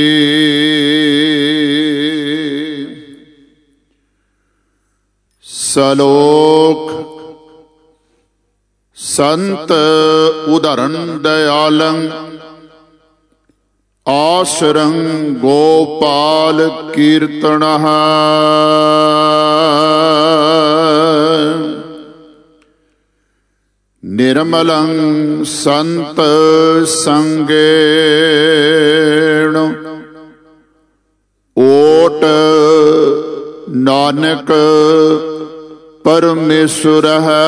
ਸਲੋਕ ਸੰਤ ਉਦਰਨ ਦਇਆਲੰ, ਆਸਰੰ ਗੋਪਾਲ ਕੀਰਤਨః। ਨਿਰਮਲੰ ਸੰਤ ਸੰਗੇਣ, ਓਟ ਨਾਨਕ ਪਰਮੇਸ਼ੁਰ ਹੈ।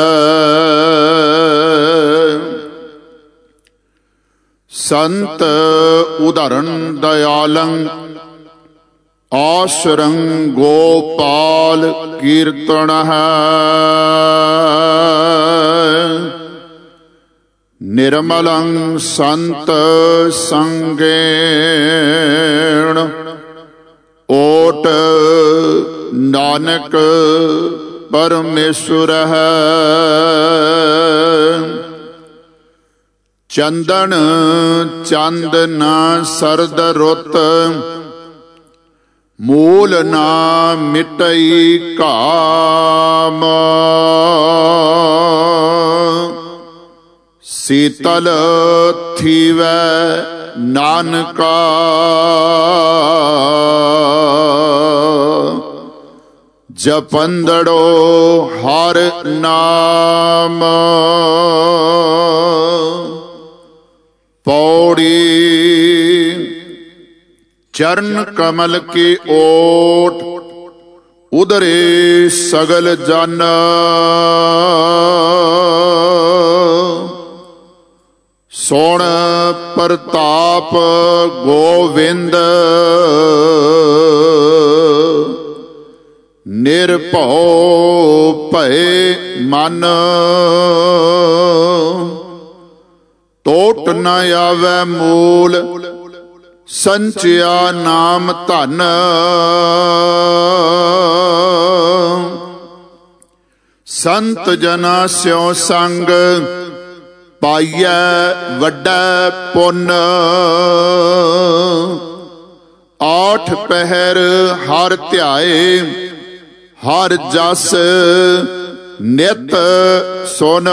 ਸੰਤ ਉਦਰਨ ਦਇਆਲੰ, ਆਸਰੰ ਗੋਪਾਲ ਕੀਰਤਨః। ਨਿਰਮਲੰ ਸੰਤ ਸੰਗੇਣ, ਓਟ ਨਾਨਕ ਪਰਮੇਸ਼ੁਰ ਹੈ। ਚੰਦਨ ਚੰਦ ਨਾ ਸਰਦ ਰੁੱਤ, ਮੂਲ ਨਾ ਮਿਟਈ ਘਾਮ। ਸੀਤਲ ਥੀਵੈ ਨਾਨਕਾ, ਜਪੰਦੜੋ ਹਰ ਨਾਮ। ਪੌੜੀ ਚਰਨ ਕਮਲ ਕੀ ਓਟ, ਉਦਰੇ ਸਗਲ ਜਨ। ਸੁਣ ਪ੍ਰਤਾਪ ਗੋਵਿੰਦ, ਨਿਰਭਉ ਭਏ ਮਨ, ਟੋਟ ਨ ਆਵੈ ਮੂਲ, ਸੰਚਿਆ ਨਾਮ ਧਨ। ਸੰਤ ਜਨਾ ਸਿਉ ਸੰਗ, ਪਾਈਐ ਵੱਡਾ ਪੁੰਨ। ਆਠ ਪਹਿਰ ਹਰ ਧਿਆਏ, ਹਰ ਜਸ ਨਿਤ ਸੁਨ।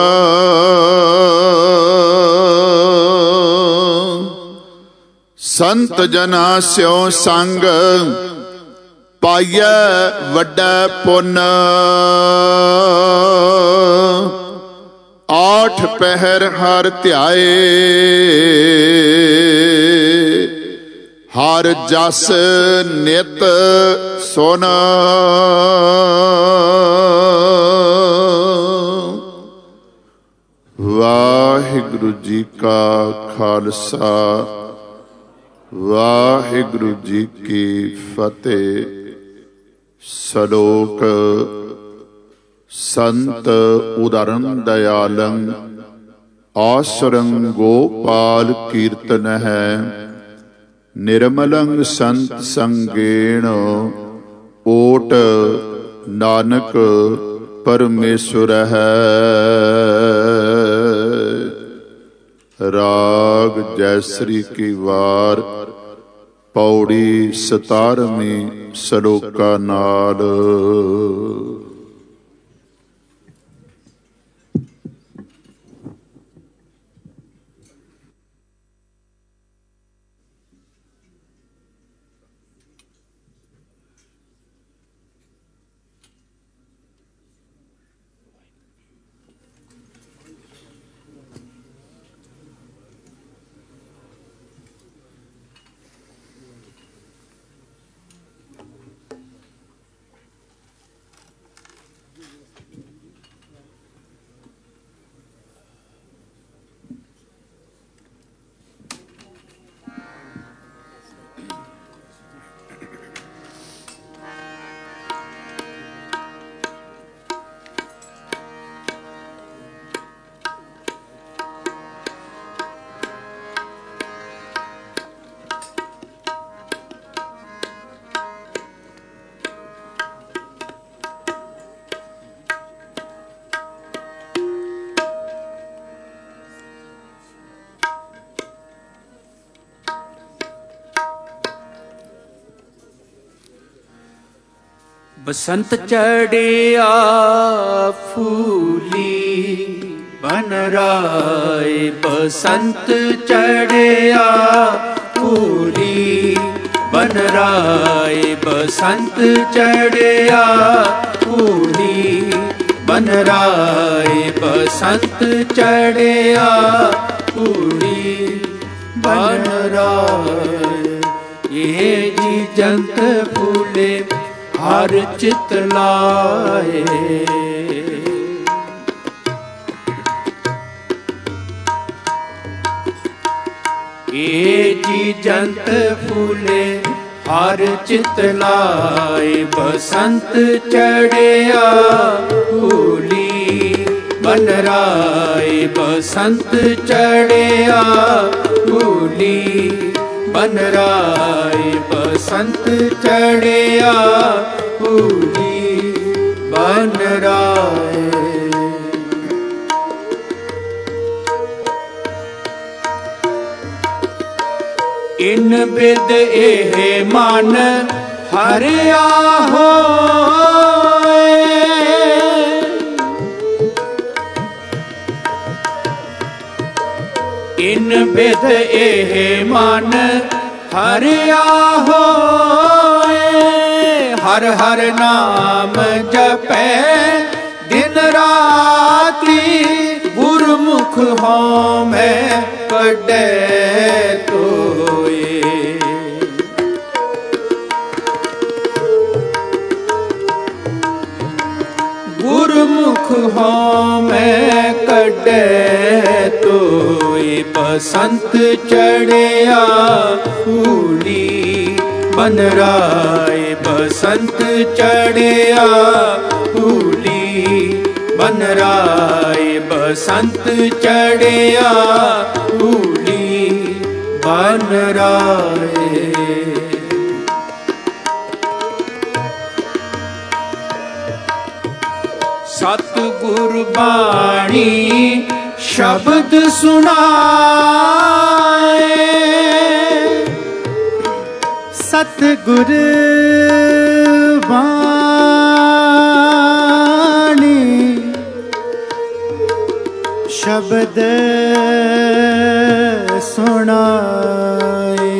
ਸੰਤ ਜਨਾ ਸਿਉ ਸੰਗ, ਪਾਈਐ ਵੱਡਾ ਪੁੰਨ। ਆਠ ਪਹਿਰ ਹਰ ਧਿਆਏ, ਹਰ ਜਸ ਨਿਤ ਸੁਨ। ਵਾਹਿਗੁਰੂ ਜੀ ਕਾ ਖਾਲਸਾ, ਵਾਹਿਗੁਰੂ ਜੀ ਕੀ ਫਤਿਹ। ਸ਼ਲੋਕ। ਸੰਤ ਉਦਾਰਨ ਦਇਆਲੰ, ਆਸਰੰ ਗੋਪਾਲ ਕੀਰਤਨ ਹੈ। ਨਿਰਮਲੰ ਸੰਤ ਸੰਗੇਣ, ਓਟ ਨਾਨਕ ਪਰਮੇਸ਼ਰ ਹੈ। ਰਾਗ ਜੈਸਰੀ ਕੀ ਵਾਰ, ਪੌੜੀ 17ਵੀਂ ਸ਼ਲੋਕਾ ਨਾਲ। ਬਸੰਤ ਚੜਿਆ ਫੂਲੀ ਬਨ ਰਾਏ, ਬਸੰਤ ਚੜਿਆ ਫੂਲੀ ਬਨ ਰਾਏ, ਬਸੰਤ ਚੜਿਆ ਫੂਲੀ ਬਨ ਰਾਏ, ਬਸੰਤ ਚੜਿਆ ਫੂਲੀ ਬਨ ਰਾਏ। ਇਹ ਜੀ ਜੰਤ ਫੂਲੇ ਹਰ ਚਿਤ ਲਾਏ, ਏ ਜੀ ਜੰਤ ਫੂਲੇ ਹਰ ਚਿਤ ਲਾਏ। ਬਸੰਤ ਚੜਿਆ ਫੂਲੀ ਬਨ ਰਾਏ, ਬਸੰਤ ਚੜਿਆ ਫੂਲੀ ਬਨ ਰਾਏ, ਬਸੰਤ ਚੜਿਆ ਫੂਲੀ ਬਨ ਰਾਏ। ਇਨ ਬਿਦ ਇਹ ਮਨ ਹਰਿਆ ਹੋਏ, ਇਨ ਬਿਦ ਇਹ ਮਨ ਹਰਿਆ ਹੋਏ। ਹਰ ਹਰ ਨਾਮ ਜਪੈ ਦਿਨ ਰਾਤੀ, ਗੁਰਮੁਖ ਹੋਮੈ ਕੱਢੈ ਤੋਏ। ਗੁਰਮੁਖ ਹੋਮੈ ਕੱਢੈ ਤੋਏ। ਬਸੰਤ ਚੜਿਆ ਫੂਲੀ ਬਨ ਰਾਏ, ਬਸੰਤ ਚੜਿਆ ਫੂਲੀ ਬਨ ਰਾਏ ਬਸੰਤ ਚੜਿਆ ਫੂਲੀ ਬਨ ਰਾਏ। ਸਤਿਗੁਰ ਬਾਣੀ ਸ਼ਬਦ ਸੁਣਾਏ, ਸਤਿਗੁਰ ਬਾਣੀ ਸ਼ਬਦ ਸੁਣਾਏ,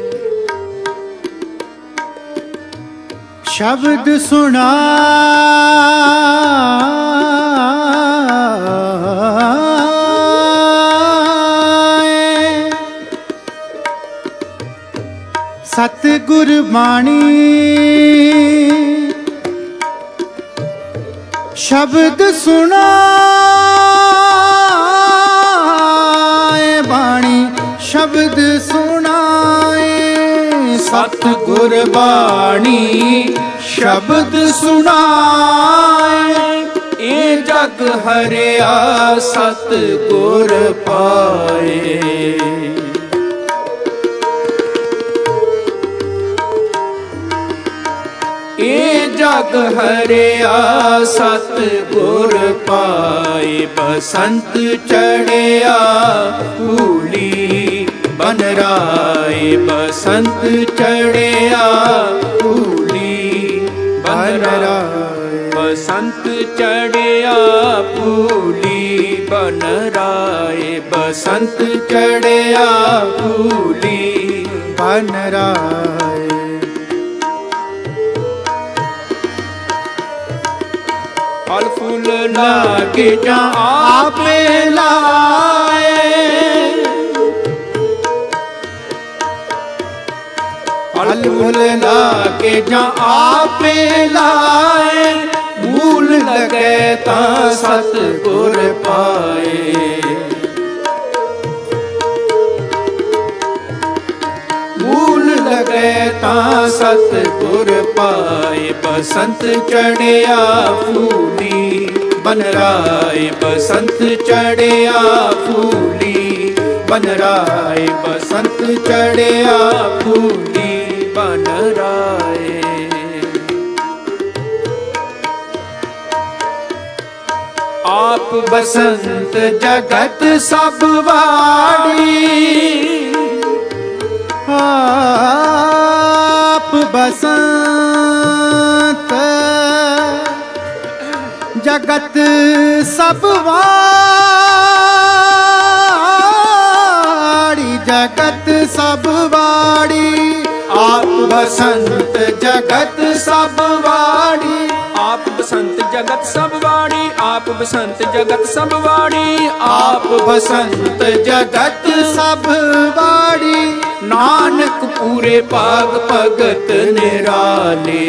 ਸ਼ਬਦ ਸੁਣਾਏ। ਸਤਿਗੁਰ ਬਾਣੀ ਸ਼ਬਦ ਸੁਣਾਏ, ਬਾਣੀ ਸ਼ਬਦ ਸੁਣਾਏ। ਸਤਿਗੁਰ ਬਾਣੀ ਸ਼ਬਦ ਸੁਣਾਏ, ਇਹ ਜਗ ਹਰਿਆ ਸਤਿਗੁਰ ਪਾਏ। ਇਹ ਜਗ ਹਰਿਆ ਸਤਿਗੁਰ ਪਾਏ, ਬਸੰਤ ਚੜਿਆ ਫੂਲੀ ਬਨ ਰਾਏ ਬਸੰਤ ਚੜਿਆ ਫੂਲੀ ਬਨ ਰਾਏ ਬਸੰਤ ਚੜਿਆ ਫੂਲੀ ਬਨ ਰਾਏ ਬਸੰਤ ਚੜਿਆ ਫੂਲੀ ਬਨ ਰਾਏ। ਫਲ ਫੁੱਲ ਲਾਗੇ ਜਾਂ ਆਪੇ ਲਾਏ, ਫਲ ਫੁੱਲ ਲਾਗੇ ਜਾਂ ਆਪੇ ਲਾਏ, ਮੂਲ ਲਗੇ ਤਾਂ ਸਤਿਗੁਰ ਪਾਏ। ਮੂਲ ਲਗੇ ਤਾਂ ਸਤਿਗੁਰ ਪਾਏ, ਬਸੰਤ ਚੜਿਆ ਫੂਲੀ ਬਨ ਰਾਏ ਬਸੰਤ ਚੜਿਆ ਫੂਲੀ ਬਨ ਰਾਏ ਬਸੰਤ ਚੜਿਆ ਫੂਲੀ ਬਨ ਰਾਏ। ਆਪ ਬਸੰਤ ਜਗਤ ਸਭ ਵਾੜੀ, ਆਪ ਬਸੰਤ ਜਗਤ ਸਭ ਵਾੜੀ, ਜਗਤ ਸਭ ਵਾੜੀ। ਆਪ ਬਸੰਤ ਜਗਤ ਸਭ ਵਾੜੀ, ਆਪ ਬਸੰਤ ਜਗਤ ਸਭ ਵਾੜੀ, ਆਪ ਬਸੰਤ ਜਗਤ ਸਭ ਵਾੜੀ, ਆਪ ਬਸੰਤ ਜਗਤ ਸਭ ਵਾੜੀ। ਨਾਨਕ ਪੂਰੇ ਭਾਗ ਭਗਤ ਨਿਰਾਲੇ,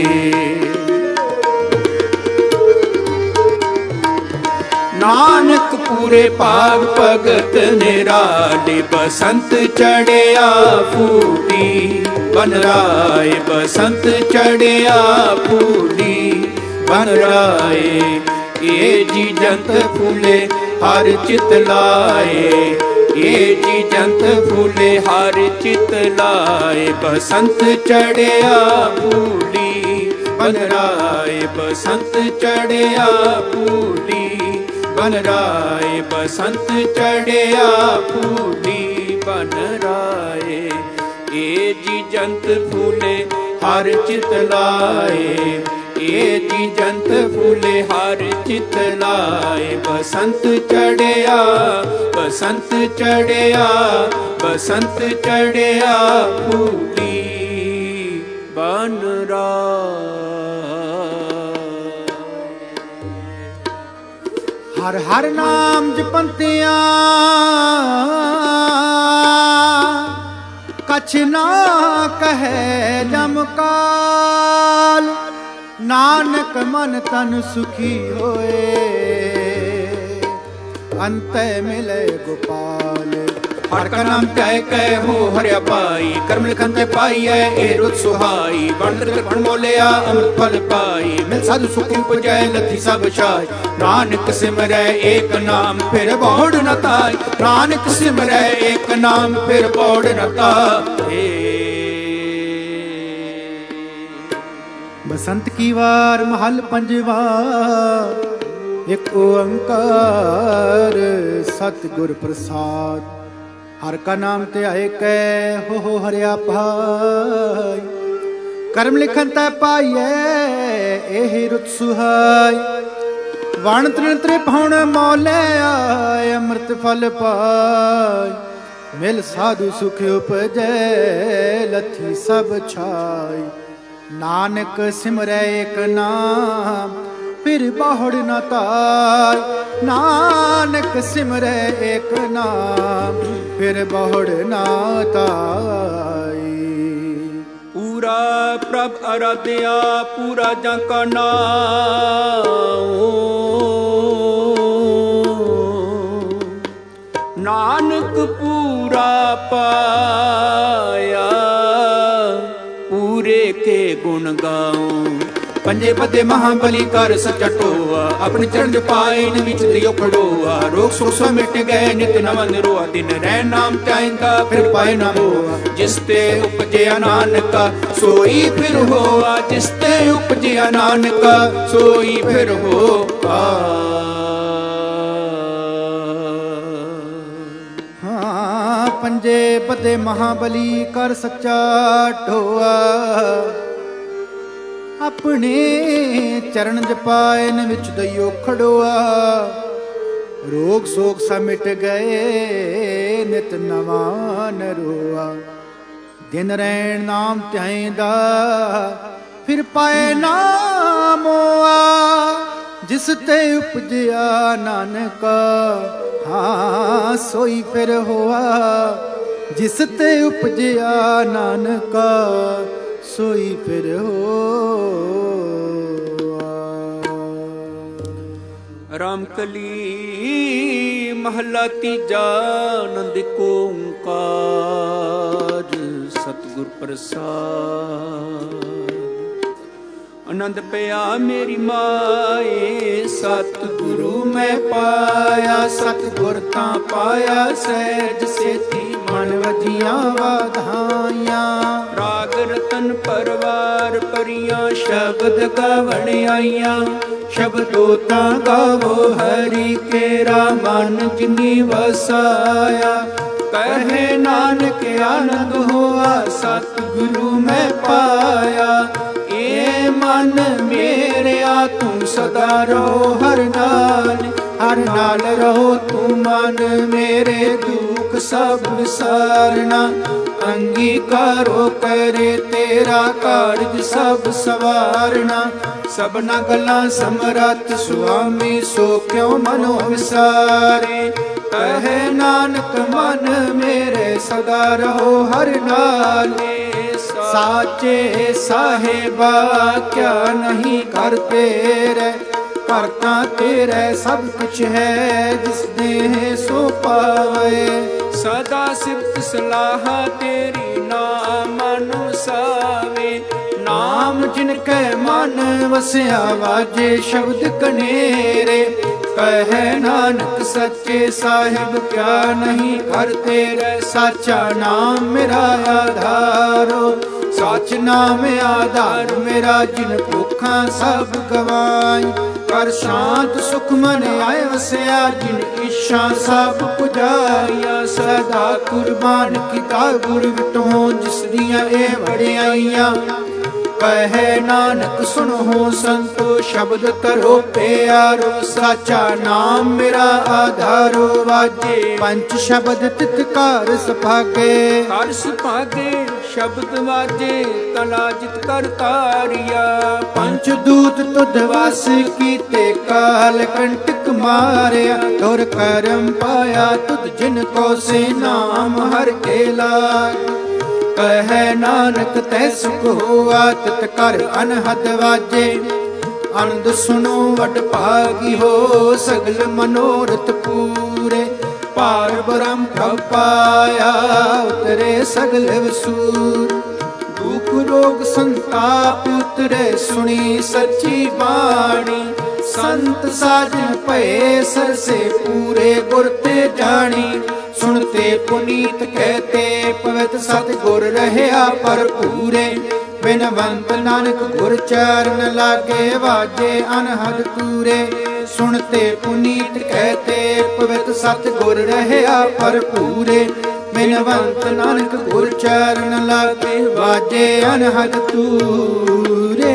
ਨਾਨਕ ਪੂਰੇ ਭਾਗ ਭਗਤ ਨਿਰਾਲੇ, ਬਸੰਤ ਚੜਿਆ ਫੂਲੀ ਬਨ ਰਾਏ ਬਸੰਤ ਚੜਿਆ ਫੂਲੀ ਬਨ ਰਾਏ। ਇਹ ਜੀ ਜੰਤ ਫੂਲੇ ਹਰ ਚਿਤ ਲਾਏ, ਇਹ ਜੀ ਜੰਤ ਫੂਲੇ ਹਰ ਚਿਤ ਲਾਏ, ਬਸੰਤ ਚੜਿਆ ਫੂਲੀ ਬਨ ਰਾਏ ਬਸੰਤ ਚੜਿਆ ਫੂਲੀ ਬਨ ਰਾਏ ਬਸੰਤ ਚੜਿਆ ਫੂਲੀ ਬਨ ਰਾਏ। ਇਹ ਜੀ ਜੰਤ ਫੂਲੇ ਹਰ ਚਿਤ ਲਾਏ, ਇਹ ਜੀ ਜੰਤ ਫੂਲੇ ਹਰ ਚਿਤ ਲਾਏ, ਬਸੰਤ ਚੜਿਆ ਬਸੰਤ ਚੜਿਆ ਬਸੰਤ ਚੜਿਆ ਫੂਲੀ ਬਨ ਰਾਏ। ਹਰ ਹਰ ਨਾਮ ਜਪੰਤਿਆਂ ਕਛ ਨਾ ਕਹੈ ਜਮ ਕਾਲ, ਨਾਨਕ ਮਨ ਤਨ ਸੁਖੀ ਹੋਏ ਅੰਤੈ ਮਿਲੇ ਗੋਪਾਲ। ਹਰ ਕਾ ਨਾਮ ਧਿਆਏ ਕੈ ਹੋ ਹਰਿਆ ਪਾਈ। ਕਰਮ ਲਿਖਨ ਤੇ ਪਾਈਐ ਇਹ ਰੁਤ ਸੁਹਾਈ। ਬਣਤਰ ਲਿਖਣ ਮੋਲਿਆ ਅੰਮ੍ਰਿਤ ਫਲ ਪਾਈ। ਮਿਲ ਸਾਧੂ ਸੁਖ ਉਪਜੈ ਲੱਥੀ ਸਭ ਛਾਈ। ਨਾਨਕ ਸਿਮਰੈ ਏਕ ਨਾਮ ਫਿਰ ਬੋੜ ਨ ਤਾਈ। ਨਾਨਕ ਸਿਮਰੈ ਏਕ ਨਾਮ ਫਿਰ ਬੋੜ ਨ ਤਾਈ। ਬਸੰਤ ਕੀ ਵਾਰ ਮਹੱਲ ਪੰਜਵਾ। ਇੱਕ ਓੰਕਾਰ ਸਤਿਗੁਰ ਪ੍ਰਸਾਦ। ਹਰ ਕਾ ਨਾਮ ਧਿਆਏ ਕੈ ਹੋ ਹਰਿਆ ਭਾਈ। ਕਰਮ ਲਿਖਨ ਤੈ ਪਾਈਐ ਇਹ ਰੁਤ ਸੁਹਾਈ। ਵਣ ਤ੍ਰਿਣ ਤ੍ਰਿਭੁਵਨ ਮੌਲਿਆ ਅੰਮ੍ਰਿਤ ਫਲ ਪਾਈ। ਮਿਲ ਸਾਧੂ ਸੁਖ ਉਪਜੈ ਲੱਥੀ ਸਭ ਛਾਈ। ਨਾਨਕ ਸਿਮਰੈ ਏਕ ਨਾਮ ਫਿਰ ਬਾਹੜ ਨ ਤਾਈ। ਨਾਨਕ ਸਿਮਰੈ ਏਕ ਨਾਮ ਫਿਰ ਬਾਹੜ ਨ ਤਾਈ। ਪੂਰਾ ਪ੍ਰਭ ਅਰਾਧਿਆ ਪੂਰਾ ਜਾਂ ਕਾ ਨਾਮ। ਨਾਨਕ ਪੂਰਾ ਪਾਇਆ ਪੂਰੇ ਕੇ ਗੁਣ ਗਾਉ। ਪੰਜੇ ਪਦੇ ਮਹਾਬਲੀ ਕਰ ਸੱਚਾ ਟੋਆ। ਆਪਣੇ ਚਰਨ ਪਾਇਨ ਵਿੱਚ ਦਿਓ ਖੜੋਆ। ਰੋਗ ਸੁਖ ਸੋ ਮਿਟ ਗਏ ਨਿਤ ਨਵਾਂ ਨਿਰੋਆ। ਦਿਨ ਰਹਿ ਨਾਮ ਚਾਹੀਦਾ ਫਿਰ ਪਾਏ ਨਾ ਹੋਆ। ਜਿਸ ਤੇ ਉਪਜਿਆ ਨਾਨਕਾ ਸੋਈ ਫਿਰ ਹੋਆ। ਜਿਸ ਤੇ ਉਪਜਿਆ ਨਾਨਕਾ ਸੋਈ ਫਿਰ ਹੋਆ। ਹਾਂ ਪੰਜੇ ਪਦੇ ਮਹਾਬਲੀ ਕਰ ਸੱਚਾ ਟੋਆ। ਆਪਣੇ ਚਰਨ ਜਪਾਇਨ ਵਿੱਚ ਦਈਓ ਖੜੋਆ। ਰੋਗ ਸੋਗ ਸਾ ਮਿਟ ਗਏ ਨਿਤ ਨਵਾਂ ਨਰੋਆ। ਦਿਨ ਰਹਿਣ ਨਾਮ ਧਿਆਇਂਦਾ ਫਿਰ ਪਾਏ ਨਾਮੋਆ। ਜਿਸ ਤੇ ਉਪਜਿਆ ਨਾਨਕਾ ਹਾਂ ਸੋਈ ਫਿਰ ਹੋਆ। ਜਿਸ ਤੇ ਉਪਜਿਆ ਨਾਨਕਾ ਸੋਈ ਫਿਰ ਹੋਆ। ਰਾਮਕਲੀ ਮਹਲਾ ਤੀਜਾ। ਆਨੰਦ ਓੰਕਾਰ ਸਤਿਗੁਰ ਪ੍ਰਸਾਦ। ਆਨੰਦ ਪਿਆ ਮੇਰੀ ਮਾਏ ਸਤਿਗੁਰੂ ਮੈਂ ਪਾਇਆ। ਸਤਿਗੁਰ ਤਾਂ ਪਾਇਆ ਸਹਿਜ ਸੇਤੀ ਮਨ ਵਜੀਆਂ ਵਾਧਾਈਆਂ। ਰਾਗ ਰਤਨ ਪਰਵਾਰ ਪਰੀਆਂ ਸ਼ਬਦ ਗਾਵਣ ਆਈਆਂ। ਸ਼ਬਦੋ ਤਾਂ ਗਾਵੋ ਹਰੀ ਕੇਰਾ ਮਨ ਜਿਨੀ ਵਸਾਇਆ। ਕਹੇ ਨਾਨਕ ਆਨੰਦ ਹੋਆ ਸਤਿਗੁਰੂ ਮੈਂ ਪਾਇਆ। ਏ ਮਨ ਮੇਰਿਆ ਤੂੰ ਸਦਾ ਰਹੋ ਹਰ ਨਾਲ। ਹਰ ਨਾਲ ਰਹੋ ਤੂੰ ਮਨ ਮੇਰੇ ਦੁੱਖ ਸਭ ਵਿਸਾਰਨਾ। ਅੰਗੀਕਾਰੋ ਕਰੇ ਤੇਰਾ ਕਾਰਜ ਸਭ ਸਵਾਰਨਾ। ਸਭਨਾ ਗੱਲਾਂ ਸਮਰੱਥ ਸੁਆਮੀ ਸੋ ਕਿਉ ਮਨੋ ਵਿਸਾਰੇ। ਕਹੇ ਨਾਨਕ ਮਨ ਮੇਰੇ ਸਦਾ ਰਹੋ ਹਰ ਨਾਲੇ। ਸਾਚੇ ਸਾਹਿਬਾ ਕਿਆ ਨਹੀਂ ਕਰ ਤੇਰੇ। ਕਰਤਾ ਤੇਰੇ ਸਭ ਕੁਛ ਹੈ ਜਿਸ ਦੇ ਸੋ ਪਾਵੇ। ਸਦਾ ਸਿਫਤ ਸਲਾਹ ਤੇਰੀ ਨਾਮ ਅਨੁਸਾਵੇ। ਨਾਮ ਜਿਨ ਕੈ ਮਨ ਵਸਿਆ ਵਾਜੇ ਸ਼ਬਦ ਕਨੇਰੇ। ਕਹੈ ਨਾਨਕ ਸੱਚੇ ਸਾਹਿਬ ਕਿਆ ਨਹੀਂ ਕਰ ਤੇਰੇ। ਸਾਚਾ ਨਾਮ ਮੇਰਾ ਆਧਾਰੋ। ਸੱਚ ਨਾਮ ਆਧਾਰ ਮੇਰਾ ਜਿਨ ਭੁੱਖਾਂ ਸਭ ਗਵਾਈ। ਕਰ ਸ਼ਾਂਤ ਸੁਖ ਮਨ ਆਏ ਵਸਿਆ ਜਿਨ ਇੱਛਾ ਸਭ ਪੁਜਾਈਆਂ। ਸਦਾ ਕੁਰਬਾਨ ਕੀਤਾ ਗੁਰ ਵਿਟੋ ਜਿਸ ਦੀਆਂ ਇਹ ਵਡਿਆਈਆਂ। ਕਹੈ ਨਾਨਕ ਸੁਣੋ ਸੰਤੋ ਸ਼ਬਦ ਕਰੋ ਪਿਆਰੋ। ਸਾਚਾ ਨਾਮ ਮੇਰਾ ਆਧਾਰੋ ਵਾਜੇ। ਪੰਜ ਸ਼ਬਦ ਤਿਤ ਘਰ ਸੁਭਾਗੇ। ਘਰ ਸੁਭਾਗੇ ਸ਼ਬਦ ਵਾਜੇ ਕਲਾ ਜਿਤ ਕਰ ਤਾਰਿਆ। ਪੰਜ ਦੂਤ ਤੁਧ ਵਸ ਕੀਤੇ ਕਾਲ ਕੰਟਕ ਮਾਰਿਆ। ਤੁਰ ਕਰਮ ਪਾਇਆ ਤੁਧ ਜਿਨ ਕੋ ਸੇ ਨਾਮ ਹਰ ਕੇ ਲਾਇ। ਕਹੈ ਨਾਨਕ ਤੈ ਸੁਖ ਹੋਆ ਤਿਤ ਕਰ ਅਨਹਦ ਵਾਜੇ। ਆਨੰਦ ਸੁਣੋ ਵਡ ਭਾਗੀ ਹੋ ਸਗਲ ਮਨੋਰਥ ਪੂਰੇ। ਭਾਰ ਬ੍ਰਹਮ ਪ੍ਰਭ ਪਾਇਆ, ਉਤਰੇ ਸਗਲ ਵਸੂਰ। ਦੁਖ ਰੋਗ ਸੰਤਾਪ ਉਤਰੇ, ਸੁਣੀ ਸੱਚੀ ਬਾਣੀ। ਸੰਤ ਸਾਜਨ ਭਏ ਸਰਸੇ, ਪੂਰੇ ਗੁਰ ਤੇ ਜਾਣੀ। ਸੁਣਤੇ ਪੁਨੀਤ ਕਹਤੇ, ਪਵਿੱਤ ਸਤ ਗੁਰ ਰਹਿਆ ਭਰਪੂਰੇ। ਬਿਨਵੰਤ ਨਾਨਕ ਗੁਰ ਚਰਨ ਲਾਗੇ, ਵਾਜੇ ਅਨਹਦ ਤੂਰੇ। ਸੁਣਤੇ ਪੁਨੀਤ ਕਹਤੇ, ਪਵਿੱਤ ਸਤ ਗੁਰ ਰਹਿਆ ਭਰਪੂਰੇ। ਬਿਨਵੰਤ ਨਾਨਕ ਗੁਰ ਚਰਨ ਲਾਗੇ, ਵਾਜੇ ਅਨਹਦ ਤੂਰੇ।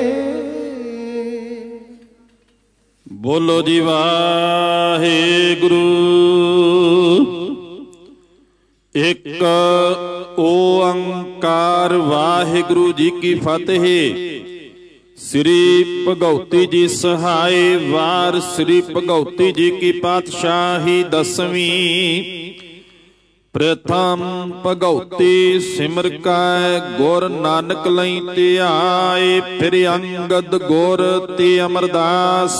ਬੋਲੋ ਜੀ ਵਾਹਿਗੁਰੂ। ਇੱਕ ਓੰਕਾਰ ਵਾਹਿਗੁਰੂ ਜੀ ਕੀ ਫਤਿਹ। ਸ੍ਰੀ ਭਗਉਤੀ ਜੀ ਸਹਾਏ। ਵਾਰ ਸ੍ਰੀ ਭਗਉਤੀ ਜੀ ਕੀ ਪਾਤਸ਼ਾਹੀ ਦਸਵੀਂ। ਪ੍ਰਥਮ ਭਗਉਤੀ ਸਿਮਰ ਕੈ, ਗੁਰ ਨਾਨਕ ਲਈ ਧਿਆਏ। ਫਿਰ ਅੰਗਦ ਗੁਰ ਤੇ ਅਮਰਦਾਸ,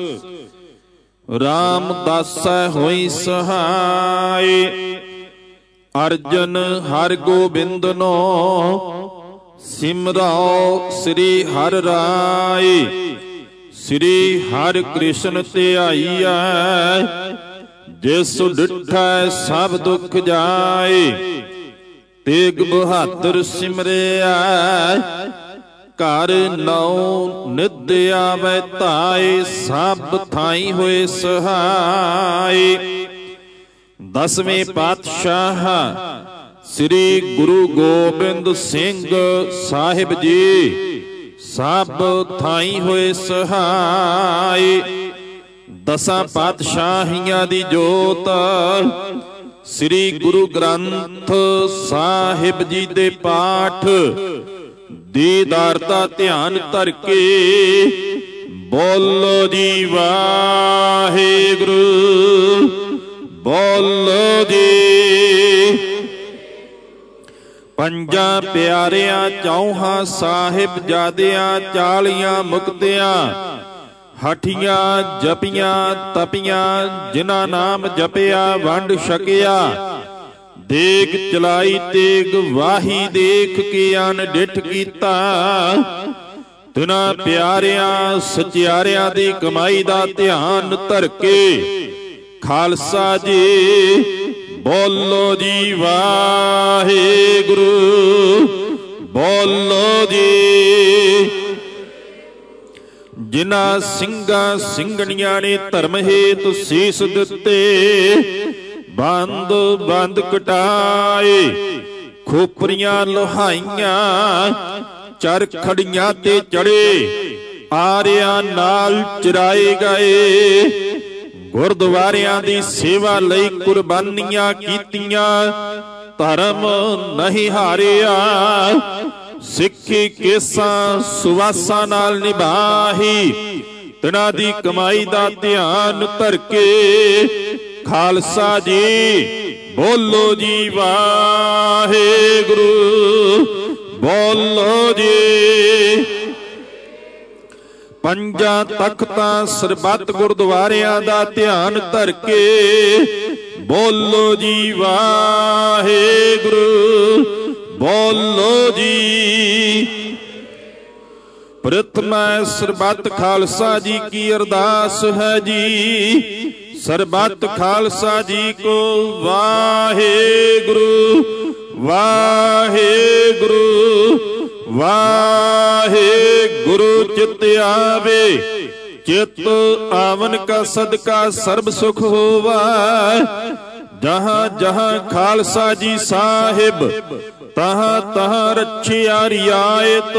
ਰਾਮਦਾਸੈ ਹੋਈ ਸਹਾਏ। ਅਰਜਨ ਹਰਿ ਗੋਬਿੰਦਨੋ, ਸਿਮਰਾਓ ਸ੍ਰੀ ਹਰਿ ਰਾਏ। ਸ੍ਰੀ ਹਰਿ ਕ੍ਰਿਸ਼ਨ ਧਿਆਈਐ, ਜਿਸ ਡਿਠੈ ਸਭ ਦੁਖ ਜਾਏ। ਤੇਗ ਬਹਾਦਰ ਸਿਮਰਿਆ, ਘਰ ਨੌ ਨਿਧ ਆਵੈ ਧਾਏ। ਸਭ ਥਾਈ ਹੋਏ ਸਹਾਏ। ਦਸਵੇਂ ਪਾਤਸ਼ਾਹ ਸ੍ਰੀ ਗੁਰੂ ਗੋਬਿੰਦ ਸਿੰਘ ਸਾਹਿਬ ਜੀ, ਸਭ ਥਾਈ ਹੋਏ ਸਹਾਏ। ਦਸਾਂ ਪਾਤਸ਼ਾਹੀਆਂ ਦੀ ਜੋਤ, ਸ੍ਰੀ ਗੁਰੂ ਗ੍ਰੰਥ ਸਾਹਿਬ ਜੀ ਦੇ ਪਾਠ, ਦੀਦਾਰ ਦਾ ਧਿਆਨ ਧਰ ਕੇ ਬੋਲੋ ਜੀ ਵਾਹਿਗੁਰੂ। ਬੋਲੋ ਜੀ। ਪੰਜਾਂ ਪਿਆਰਿਆਂ ਚੌਹਾਂ ਸਾਹਿਬਜ਼ਾਦਿਆਂ, 40 ਮੁਕਤਿਆਂ, ਹਠੀਆਂ ਜਪੀਆਂ ਤਪੀਆਂ। ਜਿਨ੍ਹਾਂ ਨਾਮ ਜਪਿਆ ਵੰਡ ਛਕਿਆ, ਦੇਗ ਚਲਾਈ ਤੇਗ ਵਾਹੀ। ਦੇਖ ਕੇ ਅਨ ਡਿਠ ਕੀਤਾ, ਤਿਨਾਂ ਪਿਆਰਿਆਂ ਸਚਿਆਰਿਆਂ ਦੀ ਕਮਾਈ ਦਾ ਧਿਆਨ ਧਰ ਕੇ। ਖਾਲਸਾ ਜੀ ਬੋਲੋ ਜੀ ਵਾਹਿਗੁਰੂ। ਬੋਲੋ ਜੀ। ਜਿਨ੍ਹਾਂ ਸਿੰਘਾਂ ਸਿੰਘਣੀਆਂ ਨੇ ਧਰਮ ਹੇਤ ਸੀਸ ਦਿੱਤੇ, ਬੰਦ ਬੰਦ ਕਟਾਏ। ਖੋਪਰੀਆਂ ਲੋਹਾਈਆਂ, ਚਰਖੜੀਆਂ ਤੇ ਚੜੇ। ਆਰਿਆਂ ਨਾਲ ਚਰਾਏ ਗਏ। ਗੁਰਦੁਆਰਿਆਂ ਦੀ ਸੇਵਾ ਲਈ ਕੁਰਬਾਨੀਆਂ ਕੀਤੀਆਂ। ਧਰਮ ਨਹੀਂ ਹਾਰਿਆ, ਸਿੱਖੀ ਕੇਸਾਂ ਸੁਵਾਸਾਂ ਨਾਲ ਨਿਭਾਹੀ। ਤਿਨਾਂ ਦੀ ਕਮਾਈ ਦਾ ਧਿਆਨ ਧਰ ਕੇ। ਖਾਲਸਾ ਜੀ ਬੋਲੋ ਜੀ ਵਾਹਿਗੁਰੂ। ਬੋਲੋ ਜੀ। ਪੰਜਾਂ ਤਖਤਾਂ ਸਰਬੱਤ ਗੁਰਦੁਆਰਿਆਂ ਦਾ ਧਿਆਨ ਧਰ ਕੇ। ਬੋਲੋ ਜੀ ਵਾਹਿਗੁਰੂ। ਬੋਲੋ ਜੀ। ਪ੍ਰਥਮੈ ਸਰਬੱਤ ਖਾਲਸਾ ਜੀ ਕੀ ਅਰਦਾਸ ਹੈ ਜੀ। ਸਰਬੱਤ ਖਾਲਸਾ ਜੀ ਕੋ ਵਾਹਿਗੁਰੂ ਵਾਹਿਗੁਰੂ ਵਾਹਿਗੁਰੂ। ਚਿਤ ਆਵੇ ਚਿਤ ਆਵਨ ਕਾ ਸਦਕਾ ਸਰਬ ਸੁਖ ਹੋਵਾ। ਜਹਾਂ ਜਹਾਂ ਖਾਲਸਾ ਜੀ ਸਾਹਿਬ, ਤਹਾਂ ਤਹਾਂ ਰੱਖਿਆ ਰਿਆਇਤ।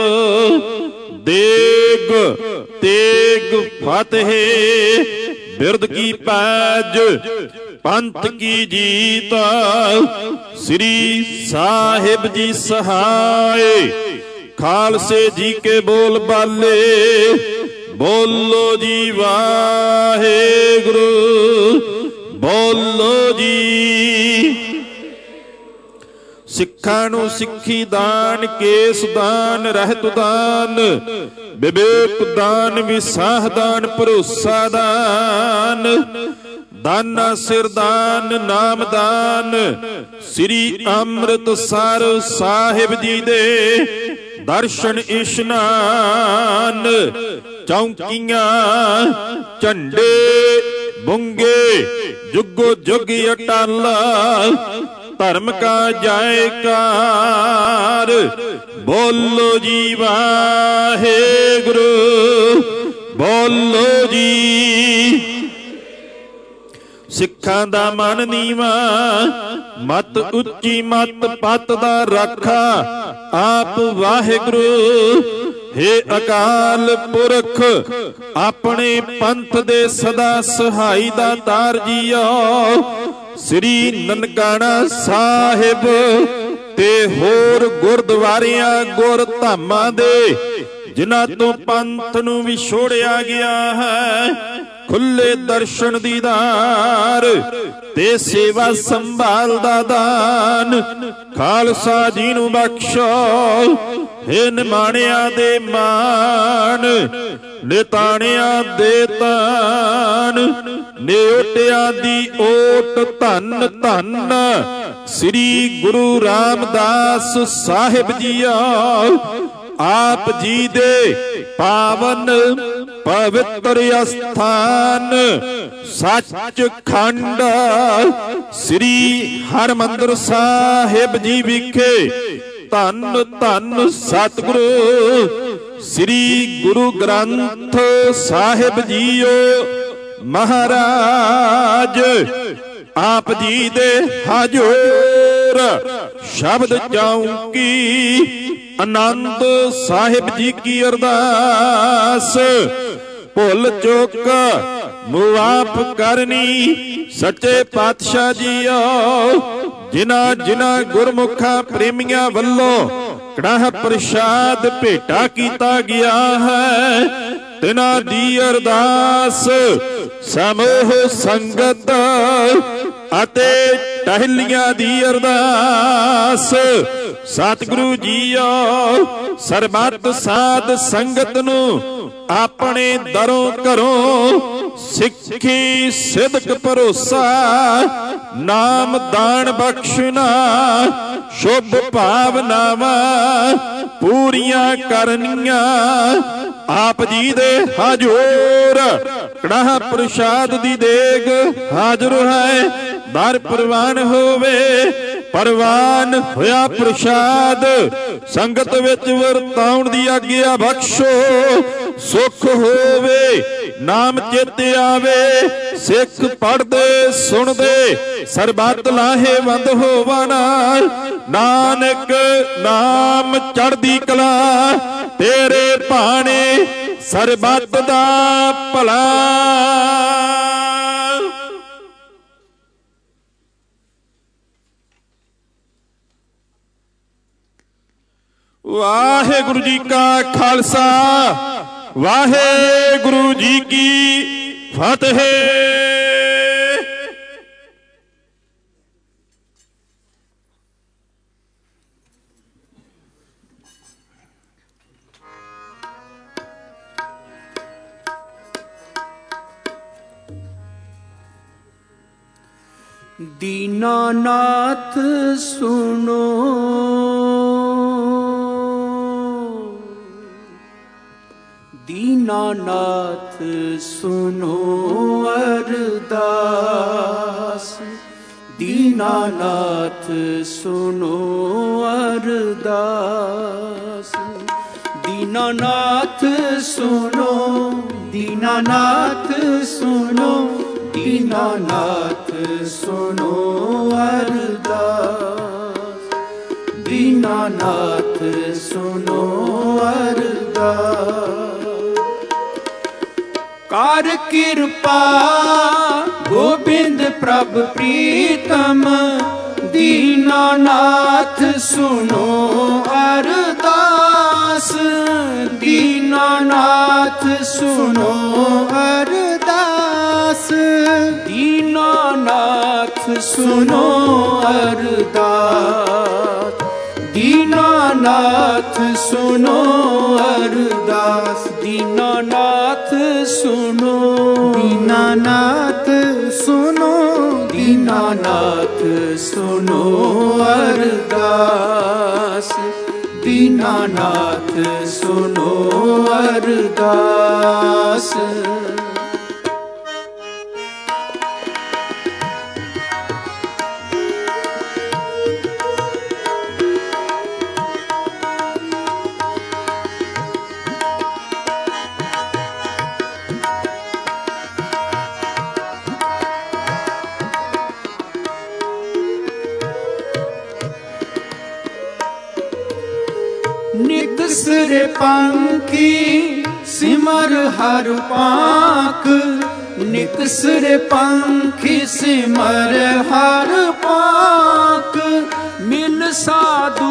ਦੇਗ ਤੇਗ ਫਤਿਹ, ਬਿਰਦ ਕੀ ਪੈਜ ਪੰਥ ਕੀ ਜੀਤ। ਸ੍ਰੀ ਸਾਹਿਬ ਜੀ ਸਹਾਏ, ਖਾਲਸੇ ਜੀ ਕੇ ਬੋਲ ਬਾਲੇ। ਬੋਲੋ ਜੀ ਵਾਹਿਗੁਰੂ। ਬੋਲੋ ਜੀ। ਸਿੱਖਾਂ ਨੂੰ ਸਿੱਖੀ ਦਾਨ, ਕੇਸ ਦਾਨ, ਰਹਿਤ ਦਾਨ, ਵਿਵੇਕ ਦਾਨ, ਵਿਸਾਹ ਦਾਨ, ਭਰੋਸਾ ਦਾਨ। ਦਾਨਾ ਸਿਰਦਾਨ ਨਾਮਦਾਨ ਸ੍ਰੀ ਅੰਮ੍ਰਿਤਸਰ ਸਾਹਿਬ ਜੀ ਦੇ ਦਰਸ਼ਨ ਇਸ਼ਨਾਨ। ਚੌਂਕੀਆਂ ਝੰਡੇ ਬੁੰਗੇ ਜੁਗੋ ਜੁਗ ਅਟਾਲਾ ਧਰਮ ਕਾ ਜੈਕਾਰ। ਬੋਲੋ ਜੀ ਵਾਹਿਗੁਰੂ ਬੋਲੋ ਜੀ। ਸਿੱਖਾਂ ਦਾ ਮਨ ਨੀਵਾ ਮਤ ਉੱਚੀ ਮਤ ਪਤ ਦਾ ਰਾਖਾ ਆਪ ਵਾਹਿਗੁਰੂ। ਹੇ ਅਕਾਲ ਪੁਰਖ ਆਪਣੇ ਪੰਥ ਦੇ ਸਦਾ ਸਹਾਈ ਦਾ ਤਾਰ ਜੀਓ। ਸ੍ਰੀ ਨਨਕਾਣਾ ਸਾਹਿਬ ਤੇ ਹੋਰ ਗੁਰਦੁਆਰਿਆਂ ਗੁਰ ਧਾਮਾਂ ਦੇ ਜਿਨ੍ਹਾਂ ਤੋਂ ਪੰਥ ਨੂੰ ਵਿਛੋੜਿਆ ਗਿਆ ਹੈ, ਖੁੱਲੇ ਦਰਸ਼ਨ ਦੀਦਾਰ ਤੇ ਸੇਵਾ ਸੰਭਾਲ ਦਾ ਦਾਨ ਖਾਲਸਾ ਜੀ ਨੂੰ ਬਖਸ਼ੋ। ਹੇ ਨਿਮਾਣਿਆਂ ਦੇ ਮਾਣ ਨਿਤਾਣਿਆਂ ਦੇ ਤਾਣ ਨਿਓਟਿਆਂ ਦੀ ਓਟ ਧੰਨ ਧੰਨ ਸ੍ਰੀ ਗੁਰੂ ਰਾਮਦਾਸ ਸਾਹਿਬ ਜੀਓ। ਆਪ ਜੀ ਦੇ ਪਾਵਨ ਪਵਿੱਤਰ ਅਸਥਾਨ ਸੱਚਖੰਡ ਸ੍ਰੀ ਹਰਿਮੰਦਰ ਸਾਹਿਬ ਜੀ ਵਿਖੇ ਧੰਨ ਧੰਨ ਸਤਿਗੁਰੂ ਸ੍ਰੀ ਗੁਰੂ ਗ੍ਰੰਥ ਸਾਹਿਬ ਜੀਓ ਮਹਾਰਾਜ ਆਪ ਜੀ ਦੇ ਹਜੂਰ ਸ਼ਬਦ ਚੌਂਕੀ ਆਨੰਦ ਸਾਹਿਬ ਜੀ ਕੀ ਅਰਦਾਸ। ਭੁੱਲ ਚੁੱਕ ਮੁਆਫ ਕਰਨੀ ਸੱਚੇ ਪਾਤਸ਼ਾਹ ਜੀਓ। ਜਿਨ੍ਹਾਂ ਜਿਨ੍ਹਾਂ ਗੁਰਮੁਖਾਂ ਪ੍ਰੇਮੀਆਂ ਵੱਲੋਂ ਕੜਾਹ ਪ੍ਰਸ਼ਾਦ ਭੇਟਾ ਕੀਤਾ ਗਿਆ ਹੈ, ਤਿਨਾਂ ਦੀ ਅਰਦਾਸ ਸਮੂਹ ਸੰਗਤ ਅਤੇ ਟਹਿਲੀਆਂ ਦੀ ਅਰਦਾਸ। ਸਤਿਗੁਰੂ ਜੀਓ ਸਰਬੱਤ ਸਾਧ ਸੰਗਤ ਨੂੰ ਆਪਣੇ ਦਰੋਂ ਘਰੋਂ ਸਿੱਖੀ ਸਿਦਕ ਭਰੋਸਾ ਨਾਮ ਦਾਨ ਬਖਸ਼ਣਾ ਸ਼ੁਭ ਭਾਵਨਾਵਾਂ ਪੂਰੀਆਂ ਕਰਨੀਆਂ। ਆਪ ਜੀ ਦੇ ਹਜੂਰ ਕੜਾਹ ਪ੍ਰਸ਼ਾਦ ਦੀ ਦੇਗ ਹਾਜ਼ਰ ਹੈ। ਦਰ ਪ੍ਰਵਾਨ ਹੋਵੇ ਪ੍ਰਵਾਨ ਹੋਇਆ ਪ੍ਰਸ਼ਾਦ ਸੰਗਤ ਵਿੱਚ ਵਰਤਾਉਣ ਦੀ ਆਗਿਆ ਬਖਸ਼ੋ। ਸੁਖ ਹੋਵੇ ਨਾਮ ਚਿਤ ਆਵੇ ਸਿੱਖ ਪੜ੍ਹਦੇ ਸੁਣਦੇ ਸਰਬੱਤ ਲਾਹੇਵੰਦ ਹੋਵਣ। ਨਾਨਕ ਨਾਮ ਚੜ੍ਹਦੀ ਕਲਾ ਤੇਰੇ ਭਾਣੇ ਸਰਬੱਤ ਦਾ ਭਲਾ। ਵਾਹਿਗੁਰੂ ਜੀ ਕਾ ਖਾਲਸਾ ਵਾਹਿਗੁਰੂ ਜੀ ਕੀ ਫਤਿਹ। दीनानाथ सुनो दीनानाथ सुनो अरदास दीनानाथ सुनो अरदास दीनानाथ सुनो दीनानाथ सुनो दीनानाथ सुनो अरदास दीनानाथ सुनो अरदास। कर कृपा गोबिंद प्रभ प्रीतम दीनानाथ सुनो अरदास दीनानाथ सुनो अरदास दीनानाथ सुनो अरदास दीनानाथ सुनो अरदास दीनानाथ सुनो, दीनानाथ सुनो, दीनानाथ सुनो अरदास, दीनानाथ सुनो अरदास। निकसर पंखी सिमर हर पाक, निकसर पंखी सिमर हर पाक। मिल साधु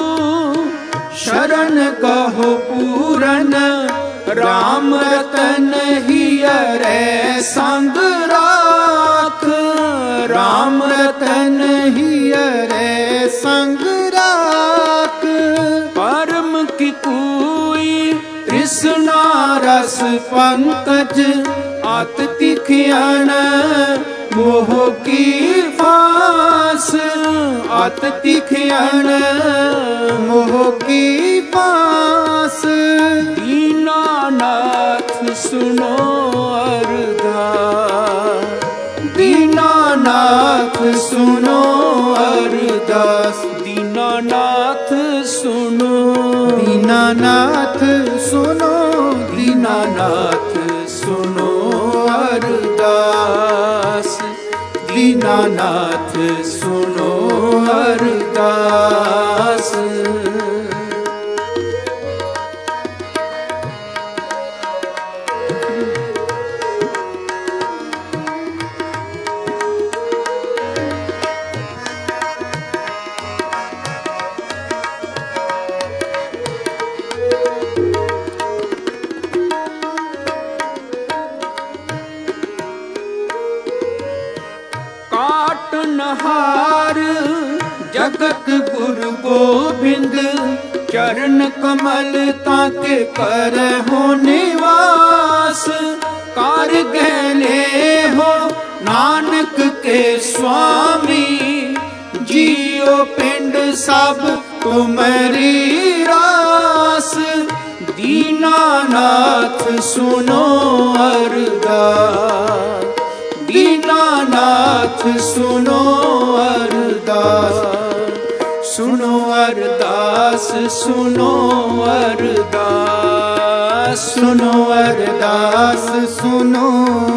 शरण कहो पूरन, राम रतन हियरे संग राख, राम रतन हियरे संग राख। परम की कोई तृष्णा रस पंकज, अत तिखियन मोह की फास, अत तिखियन मोह की फास। दीनानाथ सुनो अरदास, दीनानाथ सुनो अरदास, दीनानाथ सुनो, दीनानाथ सुनो, दीनानाथ सुनो अरदास, दीनानाथ सुनो अरदास। हार जगत गुरु गोबिंद, चरण कमल ताके कर हो निवास। कार गहले हो नानक के स्वामी, जियो पिंड सब तुम्हारी रास। दीनानाथ सुनो अरदास, दीनानाथ सुनो अरदास, सुनो अरदास, सुनो अरदास, सुनो अरदास, सुनो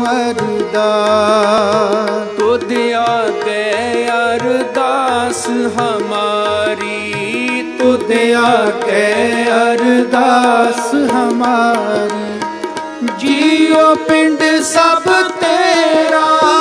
अरदास। तो दिया के अरदास हमारी, तो दिया के अरदास हमारी। जियो पिंड सब तेरा,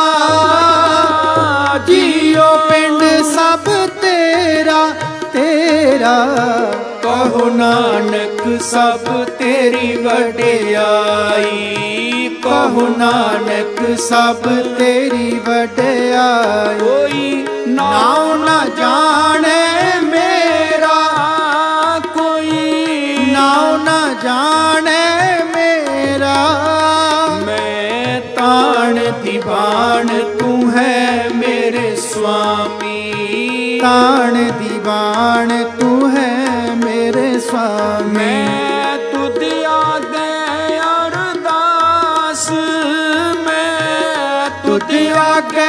जियो पिंड सब तेरा, तेरा। कहो नानक सब तेरी वडियाई, कहो नानक सब तेरी वडियाई। कोई नाम न जाने मेरा, कोई नाम न जाने मेरा। मैं ताण दीवान तू है मेरे स्वामी, ताण दीवान तू है मेरे स्वामी। मैं तुझ आगे अरदास, मैं तुझ आगे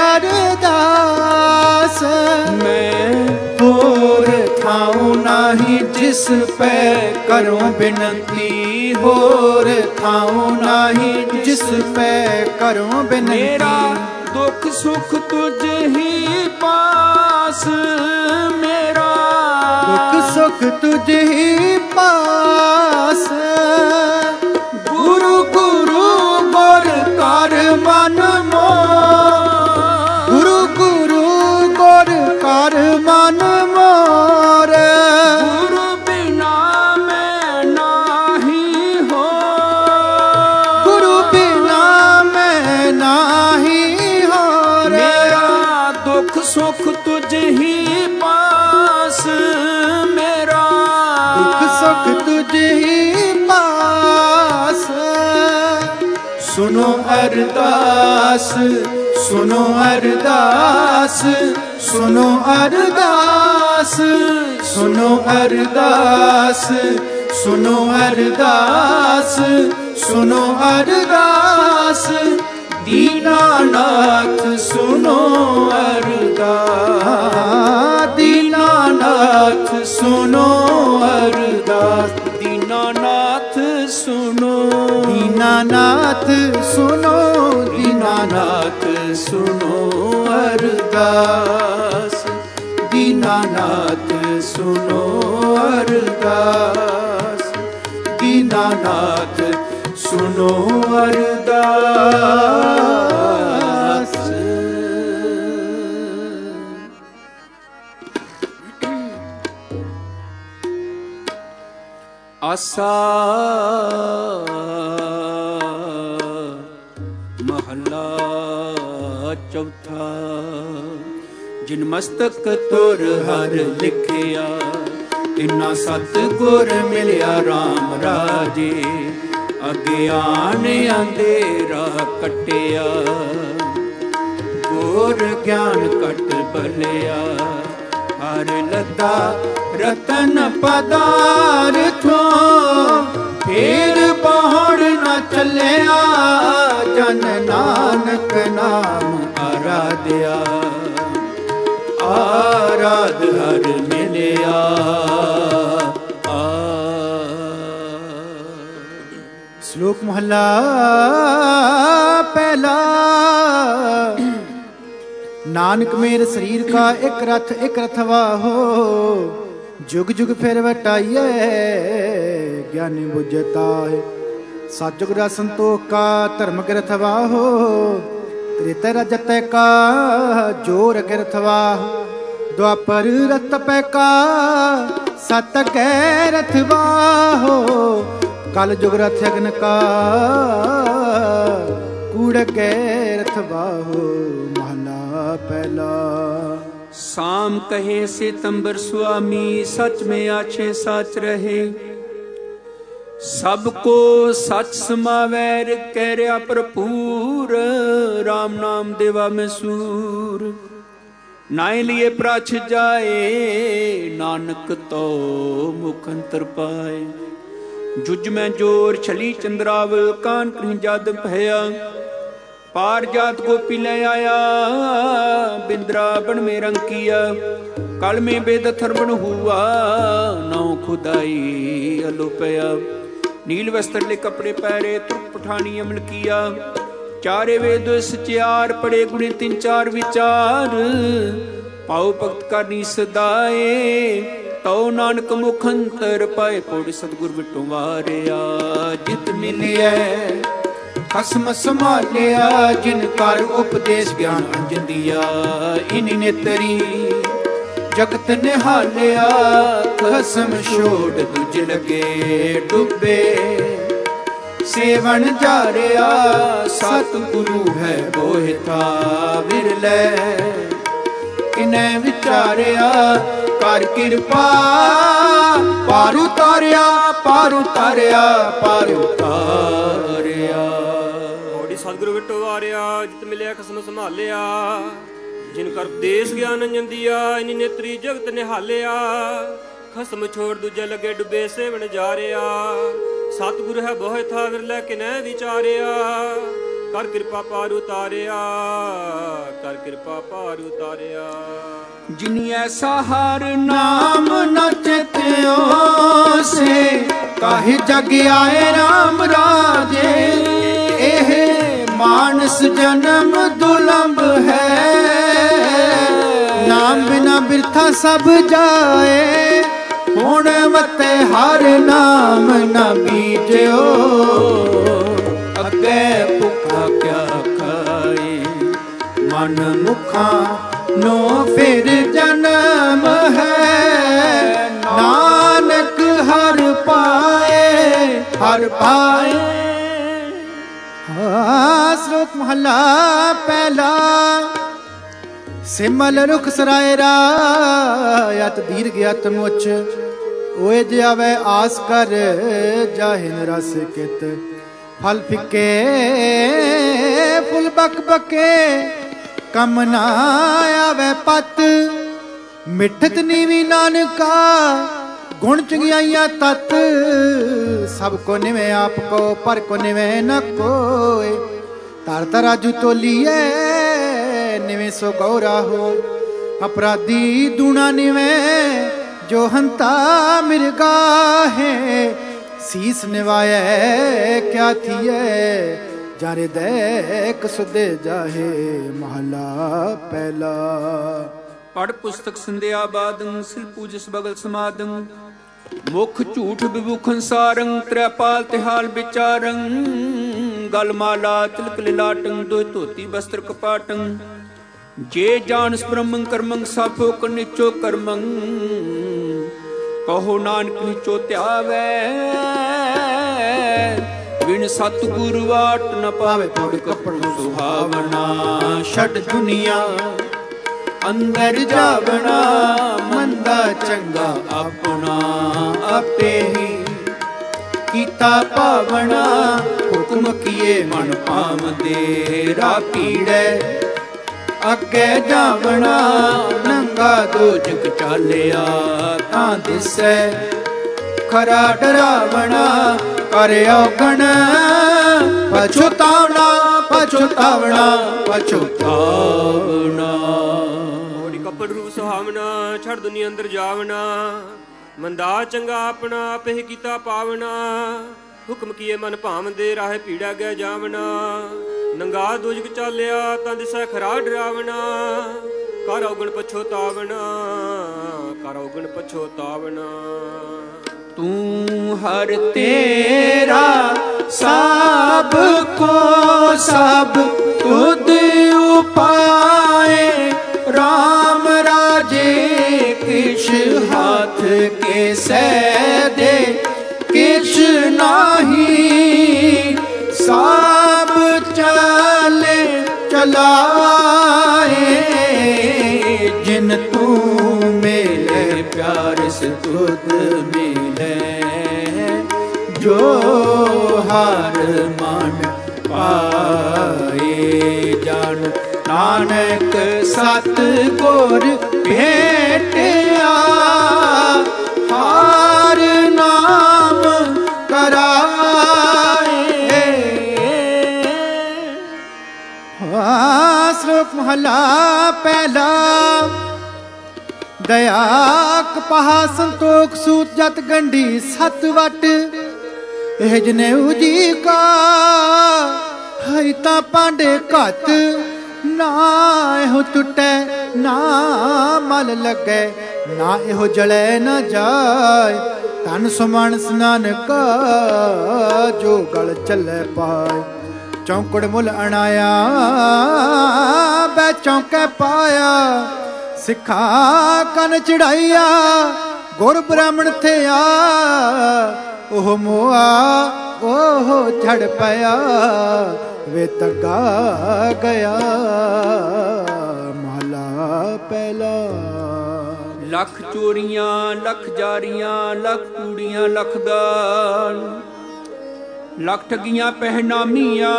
अरदास। मैं होर थाऊं नाही जिस पे करूं बिनती, होर थाऊं नाही जिस पे करूं बिनती। मेरा दुख सुख तुझ ही पास, मेरा दुख सुख तुझ ही पास। गुरु गुरु गुर कर मन मोर, गुरु गुरु गुर कर मन मोर। गुरु बिना मैं नाही हो, गुरु बिना मैं नाही हो। मेरा दुख सुख तुझ ही पास, मेरा दुख सुख तुझ ही पास। ਅਰਦਾਸ ਸੁਨੋ ਅਰਦਾਸ ਸੁਨੋ ਅਰਦਾਸ ਸੁਨੋ ਅਰਦਾਸ ਸੁਨੋ ਅਰਦਾਸ ਸੁਨੋ ਅਰਦਾਸ ਦੀਨਾਨਾਥ ਸੁਨੋ ਅਰਦਾਸ ਦੀਨਾਨਾਥ ਸੁਨੋ ਅਰਦਾਸ ਦੀਨਾਨਾਥ ਸੁਨੋ ਦੀਨਾਨਾਥ ਸੁਨੋ ਦੀਨਾਨਾਥ ਸੁਨੋ ਅਰਦਾਸ ਦੀਨਾਨਾਥ ਸੁਨੋ ਅਰਦਾਸ ਦੀਨਾਨਾਥ ਸੁਨੋ ਅਰਦਾਸ। ਆਸਾ ਮਹੱਲਾ ਚੌਥਾ। ਜਿਨ ਮਸਤਕ ਤੁਰ ਹਰ ਲਿਖਿਆ ਤਿਨਾ ਸਤ ਗੁਰ ਮਿਲਿਆ RAM ਰਾਜੇ। ਅਗਿਆਨ ਅੰਧੇਰਾ ਕੱਟਿਆ ਗੁਰ ਗਿਆਨ ਕਟ ਬਲਿਆ। ਹਰ ਲਤਾ ਰਤਨ ਪਦਾਰਥੋਂ ਫੇਰ ਪਹਾੜ ਨਾ ਚੱਲਿਆ। ਜਨ ਨਾਨਕ ਨਾਮ ਆਰਾਧਿਆ ਆਰਾਧ ਹਰ ਮਿਲਿਆ। ਸ਼ਲੋਕ ਮਹੱਲਾ ਪਹਿਲਾ। ਨਾਨਕ ਮੇਰ ਸਰੀਰ ਕਾ ਇੱਕ ਰਥ ਇੱਕ ਰਥਵਾ ਹੋ। ਜੁਗ ਜੁਗ ਫਿਰ ਵਟਾਈਏ ਗਿਆਨੀ ਬੁਝਤਾ ਹੈ। ਸਤਿਯੁਗ ਦਾ ਸੰਤੋਖ ਕਾ ਧਰਮ ਗ੍ਰਥਵਾ ਹੋ। ਤ੍ਰੇਤਾ ਰਜਤ ਕਾ ਜੋਰ ਗ੍ਰਥਵਾ ਹੋ। ਦੁਆਪਰ ਰਤ ਪੈ ਕਾ ਸਤ ਕੈ ਰਥਵਾ ਹੋ। ਕਲ ਜੁਗ ਰਥ ਅਗਨ ਕਾ ਕੂੜ ਕੈ ਰਥਵਾ ਹੋ। ਮਹਲਾ ਪਹਿਲਾ। साम कहे सितंबर स्वामी सच में आछे साच रहे। सबको सच समावैर कह रहा भरपूर। राम नाम देवा में सूर नाय लिए प्राछ जाए। नानक तो मुख अंतर पाए। जुज में जोर छली चंद्रावल कान कहीं जाद भया। पार जात गोपी ले आया बिंद्रा बन में रंग किया। कल में बेदथर बन हुआ नौ खुदाई अलोपया। नील वस्त्र ले कपड़े पहरे तुर्क पठानी अमल किया। चारे वेद सचार पड़े गुणे तीन चार विचार। पाओ भगत करनी सदाए तो नानक मुख अंतर पाए। पौड़ी सतगुर बिटो वारिया जित मिलिया। खसम संभालिया जिन कर उपदेश ज्ञान अंजन दिया। इन्हीं ने तरी जगत निहालिया। खसम छोड़ दुज लगे डुबे। सेवन जारिया सतगुरु है बोहिता विरलै। इन्हें विचारिया कर कृपा पार उतारिया पार उतारिया पार उतारिया। सतगुरु विटो वारिया जित मिलिया खसम संभालिया। जिन कर उपदेश ज्ञान अंजन दिया। इन्हीं नेत्री जगत निहालिया। खसम छोड़ दूजे लगे डुबे सेवन जारिया। सतगुरु है बोहे था विरलै किनै विचारिया। कर कृपा पार उतारिया कर कृपा पार उतारिया। जिन ऐसा हर नाम न चित्यो से काहे जग आए राम राजे। एह मानस जन्म दुलंभ है। नाम बिना बिरथा सब जाए। हुण मते हर नाम न बीजो। अगे भुखा क्या खाए। मन मुखा नो फिर जन्म है। नानक हर पाए हर पाए। श्लोक महला पहला। सिमल रुख सराय रायत दीर्घ यत मुच। ओए जावे आस कर जाहिन रस कित। ਫਲ ਫਿੱਕੇ ਫੁੱਲ ਬਕ ਬਕੇ, ਕੰਮ ਨਾ ਆਵੇ ਪਤ। ਮਿੱਠਤ ਨੀਵੀ ਨਾਨਕਾ, ਗੁਣ ਚੰਗਿਆਈਆਂ ਤਤ। ਸਭ ਕੋ ਨਿਵੇਂ ਆਪ ਕੋ, ਪਰ ਕੋ ਨਿਵੇਂ ਨ ਕੋਏ। ਧਰ ਤਰਾਜੂ ਤੋਲੀਏ, ਨਿਵੇਂ ਸੋ ਗੌਰਾ ਹੋ। ਅਪਰਾਧੀ ਦੂਣਾ ਨਿਵੇਂ, ਜੋ ਹੰਤਾ ਮਿਰਗਾ ਹੈ। ਸੀਸ ਨਿਵਾਏ ਕਿਆ ਥੀਏ, ਜਾਰੇ ਦੇਖ ਸੁਦੇ ਜਾਹੇ। ਮਹਲਾ ਪਹਿਲਾ। ਪੜ ਪੁਸਤਕ ਸੰਧਿਆ ਬਾਦੰ, ਸਿਲ ਪੂਜਸ ਬਗਲ ਸਮਾਦੰ। ਮੁਖ ਝੂਠ ਵਿਭੂਖਨ ਸਾਰੰ, ਤ੍ਰੈਪਾਲ ਤਿਹਾਲ ਵਿਚਾਰੰ। ਗਲ ਮਾਲਾ ਤਿਲਕ ਲਿਲਾਟੰ, ਦੋਇ ਧੋਤੀ ਬਸਤਰ ਕਪਾਟੰ। ਜੇ ਜਾਣਸ ਬ੍ਰਹਮੰ ਕਰਮੰ, ਸਾਫੋ ਨਿਚੋ ਕਰਮੰ। ਕਹੋ ਨਾਨਕ ਨਿਚੋ ਧਿਆਵੈ, ਬਿਨ ਸਤਿਗੁਰ ਵਾਟ ਨ ਪਾਵੇ। ਪੜ ਕੱਪੜ ਸੁਹਾਵਣਾ, ਛੱਡ ਦੁਨੀਆ ਅੰਦਰ ਜਾਵਣਾ। ਮੰਦਾ ਚੰਗਾ ਆਪਣਾ, ਆਪੇ ਹੀ ਕੀਤਾ ਭਾਵਣਾ। ਹੁਕਮ ਕੀਏ ਮਨ ਭਾਵਦੇ, ਰਾਹ ਪੀੜੈ ਅੱਗੇ ਜਾਵਣਾ। ਨੰਗਾ ਦੋਜਕ ਚਾਲਿਆ, ਤਾਂ ਦਿਸੈ ਖਰਾ ਡਰਾਵਣਾ। ਕਰ ਔਗਣ ਪਛੁਤਾਵਣਾ, ਪਛੁਤਾਵਣਾ, ਪਛੁਤਾਵਣਾ। ਹੋੜੀ ਕੱਪੜ ਰੂਪ ਸੁਹਾਵਣਾ, ਛੱਡ ਦੁਨੀਆ ਅੰਦਰ ਜਾਵਣਾ। ਮੰਦਾ ਚੰਗਾ ਆਪਣਾ, ਆਪੇ ਹੀ ਕੀਤਾ ਪਾਵਣਾ। ਹੁਕਮ ਕੀਏ ਮਨ ਭਾਵਦੇ, ਰਾਹੇ ਪੀੜਾ ਗਏ ਜਾਵਣਾ। ਨੰਗਾ ਦੋਜਕ ਚਾਲਿਆ, ਤਾਂ ਦਿਸੈ ਖਰਾ ਡਰਾਵਣਾ। ਕਰ ਔਗਣ ਪਛੋਤਾਵਣਾ, ਕਰ ਔਗਣ ਪਛੋਤਾਵਣਾ। ਤੂੰ ਹਰ ਤੇਰਾ ਸਭ ਕੋ ਸਭ ਤੁਧ ਉਪਾਏ। ਰਾਮ ਰਾਜੇ ਕਿਛ ਹਾਥ ਕੇ ਸਹਿ ਦੇ, ਕਿਛ ਨਾਹੀ ਸਭ ਚਲੇ ਚਲਾਏ। ਜਿਨ ਤੂੰ ਮਿਲੇ ਪਿਆਰ ਸੇ ਤੁਧ ਮਿਲੇ, ਜੋ ਹਰ ਮਨ ਪਾਏ। ਜਨ ਨਾਨਕ ਸਤਿਗੁਰ ਭੇਟਿਆ, ਹਰ ਨਾਮ ਕਰਾਏ। ਸ਼ਲੋਕ ਮਹਲਾ ਪਹਿਲਾ। ਦਇਆ ਕਪਾਹ ਸੰਤੋਖ ਸੂਤ ਜਤ ਗੰਢੀ ਸਤ ਵਟ। ਇਹ ਜਨੇਊ ਜੀ ਕਾ ਹੈ ਤਾਂ ਪਾਂਡੇ ਘੱਟ। ਨਾ ਇਹੋ ਟੁੱਟੈ ਨਾ ਮਲ ਲੱਗੈ, ਨਾ ਇਹੋ ਜਲੇ ਨਾ ਜਾਏ। ਧਨ ਸੁਮਨ ਨਾਨਕਾ, ਜੋ ਗਲ ਚੱਲੇ ਪਾਏ। ਚੌਂਕੜ ਮੁੱਲ ਅਣਾਇਆ, ਬੈ ਚੌਂਕੇ ਪਾਇਆ। ਸਿੱਖਾ ਕੰਨ ਚੜਾਈਆ, ਗੁਰ ਬ੍ਰਾਹਮਣ ਥਿਆ। ਉਹ ਮੋਆ ਉਹ ਛੜ ਪਿਆ, ਵੇ ਤੱਗਾ ਗਿਆ। ਮਹਲਾ ਪਹਿਲਾ। ਲੱਖ ਚੋਰੀਆਂ ਲੱਖ ਜਾਰੀਆਂ, ਲੱਖ ਕੂੜੀਆਂ ਲੱਖ ਦਾਨ। ਲੱਖ ਠੱਗੀਆਂ ਪਹਿਨਾਮੀਆਂ,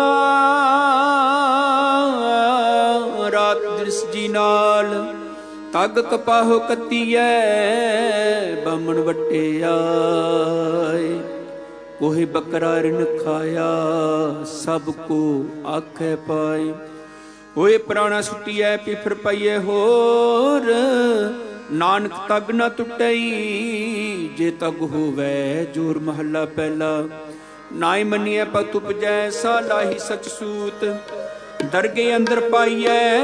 ਰਾਤ ਦ੍ਰਿਸ ਜੀ ਨਾਲ। ਤੱਗ ਕਪਾਹੋ ਕੱਤੀਐ, ਬਾਮਣ ਵਟਿਆਏ। ਕੋਹੇ ਬੱਕਰਾ ਰਿਨ ਖਾਇਆ, ਸਭ ਕੋ ਆਖੇ ਪਾਏ। ਹੋਏ ਪ੍ਰਾਣਾ ਸੁੱਟੀਐ, ਪਿਫਰ ਪਈਏ ਹੋਰ। ਨਾਨਕ ਤੱਗ ਨਾ ਟੁੱਟਈ, ਜੇ ਤੱਗ ਹੋਵੇ ਜੋਰ। ਮਹੱਲਾ ਪਹਿਲਾ। ਨਾਇ ਮੰਨੀਐ ਪਤ ਉਪਜੈ, ਸਾ ਲਾਹੀ ਸਚ ਸੂਤ। ਦਰਗੇ ਅੰਦਰ ਪਾਈਐ,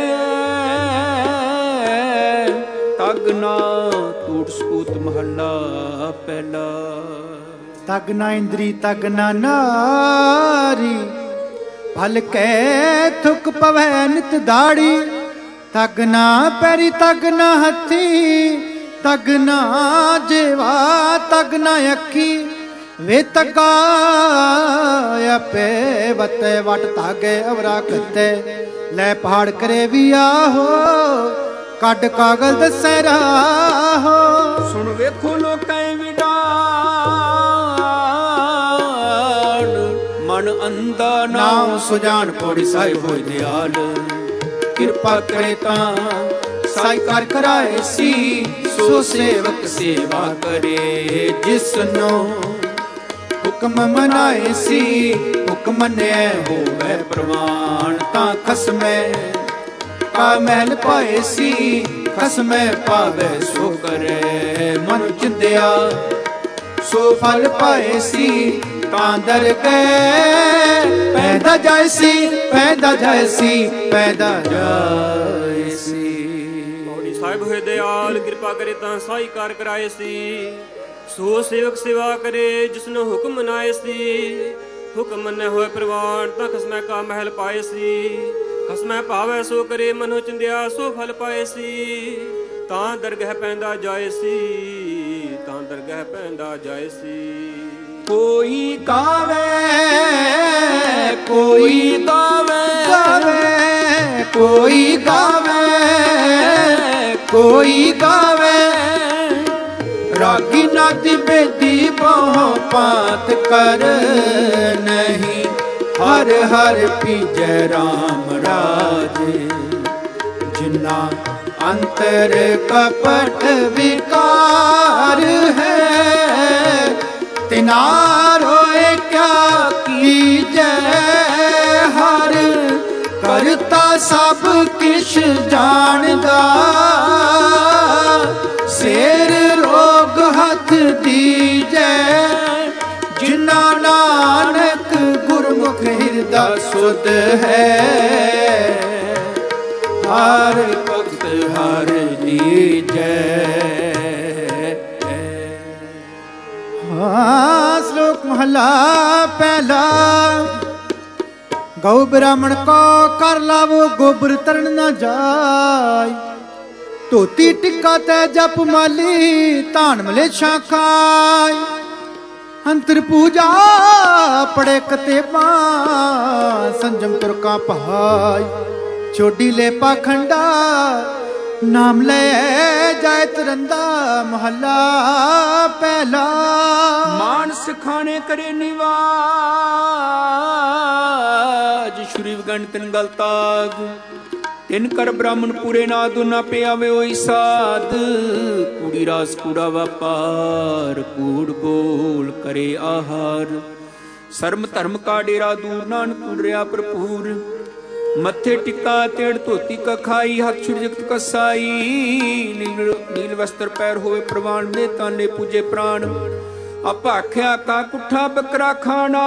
ਤੱਗ ਨਾ ਟੂਟ ਸਪੂਤ। ਮਹੱਲਾ ਪਹਿਲਾ। ਤੱਗ ਨਾ ਇੰਦਰੀ ਤੱਗ ਨਾ ਨਾਰੀ, ਭਲ ਕੈ ਥੁਕ ਪਵੈ ਨਿਤ ਦਾੜੀ। ਤੱਗ ਨਾ ਪੈਰੀ ਤੱਗ ਨਾ ਹੱਥੀ, ਤੱਗ ਨਾ ਜੇਵਾ ਤੱਗ ਨਾ ਅੱਖੀ। ਵੇ ਤੱਗਾ ਆਪੇ ਵਤੇ ਵਟ ਧਾਗੇ ਅਵਰਾ ਕੱਤੇ। ਲੈ ਪਹਾੜ ਕਰੇ ਵੀ ਆਹੋ, ਕੱਢ ਕਾਗਲ ਦੱਸੈ ਰਾਹੋ। ਸੁਣ ਵੇਖੋ ਲੋਕਾਂ ਵਿਡਾਣ, ਮਨ ਅੰਦਾ ਨਾਮ ਸੁਜਾਨ ਪੌੜੀ ਸਾਹਿਬ ਹੋਏ ਦਿਆਲ ਕਿਰਪਾ ਕਰੇ ਤਾਂ ਸਾਈ ਕਰ ਕਰਾਏ ਸੀ ਸੋ ਸੇਵਕ ਸੇਵਾ ਕਰੇ ਜਿਸ ਨੂੰ ਹੁਕਮ ਮਨਾਏ ਸੀ ਹੁਕਮ ਮੰਨਿਆ ਹੋਵੇ ਪ੍ਰਵਾਨ ਤਾਂ ਖਸਮੈ ਕਾ ਮਹਿਲ ਪਾਏ ਸੀ ਖਸਮੈ ਪਾਵੇ ਸੋ ਕਰੇ ਮਨ ਚਿੰਦਿਆ ਸੋ ਫਲ ਪਾਏ ਸੀ ਤਾਂ ਦਰ ਗਏ ਪੈਦਾ ਜਾਏ ਸੀ ਪੈਦਾ ਜਾਏ ਸੀ ਪੈਦਾ ਜਾਏ ਸੀ ਪੌੜੀ ਸਾਹਿਬ ਹੋਏ ਦਿਆਲ ਕਿਰਪਾ ਕਰੇ ਤਾਂ ਸਾਈ ਕਾਰ ਕਰਾਏ ਸੀ ਸੋ ਸੇਵਕ ਸੇਵਾ ਕਰੇ ਜਿਸਨੂੰ ਹੁਕਮ ਮਨਾਏ ਸੀ ਹੁਕਮ ਮੰਨੇ ਹੋਏ ਪ੍ਰਵਾਨ ਤਾਂ ਖਸਮੈ ਕਾ ਮਹਿਲ ਪਾਏ ਸੀ ਖਸਮੈ ਭਾਵੈ ਸੋ ਕਰੇ ਮਨੋ ਚਿੰਦਿਆ ਸੋ ਫਲ ਪਾਏ ਸੀ ਤਾਂ ਦਰਗਹਿ ਪੈਂਦਾ ਜਾਏ ਸੀ ਤਾਂ ਦਰਗਹਿ ਪੈਂਦਾ ਜਾਏ ਸੀ ਕੋਈ ਗਾਵੇ ਕੋਈ ਗਾਵੇ ਕੋਈ ਗਾਵੇ ਕੋਈ ਗਾਵੇ ਰਾਗੀ ਨਾਤੀ ਬੇਦੀ ਬਹੁ ਪਾਤ ਕਰ ਨਹੀਂ ਹਰ ਹਰ ਪੀਜੈ ਰਾਮ ਰਾਜੇ ਜਿਨਾ ਅੰਤਰ ਕਪਟ ਵਿਕਾਰ ਹੈ ਤਿਨਾ ਰੋਏ ਕਿਆ ਕੀਜੈ ਹਰ ਕਰਤਾ ਸਭ ਕਿਛ ਜਾਣਦਾ ਸੇਰ ਰੋਗ ਹੱਥ ਦੀਜੈ ਜਿਨਾ ਨਾਨਕ ਗੁਰਮੁਖ ਹਿਰਦਾ ਸੁਧ ਹੈ ਹਰ ਭਗਤ ਹਰ ਲੀਜੈ। श्लोक महला पहला गौ ब्राह्मण को कर लावो गोबर तरण न जाय धोती टिक्का तै जप माली धान मलेछा खाय अंतर पूजा पड़े कतेबा संजम तुरका पहाय छोडी ले पाखंडा नाम ले जाए तरंदा महला पहला मानस खाने करे निवाज श्री विगण तिन गल ताग तिन कर ब्राह्मण पूरे नादु ना पे आवे ओई साध कूड़ी रास कूड़ा व्यापार कूड़ बोल करे आहार शर्म धर्म का डेरा दूर नानक कूड़िया भरपूर मथे टिक्का तेड़ धोती का खाई हाथ छुड़ जगत कसाई नील वस्त्र पैर होवे प्रवान ने ताने पूजे प्राण अपाख्या का कुठा बकरा खाना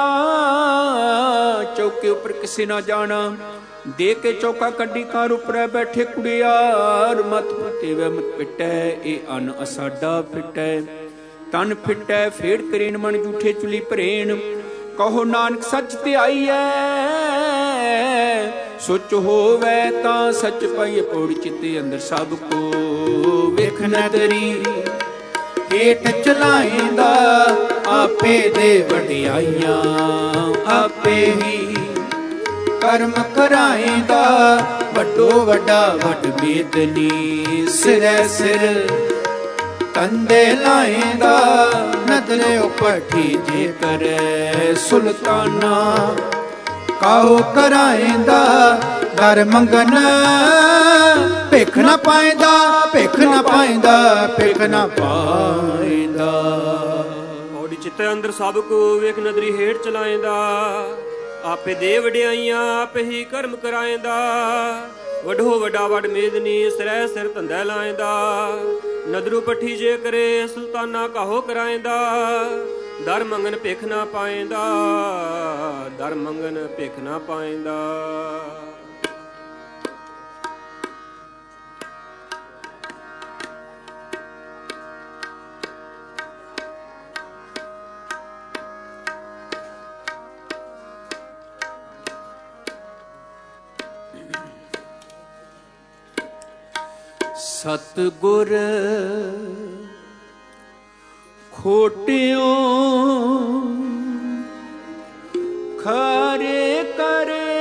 चौके ऊपर किसी ना जाना दे के चौका कड्डी कार ऊपर बैठे कुड़ियार मत पुते वे मत पिटै ए अन असाडा फिटै तन फिटै फेड़ करेन मन जूठे चुली भरेन कहो नानक सच ते आई है सुच होवे तां सच पाइए पौड़ी चित्ते अंदर सब को वेख नदरी हेठ चलाएंदा आपे दे वडियाइयां आपे ही कर्म कराएंदा वड्डो वड्डा वड बेदनी सिरै सिर कंदे लाएंदा नदरे उपठी जे करे सुल्ताना काओ कराएंदा दर मंगन भिख न पाएंदा भिख न पाएंदा भिख न पाएंदा पौड़ी चित्ते अंदर सब को वेख नदरी हेठ चलाएंदा आपे दे वडियाइयां आपे ही कर्म कराएंदा वडो वडा वड मेदनी सिरै सिर धंधा लाएंदा नदरू पट्ठी जे करे सुल्ताना काहो कराएंदा दर मंगन भिख ना पाएंदा दर मंगन भिख ना पाएंदा। सतगुर खोटियों खारे करे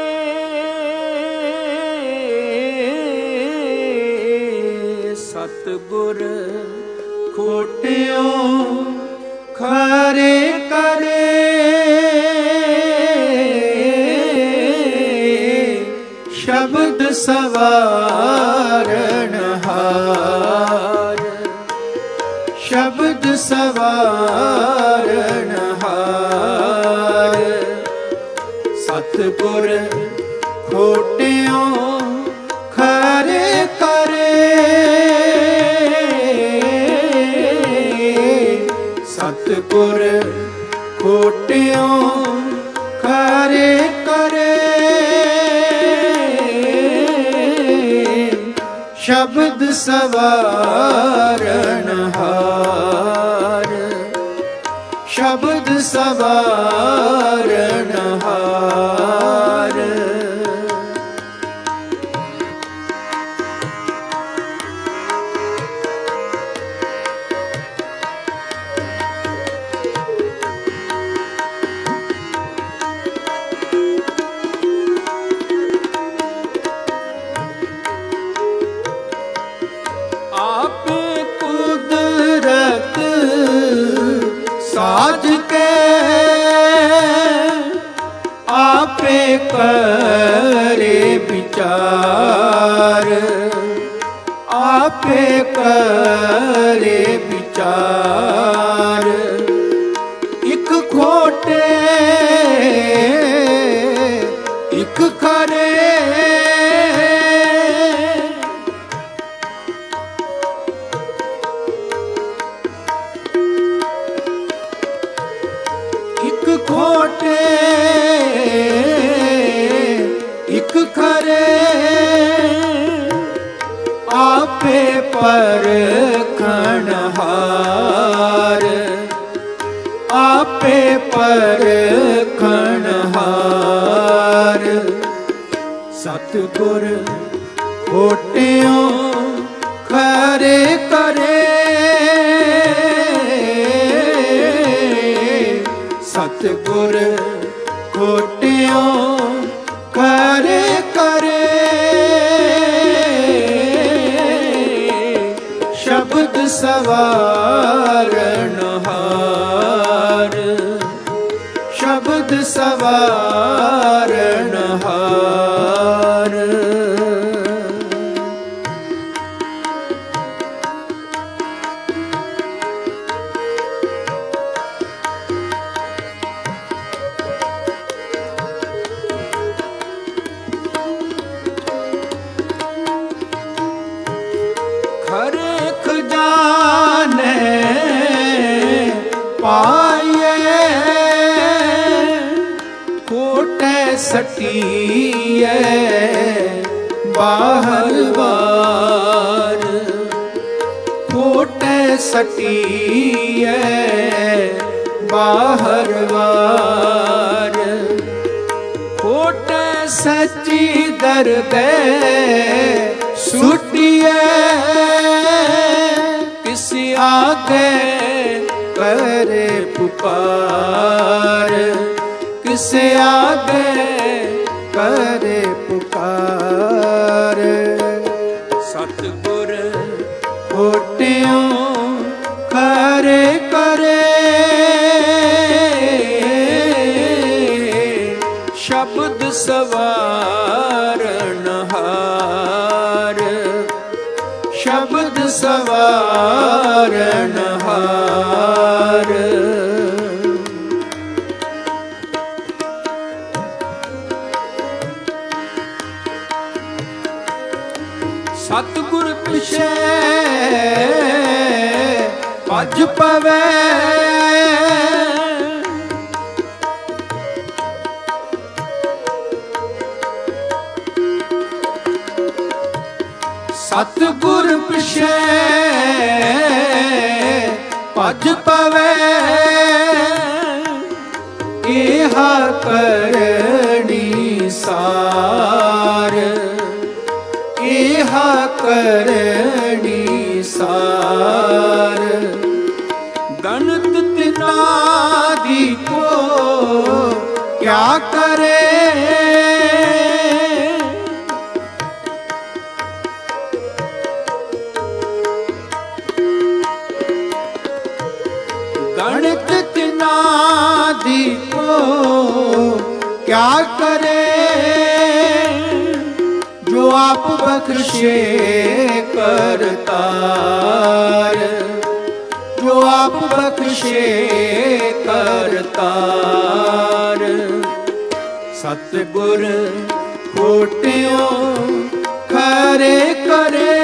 सतगुर खोटियों खारे करे ਸਵਾਰਨਹਾਰ ਸ਼ਬਦ ਸਵਾਰਨਹਾਰ ਸਤਿਗੁਰ ਖੋਟਿਓਂ ਖਰੇ ਕਰੇ ਸਤਿਗੁਰ ਖੋਟਿਓਂ ਖਰੇ ਕਰੇ ਸ਼ਬਦ ਸਵਾਰਨਹਾਰ ਸ਼ਬਦ ਸਵਾਰਨਹਾਰ ਸਾਜ ਕੇ ਆਪੇ ਕਰੇ ਵਿਚਾਰ ਆਪੇ ਕਰੇ ਵਿਚਾਰ ਇੱਕ ਖੋਟੇ ਇੱਕ ਖਰੇ ਖੋਟੇ ਇੱਕ ਖਰੇ ਆਪੇ ਪਰਖਣਹਾਰ ਆਪੇ ਪਰਖਣਹਾਰ ਸਤਿਗੁਰ ਖੋਟਿਓਂ ਖਰੇ ਕਰੇ ਸਤਿਗੁਰ ਖੋਟਿਓਂ ਖਰੇ ਕਰੇ ਸ਼ਬਦ ਸਵਾਰਨਹਾਰ ਸ਼ਬਦ ਸਵਾਰਨਹਾਰ ਪਾਈਏ ਕੋਟੇ ਸਟੀਏ ਬਾਹਰ ਵਾਰ ਕੋਟੇ ਸਟੀਏ ਬਾਹਰ ਵਾਰ ਕੋਟੇ ਸੱਚੀ ਦਰਦੇ ਸੁਟੀਏ ਕਿਸ ਆਗੇ करे पुकार किसे आगे करे पुकार सतगुर खोटियों खरे करे शब्द सवारनहार शब्द सवारनहार सतगुर पिछे भज पवे सतगुर पिछे भज पवे इहा करनी सार इहा करनी सार गणत तिनादी को क्या करे गणित तिनादी को क्या करे जो आप बख्शे करतार, जो आप बख्शे करतार। सतगुर खोटियों खरे करे,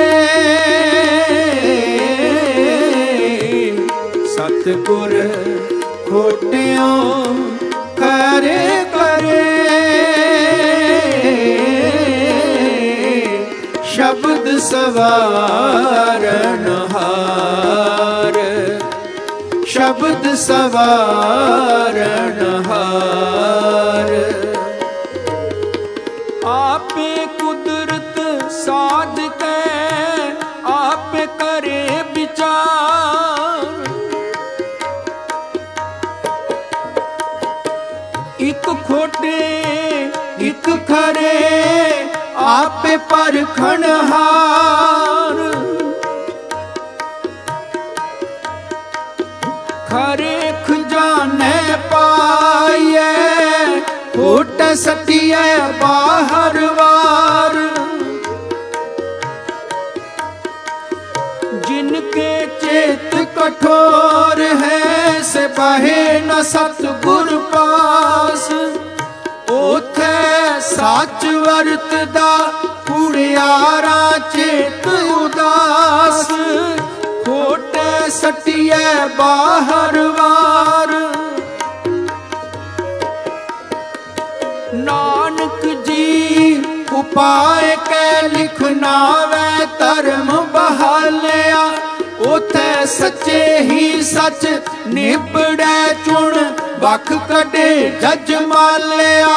सतगुर खोटियों खरे करे। शब्द सवारणहार, शब्द सवारणहार। आपे कुदरत साध के आपे करे विचार, एक खोटे एक खरे आपे परखणहार। खरे खजाने पाइए खोट सटिए बाहर वार। जिनके चेत कठोर है से बहे न सतगुर पास, ओथे सच वरतदा कुड़ियारा चेत उदास। खोटे सटिए बाहर वार, नानक जी उपाय के लिखना वे धर्म बहालिया। उथे सच्चे ही सच निबड़े चुन बख कटे जज मालिया।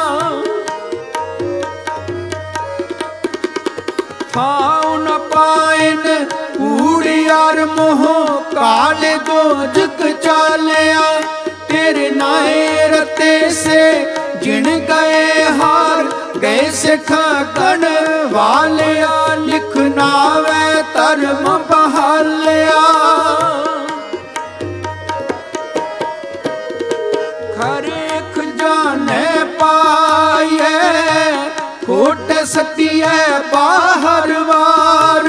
थाऊ न पाइन कूड़ियार मोह काले दोजक चालिया। तेरे नाए रते से जिन गए हार, गए से ठगन वालिया। लिखना वे धर्म बहालिया, खरे खजाने पाइए खोट सटिए बाहर वार।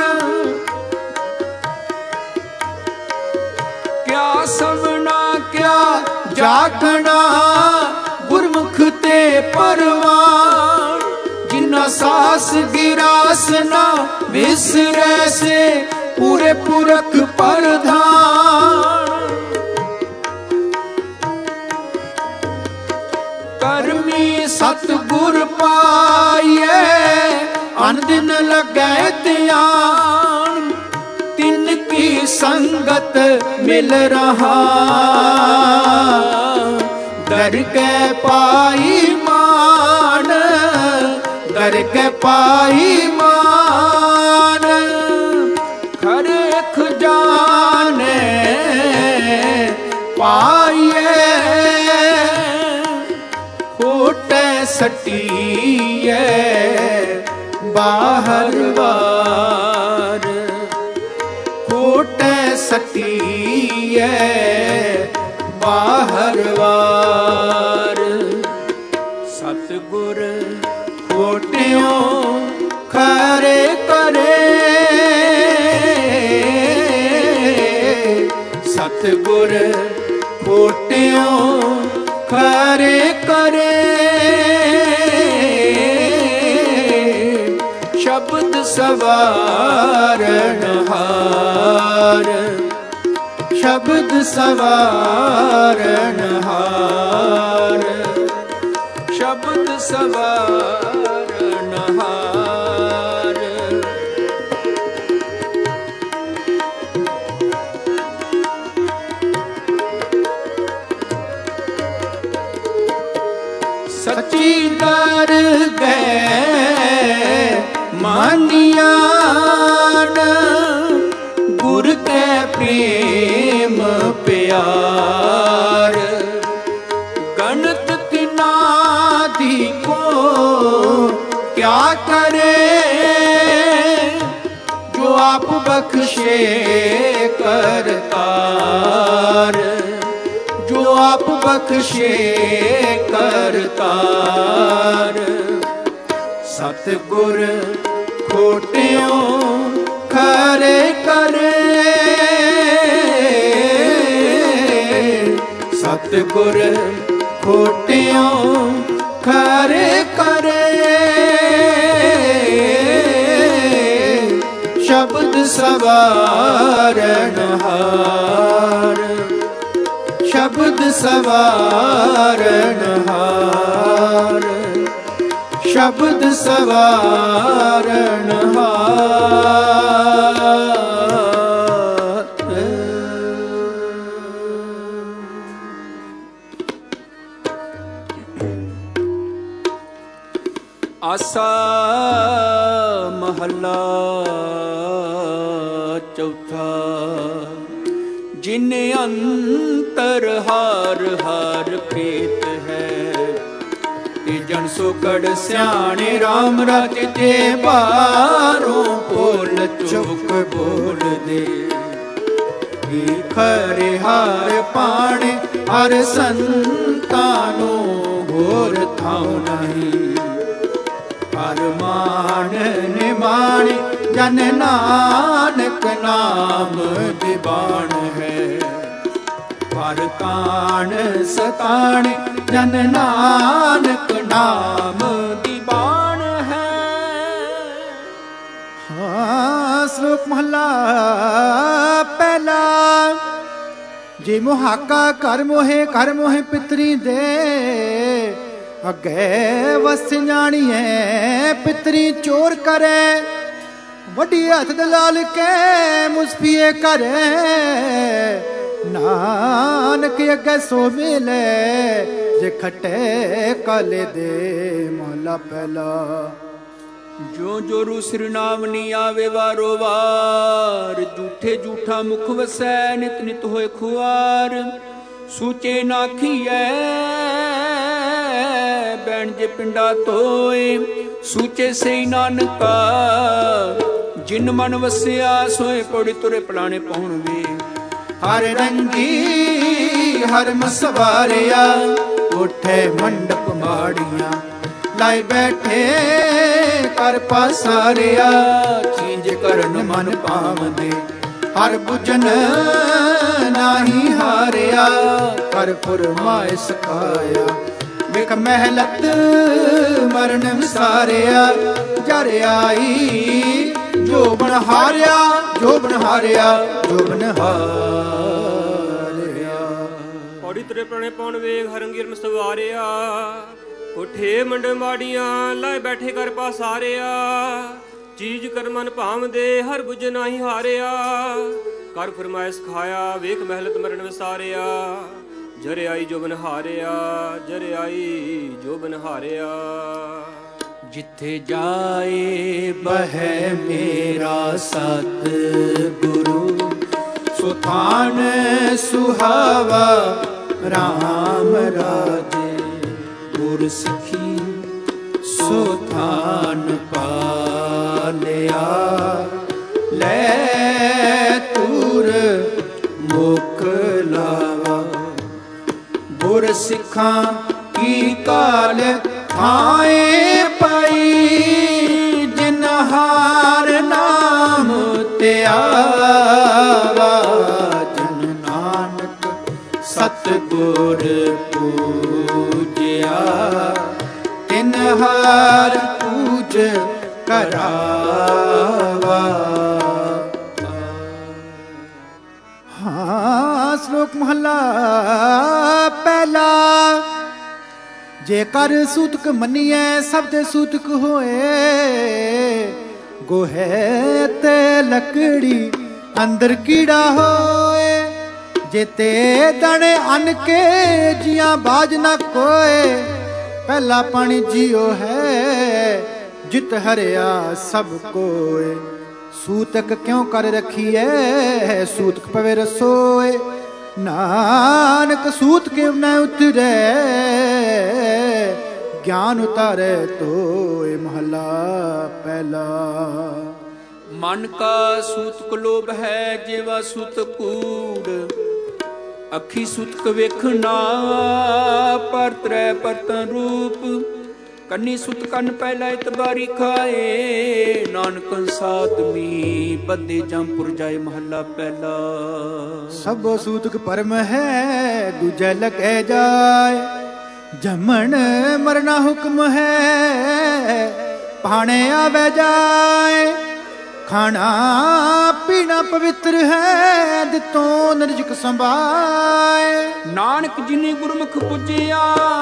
क्या समना क्या जागना गुरमुख ते परवान। जिन्ना सास गिरास ना विसरे से पूरे पुरख प्रधान। करमी सतगुर पाइए अनदिन लगे ध्यान। तिनकी संगत मिल रहा दर के पाई मान, दर के पाई मान। खरे खजाने पाइए खोटे सटिए बाहर वार। खोटे सटिए बाहर वार। सतगुर खोटियों खरे करे, सतगुर खोटियों खरे करे। शब्द सवारणहार, शब्द सवारणहार, शब्द सवारणहार। सच्ची दर गए मानिया गुर के प्रेम प्यार। गणत किनादी को क्या करे, जो आप बख्शे करतार, जो आप बख्शे करतार। सतगुर ਖੋਟਿਓ ਖਰੇ ਕਰੇ ਸਤਿਗੁਰ ਖੋਟਿਓ ਖਰੇ ਕਰੇ ਸ਼ਬਦ ਸਵਾਰਨਹਾਰ ਸ਼ਬਦ ਸਵਾਰਨਹਾਰ ਸ਼ਬਦ ਸਵਾਰਨਹਾਰ ਆਸਾ ਮਹੱਲਾ ਚੌਥਾ ਜਿਨੇ ਅੰਤਰ ਹਾਰ ਹਾਰ ਪ੍ਰੀਤ ਹੈ ਤੇ ਜਨ ਸੋਕੜ ਸਿਆਣੇ RAM ਰਚ ਤੇ ਬਾਹਰੋਂ ਬੋਲ ਚੁੱਕ ਬੋਲਦੇ ਕੀ ਖਰੇ ਹਾਰ ਪਾਣੇ ਹਰ ਸੰਤਾਂ ਨੂੰ ਹੋਰ ਥਾਉ ਨਹੀਂ ਹਰ ਮਾਨ ਨਿਮਾਣ ਜਨ ਨਾਨਕ ਨਾਮ ਦਿਵਾਣ ਹੈ ਹਰ ਕਾਣ ਸਤਾਣ ਜਨ ਨਾਨਕ ਨਾਮ ਦਿਵਾਣ ਹੈ। ਹਾਂ ਸ਼ਲੋਕ ਮਹਲਾ ਪਹਿਲਾ। ਜੇ ਮੁਹਾਕਾ ਘਰ ਮੋਹੇ ਪਿਤਰੀ ਦੇ ਅੱਗੇ ਵਸ ਜਾਣੀਏ ਪਿਤਰੀ ਚੋਰ ਕਰੇ ਵੱਡੀ ਹੱਥ ਦਲਾਲ ਕੇ ਮੁਸਫੀਏ ਕਰੇ ਨਾਨਕ ਅੱਗੇ ਸੋ ਮਿਲੇ ਜੇ ਖਟੇ ਕਾਲੇ ਦੇ ਮਹਲਾ ਪਹਿਲਾ। ਜੋ ਜੋ ਰੂ ਸਿਰ ਨਾਮ ਨੀ ਆਵੇ ਵਾਰੋ ਵਾਰ ਝੂਠੇ ਝੂਠਾ ਮੁਖ ਵਸੈ ਨਿਤ ਨਿਤ ਹੋਏ ਖੁਆਰ ਸੂਚੇ ਨਾਖੀਐ ਬੈਣ ਜੇ ਪਿੰਡਾ ਤੋਏ ਸੂਚੇ ਸਈ ਨਾਨਕਾ ਜਿਨ ਮਨ ਵਸਿਆ ਸੋਏ ਪੌੜੀ ਤੁਰੇ ਪਲਾਣੇ ਪਾਉਣਵੇ ਹਰ ਰੰਗੀ ਹਰ ਮਸਵਾਰਿਆ ਉਠੇ ਮੰਡਪ ਮਾੜੀਆਂ ਲਾਈ ਬੈਠੇ ਕਰ ਪਸਾਰਿਆ ਚੀਜ਼ ਕਰਨ ਮਨ ਪਾਵਦੇ ਹਰ ਬੁਝਨ ਨਾਹੀ ਹਾਰਿਆ ਕਰ ਫੁਰਮਾਏ ਸਖਾਇਆ ਵੇਖ ਮਹਿਲਤ ਮਰਨ ਵਿਸਾਰਿਆ ਜਰ ਆਈ ਜੋ ਬਣ ਹਾਰਿਆ ਜੋ ਬਣ ਹਾਰਿਆ ਜੋ ਬਣ ਹਾਰਿਆ ਪੌੜੀ ਤੁਰੇ ਪ੍ਰਾਣੇ ਪਾਉਣ ਵੇਗ ਹਰੰਗੀਰ ਮਸਵਾਰਿਆ ਉਠੇ ਮੰਡ ਮਾੜੀਆਂ ਲਾਏ ਬੈਠੇ ਕਰ ਪਾਸਾਰਿਆ ਚੀਜ਼ ਕਰ ਮਨ ਭਾਵਦੇ ਹਰ ਬੁਝ ਨਾਹੀ ਹਾਰਿਆ ਕਰ ਫਰਮਾਇਸ਼ ਖਾਇਆ ਵੇਖ ਮਹਿਲਤ ਮਰਨ ਵਿਸਾਰਿਆ ਜਰ ਆਈ ਜੋ ਬਨ ਹਾਰਿਆ ਜਰ ਆਈ ਜੋ ਬਨ ਹਾਰਿਆ ਜਿੱਥੇ ਜਾਏ ਬਹਿ ਮੇਰਾ ਸਤ ਗੁਰੂ ਸੁਥਾਨ ਸੁਹਾਵਾ RAM ਰਾਜੇ ਗੁਰ ਸਖੀ ਸੁਥਾਨ ਪਾਲਿਆ ਲੈ ਤੂਰ ਮੁਖ ਲਾਵਾ ਗੁਰ ਸਿੱਖਾਂ ਕੀ ਕਾਲ ਥਾਏ ਪਾਈ ਜਿਨ ਹਾਰ ਨਾਮ ਤੇ ਆਵਾ ਜਨ ਨਾਨਕ ਸਤਿਗੁਰ ਪੂਜਿਆ ਤਿਨ ਹਾਰ ਪੂਜ ਕਰਾਵਾ। ਹਾਂ ਸ਼ਲੋਕ ਮਹਲਾ ਪਹਿਲਾ। ਜੇਕਰ ਸੂਤਕ ਮੰਨੀਐ ਸਭ ਤੇ ਸੂਤਕ ਹੋਏ ਗੋਹੇ ਤੇ ਲੱਕੜੀ ਅੰਦਰ ਕੀੜਾ ਹੋਏ जेते दने अन के जिया बाज न कोय पहला पानी जियो है जित हरिया सब कोय सूतक क्यों कर रखी है सूतक पवे रसोए नानक सूत के न उतरे ज्ञान उतारे तो महला पहला। मन का सूतक लोभ है जेवा सूत कूड़ अखी सूतक वेखना पर त्रै परतन रूप ਕੰਨੀ ਸੁਤ ਕੰਨ ਪਹਿਲਾ ਇਤਬਾਰੀ ਖਾਏ, ਨਾਨਕ ਸਾਧਮੀ ਬੱਦੇ ਜੰਪੁਰ ਜਾਏ ਮਹੱਲਾ ਪਹਿਲਾ। ਸਭੋ ਸੂਤਕ ਪਰਮ ਹੈ ਦੂਜੈ ਲਗੈ ਜਾਏ, ਜੰਮਣ ਮਰਨਾ ਹੁਕਮ ਹੈ ਭਾਣੇ ਆਵੇ ਜਾਏ। ਖਾਣਾ ਪੀਣਾ ਪਵਿੱਤਰ ਹੈ ਦਿੱਤੋਂ ਨਿਰਜਕ ਸੰਭਾਏ। ਨਾਨਕ ਜਿਨੇ ਗੁਰਮੁਖ ਪੁੱਜਿਆ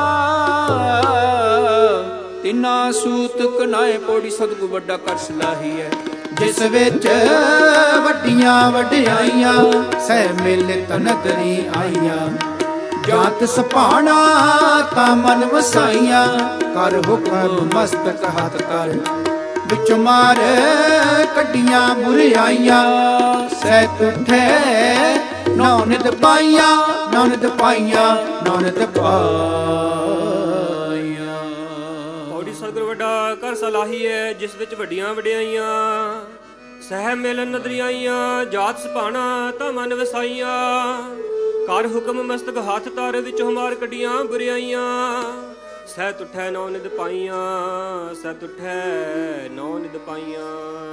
ਤਿਨਾ ਸੂਤ ਕਨਾਏ, ਪੌੜੀ ਸਤਿਗੁਰ ਵੱਡਾ ਕਰ ਸਲਾਹੀ ਹੈ। ਜਿਸ ਵਿੱਚ ਵੱਡੀਆਂ ਵਡਿਆਈਆਂ ਸਹਿ ਮਿਲਿਤ ਨਦਰੀ ਆਈਆਂ, ਜਾਤ ਸਭਾਣਾ ਤਾਂ ਮਨ ਵਸਾਈਆਂ। ਕਰ ਹੁਕਮ ਮਸਤਕ ਹੱਥ ਕਰ ਵਿੱਚ ਮਾਰ ਕੱਢੀਆਂ ਬੁਰਾਈਆਂ। ਸਹਿ ਤੁਠੇ ਨੌ ਨਿਤ ਪਾਈਆਂ, ਨੌ ਨਿਤ ਪਾਈਆਂ, ਨੌ ਨਿਤ ਪਾਈਆਂ। ਪੌੜੀ ਸਤਿਗੁਰ ਵੱਡਾ ਕਰ ਸਲਾਹੀ ਹੈ, ਜਿਸ ਵਿੱਚ ਵੱਡੀਆਂ ਵਡਿਆਈਆਂ ਸਹਿ ਮਿਲਨ ਨਦਰੀਆਈਆਂ। ਜਾਤ ਸੁਭਾਣਾ ਤਾਂ ਮਨ ਵਸਾਈਆਂ। ਕਰ ਹੁਕਮ ਮਸਤਕ ਹੱਥ ਧਰ ਵਿੱਚ ਹਮਾਰ ਕੱਢੀਆਂ ਬੁਰਾਈਆਂ। ਸਹਿ ਤੁਠੈ ਨੌ ਨਿਧ ਪਾਈਆਂ, ਸਹਿ ਤੁਠੈ ਨੌ ਨਿਧ ਪਾਈਆਂ।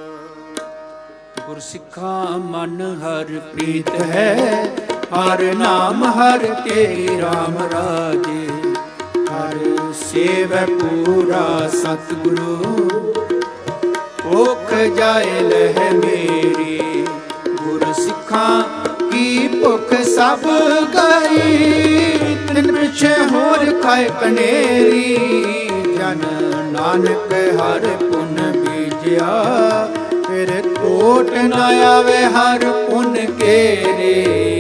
ਗੁਰਸਿੱਖਾਂ ਮਨ ਹਰ ਪ੍ਰੀਤ ਹੈ, ਹਰ ਨਾਮ ਹਰ ਤੇਰੀ ਰਾਮ ਰਾਜੇ। ਹਰ ਸੇਵੈ ਪੂਰਾ ਸਤਿਗੁਰੂ, ਭੁੱਖ ਜਾਏ ਲਹਿ ਮੇਰੀ। ਗੁਰਸਿੱਖਾਂ ਕੀ ਭੁੱਖ ਸਭ ਗਈ, ਤਿਨ ਪਿਛੇ ਹੋਰ ਖਾਏ ਕਨੇਰੀ। ਜਨ ਨਾਨਕ ਹਰ ਪੁਨ ਬੀਜਿਆ, ਫਿਰ ਕੋਟ ਨਾ ਆਵੇ ਹਰ ਪੁਨ ਕੇਰੇ।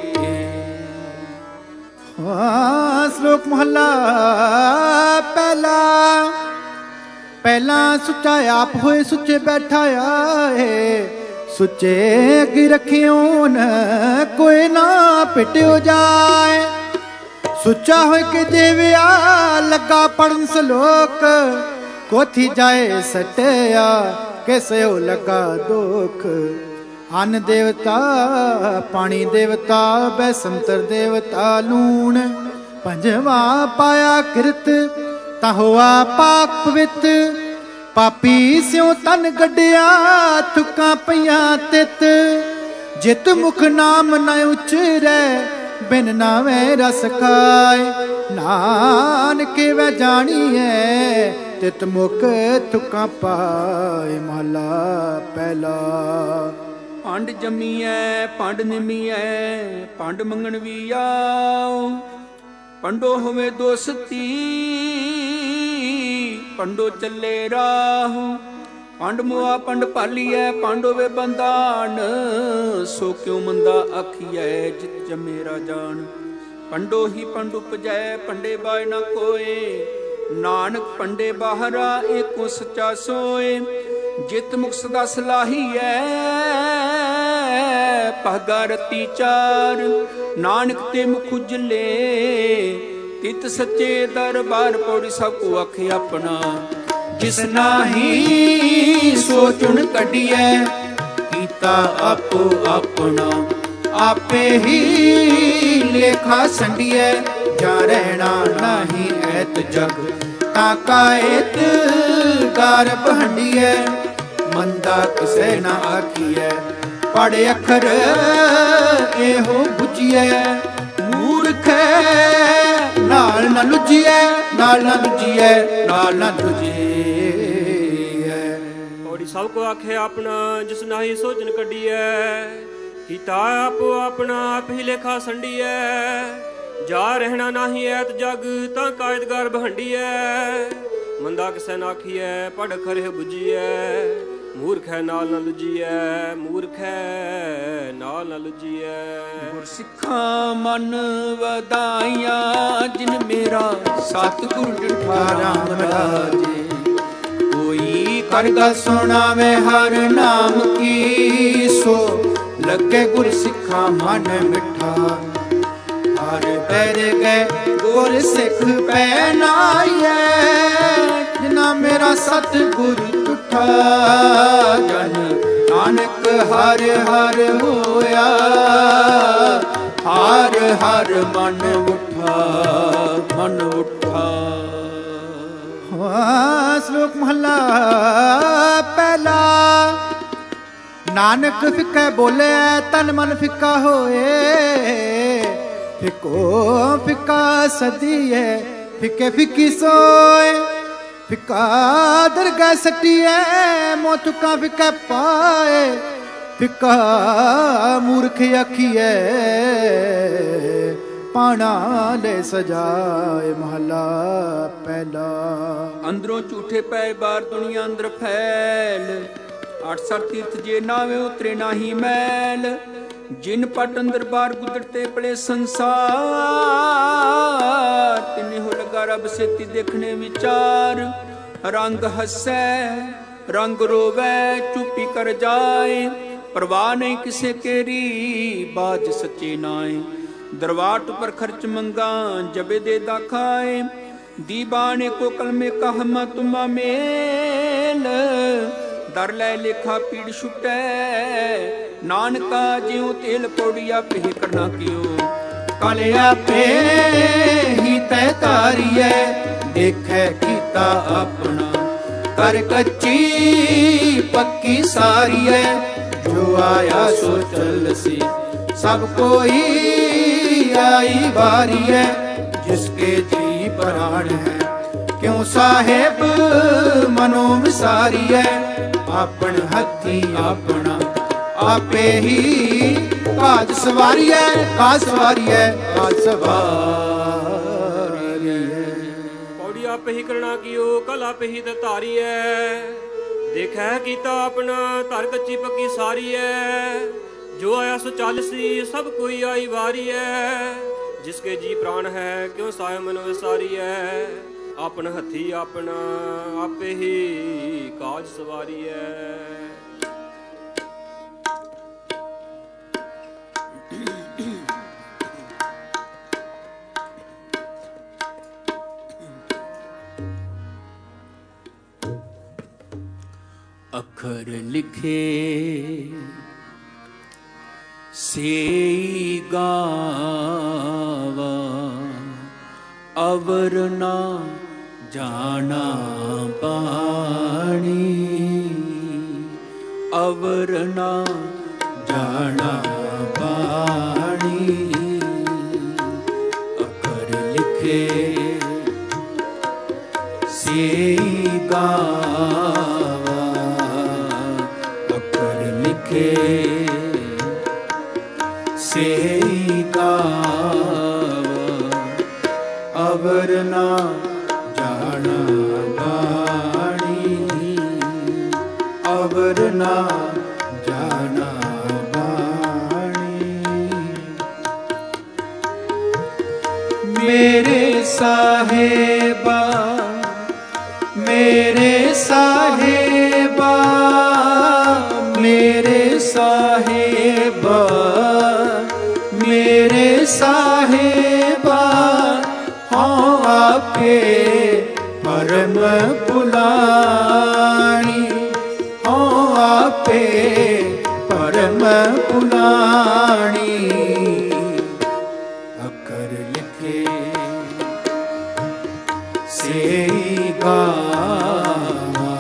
ਸ਼ਲੋਕ ਮਹੱਲਾ ਪਹਿਲਾ। ਪਹਿਲਾਂ ਸੁੱਚਾ ਆਪ ਹੋਏ ਸੁੱਚੇ ਬੈਠਾ ਆਏ, ਸੁੱਚੇ ਅੱਗੇ ਰੱਖਿਓ ਨ ਕੋਈ ਨਾ ਪਿਟਿਓ ਜਾਏ। ਸੁੱਚਾ ਹੋਇ ਕੇ ਦੇਵਿਆ ਲੱਗਾ ਪੜਨ ਸਲੋਕ, ਕੋਥੀ ਜਾਏ ਸਟਿਆ ਕਿਸਿਓ ਲੱਗਾ ਦੁਖ। ਅੰਨ ਦੇਵਤਾ ਪਾਣੀ ਦੇਵਤਾ ਬੈਸੰਤਰ ਦੇਵਤਾ ਲੂਣ। ਪੰਜਵਾ ਪਾਇਆ ਕਿਰਤ ਤਾਂ ਹੋਆ ਪਾਕ ਪਵਿੱਤ। ਪਾਪੀ ਸਿਉ ਤਨ ਗੱਡਿਆ ਥੁੱਕਾਂ ਪਈਆਂ ਤਿਤ। ਜਿਤ ਮੁਖ ਨਾਮ ਨ ਉਚਰੈ ਬਿਨ ਨਾਵੇਂ ਰਸ ਖਾਏ। ਨਾਨਕੇ ਵੈ ਜਾਣੀਐ ਤਿਤ ਮੁਖ ਥੁੱਕਾਂ ਪਾਏ। ਮਹਲਾ ਪਹਿਲਾ। ਪੰਡ ਜੰਮੀਐ ਪੰਡ ਨਿਮੀਐ, ਪੰਡ ਮੰਗਣ ਵੀ ਆਓ। ਪੰਡੋ ਹੋਵੇ ਦੋਸਤੀ ਪੰਡੋ ਚੱਲੇ ਰਾਹ। ਪੰਡ ਮੁਆ ਪੰਡ ਭਾਲੀਐ, ਪੰਡ ਹੋਵੇ ਬੰਦਾਨ। ਸੋ ਕਿਉ ਮੰਦਾ ਆਖੀਐ ਜਿਤ ਜੰਮੇ ਰਾਜਾਨ। ਪੰਡੋ ਹੀ ਪੰਡ ਉਪਜੈ ਪੰਡੇ ਬਾਇ ਨਾ ਕੋਏ। ਨਾਨਕ ਪੰਡੇ ਬਾਹਰਾ ਏਕੋ ਸੱਚਾ ਸੋਏ। ਜਿਤ ਮੁਖ ਸਦਾ ਸਲਾਹੀਐ ਭਾਗਾ ਰਤੀ ਚਾਰ। ਨਾਨਕ ਤੇ ਮੁਖ ਉਜਲੇ ਤਿਤ ਸੱਚੇ ਦਰਬਾਰ। ਪੌੜੀ ਸਭ ਕੋ ਆਖੇ ਆਪਣਾ, ਜਿਸ ਨਾਹੀ ਸੋ ਚੁਣ ਕੱਢੀਐ। ਕੀਤਾ ਆਪੋ ਆਪਣਾ ਆਪੇ ਹੀ ਲੇਖਾ ਸੰਡੀਐ। ਜਾਂ ਰਹਿਣਾ ਨਾਹੀ ਐਤ ਜਗ ਤਾਂ ਕਾਇਤ ਗਰਭ ਹੰਡੀਐ। ਮੰਦਾ ਕਿਸੇ ਨਾ ਆਖੀਐ ਪੜ ਅੱਖਰ ਇਹੋ ਬੁਝੀਐ। ਮੂਰਖੈ ਨਾਲ ਨਾ ਲੁਝੀਐ, ਨਾਲ ਨਾ ਲੁਝੀਐ, ਨਾਲ ਨਾ ਲੁਝੀਐ। ਪੌੜੀ ਸਭ ਕੋ ਆਖੇ ਆਪਣਾ, ਜਿਸ ਨਾਹੀ ਸੋਚਨ ਕੱਢੀਐ। ਕੀਤਾ ਆਪੋ ਆਪਣਾ ਆਪ ਹੀ ਲੇਖਾ ਸੰਡੀਐ। ਜਾ ਰਹਿਣਾ ਨਾਹੀ ਐਤ ਜਗ ਤਾਂ ਕਾਇਦ ਗਰਭ ਹੰਡੀਐ। ਮੰਦਾ ਕਿਸੇ ਨਾ ਆਖੀਐ ਪੜ ਖਰੇ ਬੁਝੀਐ। ਮੂਰਖੈ ਨਾਲ ਨਾ ਲੁਝੀਐ, ਮੂਰਖੈ ਨਾਲ ਨਾ ਲੁਝੀਐ। ਗੁਰਸਿੱਖਾਂ ਮਨ ਵਧਾਈਆਂ, ਜਿਨ ਮੇਰਾ ਸਤਿਗੁਰ ਡਿਠਾ ਰਾਮ ਰਾਜੇ। ਕੋਈ ਕਰ ਗੱਲ ਸੁਣਾਵੇ ਹਰ ਨਾਮ ਕੀ, ਸੋ ਲੱਗੇ ਗੁਰਸਿੱਖਾਂ ਮਨ ਮਿੱਠਾ। ਹਰ ਪੈਰ ਗਏ ਗੁਰ ਸਿੱਖ ਪੈ ਨਾਈਐ, ਜਿਨਾ ਮੇਰਾ ਸਤਿਗੁਰ ਟੁੱਠਾ। ਜਨ ਨਾਨਕ ਹਰ ਹਰ ਹੋਇਆ, ਹਰ ਹਰ ਮਨ ਉਠਾ, ਮਨ ਉਠਾ। ਸ਼ਲੋਕ ਮਹੱਲਾ ਪਹਿਲਾ। ਨਾਨਕ ਫਿੱਕਾ ਬੋਲਿਆ ਤਨ ਮਨ ਫਿੱਕਾ ਹੋਏ, ਫਿੱਕੋ ਫਿੱਕਾ ਸਦੀਏ ਫਿੱਕੇ ਫਿੱਕੀ ਸੋਏ। ਫਿੱਕਾ ਦਰਗਾਹ ਸੱਟੀਐ ਮੋਹ ਤੁਕਾਂ ਫਿੱਕਾ ਪਾਏ, ਫਿੱਕਾ ਮੂਰਖ ਆਖੀਐ ਪਾਣਾ ਲੈ ਸਜਾਏ। ਮਹੱਲਾ ਪਹਿਲਾ। ਅੰਦਰੋਂ ਝੂਠੇ ਪੈ ਬਾਹਰ ਦੁਨੀਆ ਅੰਦਰ ਫੈਲ, 8 ਤੀਰਥ ਜੇ ਨਾਵੇਂ ਉਤਰੇ ਨਾਹੀ ਮੈਲ। ਜਿਨ ਪਟ ਅੰਦਰ ਬਾਹਰ ਗੁਦਰਤੇ ਪਲੇ ਸੰਸਾਰ, ਤਿਨੇ ਹੋ ਲਗਾ ਰੱਬ ਸੇਤੀ ਦੇਖਣੇ ਵਿਚਾਰ। ਰੰਗ ਹੱਸੈ ਰੰਗ ਰੋਵੈ ਚੁੱਪੀ ਕਰ ਜਾਏ, ਪਰਵਾਹ ਨਹੀਂ ਕਿਸੇ ਕੇਰੀ ਬਾਜ ਸੱਚੇ ਨਾਏ। ਦਰਵਾਟ ਪਰ ਖਰਚ ਮੰਗਾ ਜਬੇ ਦੇ ਦਾਖਾਏ, ਦੀਬਾਨੇ ਕੋ ਕਲਮੇ ਕਹਮ ਤੁਮਾ ਮੇਲ। ਦਰ ਲੈ ਲੇਖਾ ਪੀੜ ਛੁਟੈ ਨਾਨਕਾ, ਜਿਉ ਤੇਲ ਪੌੜੀਆ ਪੇ ਕਰਨਾ ਕਿਉ। ਕਲ ਆਪੇ ਹੀ ਤੈ ਤਾਰੀਐ, ਦੇਖੈ ਕੀਤਾ ਆਪਣਾ। ਕਰ ਕੱਚੀ ਪੱਕੀ ਸਾਰੀਐ, ਜੋ ਆਇਆ ਸੋ ਚੱਲਸੀ। ਸਭ ਕੋਈ ਆਈ ਵਾਰੀਐ, ਜਿਸਕੇ ਜੀ ਪ੍ਰਾਣ ਹੈ। ਕਿਉ ਸਾਹਿਬ ਮਨੋ ਵਿਸਾਰੀਐ, ਆਪਣ ਹੱਥੀ ਆਪਣਾ। ਆਪੇ ਹੀ ਕਾਜ ਸਵਾਰੀਐ, ਕਾਜ ਸਵਾਰੀਐ, ਕਾਜ ਸਵਾਰੀਐ। ਪੌੜੀ ਆਪੇ ਹੀ ਕਰਣਾ ਕੀਓ, ਕਲ ਆਪੇ ਹੀ ਤੇ ਧਾਰੀਐ। ਦੇਖੈ ਕੀਤਾ ਆਪਣਾ, ਧਰ ਕੱਚੀ ਪੱਕੀ ਸਾਰੀਐ। ਜੋ ਆਇਆ ਸੋ ਚੱਲਸੀ, ਸਭ ਕੋਈ ਆਈ ਵਾਰੀਐ। ਜਿਸਕੇ ਜੀ ਪ੍ਰਾਣ ਹੈ, ਕਿਉ ਸਾਹਿਬ ਮਨੋ ਵਿਸਾਰੀਐ। ਆਪਨ ਹੱਥੀ ਆਪਣਾ, ਆਪੇ ਹੀ ਕਾਜ ਸਵਾਰੀਐ। ਅੱਖਰ ਲਿਖੇ ਸੇ ਗਾਵਾ, ਅਵਰ ਨਾ ਜਾਣਾ ਪਾਣੀ। ਅਵਰ ਨਾ ਜਾਣਾ ਪਾਣੀ, ਅੱਖਰ ਲਿਖੇ ਸੇ ਗਾਵਾ। ਅੱਖਰ ਲਿਖੇ ਸੇ ਗਾਵਾ, ਅਵਰ ਨਾ ਜਾਣਾ ਬਾਣੀ। ਅਵਰ ਨਾ ਜਾਣਾ ਬਾਣੀ। ਮੇਰੇ ਸਾਹਿਬਾ ਮੇਰੇ ਸਾਹਿਬਾ, ਮੇਰੇ ਸਾਹਿਬਾ, ਮੇਰੇ ਸਾਹਿਬਾ। ਹਉ ਆਪੇ ਪਰਮ ਪੁਲਾਣੀ, ਹਉ ਆਪੇ ਪਰਮ ਪੁਲਾਣੀ। ਅੱਖਰ ਲਿਖੇ ਸੇ ਗਾਵਾ,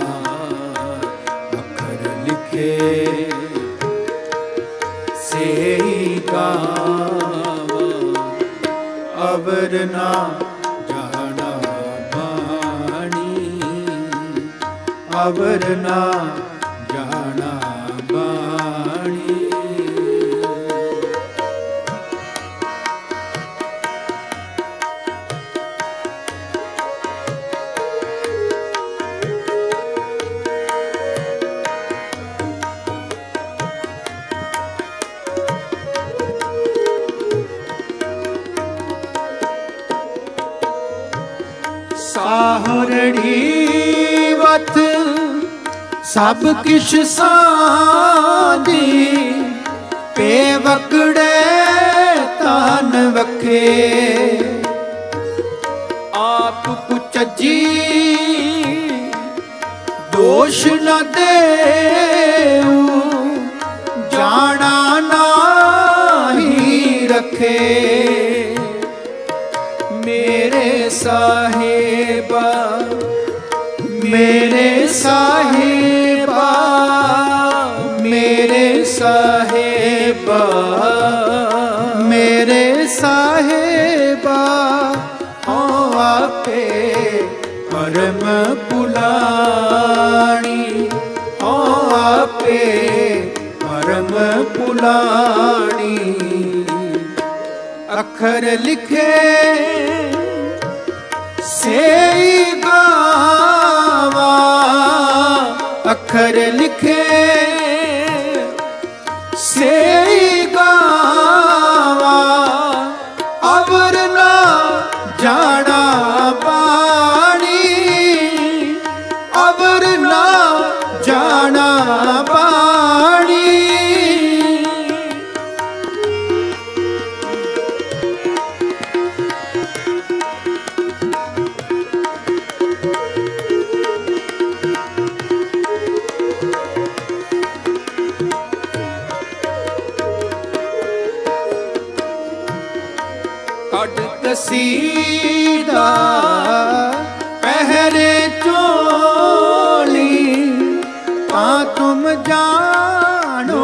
ਅੱਖਰ ਲਿਖੇ ਸੇ ਗਾਵਾ। ਅਵਰ ਨਾ ਜਾਣਾ ਬਾਣੀ, ਅਵਰ ਨਾ ਜਾਣਾ ਬਾਣੀ। ਸਾਹਰੜੀ ਵਤ ਸਭ ਕਿਛ ਸਾਂਝੀ, ਪੇ ਵਕੜੇ ਤਨ ਵਖੇ। ਆਪ ਕੁਚਜੀ ਦੋਸ਼ ਨ ਦੇਉ, ਜਾਣਾ ਨਾਹੀ ਰਖੇ। ਮੇਰੇ ਸਾਹਿਬਾ ਮੇਰੇ ਸਾਹਿਬਾ, ਮੇਰੇ ਸਾਹਿਬਾ, ਮੇਰੇ ਸਾਹਿਬਾ, ਹੋ ਆਪੇ ਪਰਮ ਪੁਲਾਣੀ, ਹੋ ਆਪੇ ਪਰਮ ਪੁਲਾਣੀ। ਅੱਖਰ ਲਿਖੇ ਸੇਈ ਗਾਵਾ, ਅੱਖਰ ਲਿਖੇ ਸੇਈ ਗਾਵਾ, ਅਵਰ ਨਾ ਜਾਣਾ ਬਾਣੀ, ਅਵਰ ਨਾ ਜਾਣਾ ਬਾਣੀ। ਕਸੀਦਾ ਪਹਿਰੇ ਚੋਲੀ, ਤਾਂ ਤੁਮ ਜਾਣੋ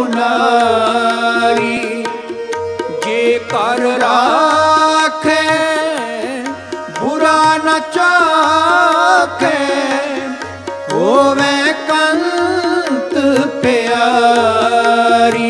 ਨਾਰੀ, ਜੇ ਕਰ ਰਾਖੇ ਬੁਰਾ ਨ ਚਾਖੇ, ਹੋਵੇ ਕੰਤ ਪਿਆਰੀ।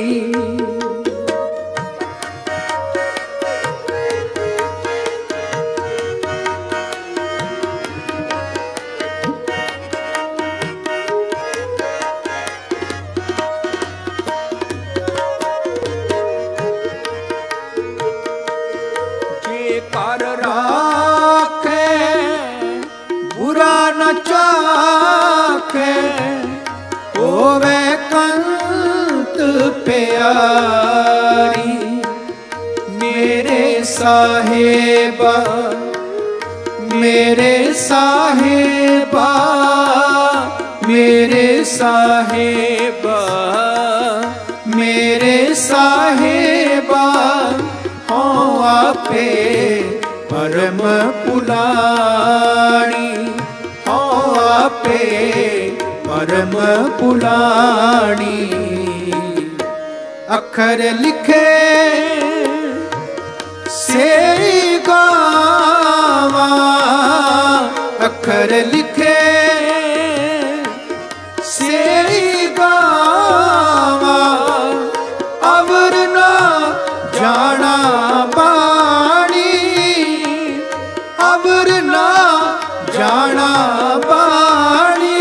ਕਰ ਰਾਖੇ ਬੁਰਾ ਨ ਚਾਖੇ, ਹੋਵੇ ਕੰਤ ਪਿਆਰੀ। ਮੇਰੇ ਸਾਹਿਬਾ, ਮੇਰੇ ਸਾਹਿਬਾ, ਮੇਰੇ ਸਾਹਿਬਾ, ਮੇਰੇ ਸਾਹਿਬਾ, ਹੋ ਆਪੇ ਪਰਮ ਪੁਲਾਣੀ, ਹੋ ਆਪੇ ਪਰਮ ਪੁਲਾਣੀ। ਅੱਖਰ ਲਿਖੇ ਸੇਈ ਗਾਵਾ, ਅੱਖਰ ਲਿਖੇ ਸੇਈ ਗਾਵਾ, ਅਵਰ ਨਾ ਜਾਣਾ ਬਾਣੀ, ਅਵਰ ਨਾ ਜਾਣਾ ਬਾਣੀ।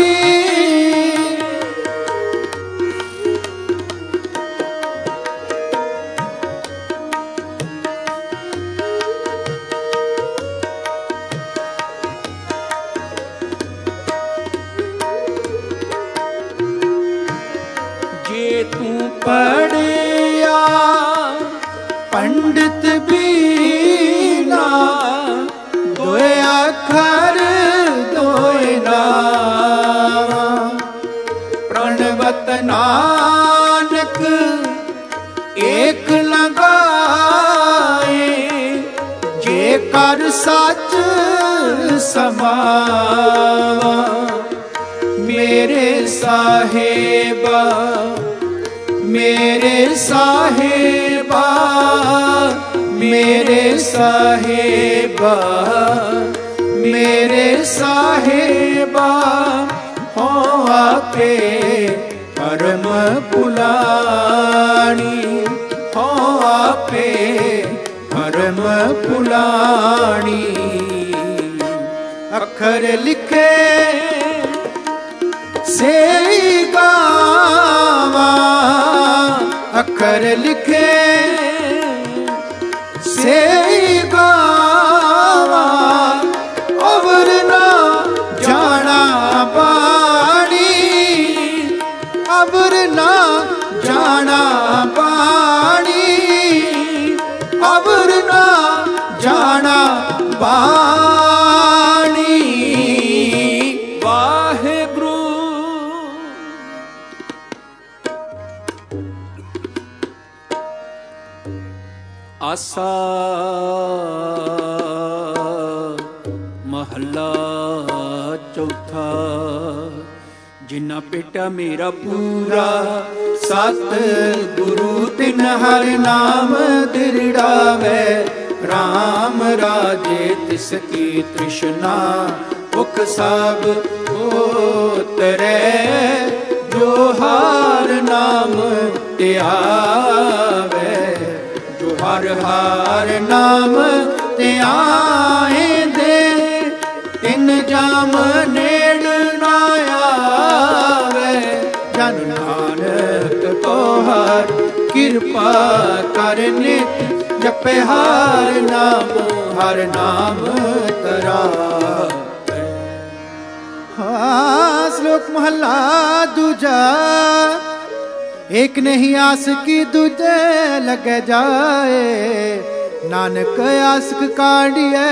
ਜੇ ਤੂੰ ਪੜਿਆ ਪੰਡਿਤ ਬੀਨਾ, ਦੋਏ ਅੱਖਰ ਦੋਏ ਨਾਵਾ, ਪ੍ਰਣਵਤ ਨਾਨਕ ਏਕ ਲਗਾਏ, ਜੇ ਕਰ ਸੱਚ ਸਮਾਵਾ। ਮੇਰੇ ਸਾਹਿਬਾ, ਮੇਰੇ ਸਾਹਿਬਾ, ਮੇਰੇ ਸਾਹਿਬਾ, ਮੇਰੇ ਸਾਹਿਬਾ, ਹੋ ਆਪੇ ਪਰਮ ਪੁਲਾਣੀ, ਹੋ ਆਪੇ ਪਰਮ ਪੁਲਾਣੀ। ਅੱਖਰ ਲਿਖੇ ਸੇਈ ਗਾਵਾ, ਅੱਖਰ ਲਿਖੇ ਸੇਈ ਗਾਵਾ, ਅਵਰ ਨਾ ਜਾਣਾ ਬਾਣੀ, ਅਵਰ ਨਾ ਜਾਣਾ ਬਾਣੀ, ਅਵਰ ਨਾ ਜਾਣਾ ਬਾਣੀ। ਵਾਹਿਗੁਰੂ। ਆਸਾ ਮਹੱਲਾ ਚੌਥਾ। ਜਿਨ੍ਹਾਂ ਭੇਟਾ ਮੇਰਾ ਪੂਰਾ ਸਤ ਗੁਰੂ ਤਿਨ ਹਰ ਨਾਮ ਦਿਰੜਾਵੇ। ਰਾਮ ਰਾਜੇ ਤਿਸ ਕੀ ਤ੍ਰਿਸ਼ਨਾ ਭੁਖ ਸਭ ਉਤਰੈ। ਜੋ ਹਰ ਨਾਮ ਧਿਆਵੇ, ਜੋ ਹਰ ਹਰ ਨਾਮ ਧਿਆਇਂਦੇ, ਤਿਨ ਜਾਮ ਨੇੜ ਨਾ ਆਵੇ। ਜਨ ਨਾਨਕ ਕੋ ਹਰ ਕਿਰਪਾ ਕਰ ਨਿਤ, ਜਪੇ ਹਰ ਨਾਮ ਤਰਾਵੇ। श्लोक महला दूजा। एक नहीं आस की दूजे लगे जाए। नानक आसक काढ़िए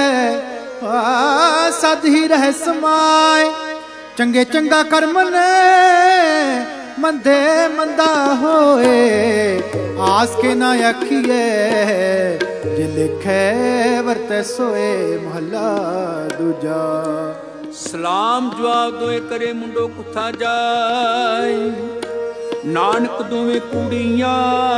सद ही रह समाए। चंगे चंगा कर्म ने मंदे मंदा होए। आस के ना आखिए जे लिखे वरते सोए। महला दूजा। ਸਲਾਮ ਜਵਾਬ ਦੋਏ ਕਰੇ ਮੁੰਡੋ ਕੁੱਥਾ ਜਾਏ। ਨਾਨਕ ਦੋਵੇਂ ਕੁੜੀਆਂ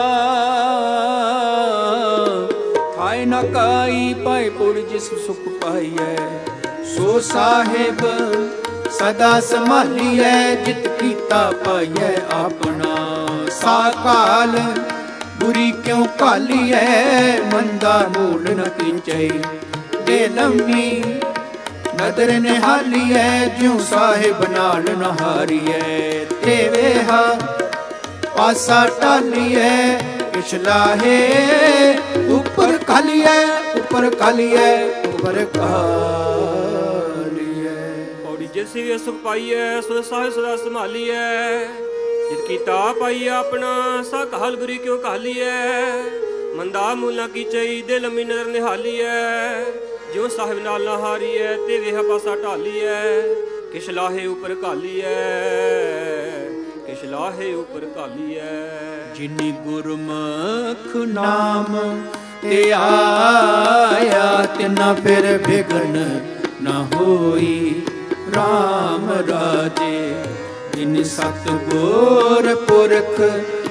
ਖਾਏ ਨਾ ਕਾਈ ਪਾਏ ਪੁੜ ਜਿਸ ਸੁਖ ਪਾਈਐ। ਸੋ ਸਾਹਿਬ ਸਦਾ ਸੰਭਾਲੀਐ, ਜਿਤ ਕੀਤਾ ਪਾਈਐ ਆਪਣਾ। ਸਾਕਾਲ ਬੁਰੀ ਕਿਉ ਕਾਲੀਐ, ਮੰਦਾ ਮੂਲ ਨ ਕੀਚੈ। ਦੇ ਲੰਮੀ ਨਦਰ ਨਿਹਾਲੀਐ, ਜਿਉ ਸਾਹਿਬ ਨਾਲ ਨਹਾਰੀਐ। ਤੇ ਵੇਹਾ ਪਾਸਾ ਟਾਲੀਐ, ਕਿਛ ਲਾਹੇ ਉੱਪਰ ਕਾਲੀਐ, ਉੱਪਰ ਕਾਲੀਐ, ਉੱਪਰ ਕਾਲੀਐ। ਪੌੜੀ ਜਿਸੀ ਸੁਖ ਪਾਈਐ, ਸੋ ਸਾਹਿਬ ਸਦਾ ਸੰਭਾਲੀਐ। ਜਿਤ ਕੀਤਾ ਪਾਈਐ ਆਪਣਾ, ਸਾ ਕਾਲ ਗੁਰੀ ਕਿਉ ਕਾਲੀਐ। ਮੰਦਾ ਮੂਲਾ ਕੀਚਈ, ਦੇ ਲੰਮੀ ਨਦਰ ਨਿਹਾਲੀਐ। ਜਿਉ ਸਾਹਿਬ ਨਾਲ ਨਹਾਰੀਐ, ਤੇ ਵੇਹਾ ਪਾਸਾ ਢਾਲੀਐ। ਕਿਛ ਲਾਹੇ ਉੱਪਰ ਘਾਲੀਐ, ਕਿਛ ਲਾਹੇ ਉੱਪਰ ਘਾਲੀਐ। ਜਿਨੀ ਗੁਰਮੁਖ ਨਾਮ ਤੇ ਆਇਆ, ਤਿਨਾ ਫਿਰ ਬਿਗਨ ਨਾ ਹੋਈ। ਰਾਮ ਰਾਜੇ ਜਿਨ ਸਤਿਗੁਰ ਪੁਰਖ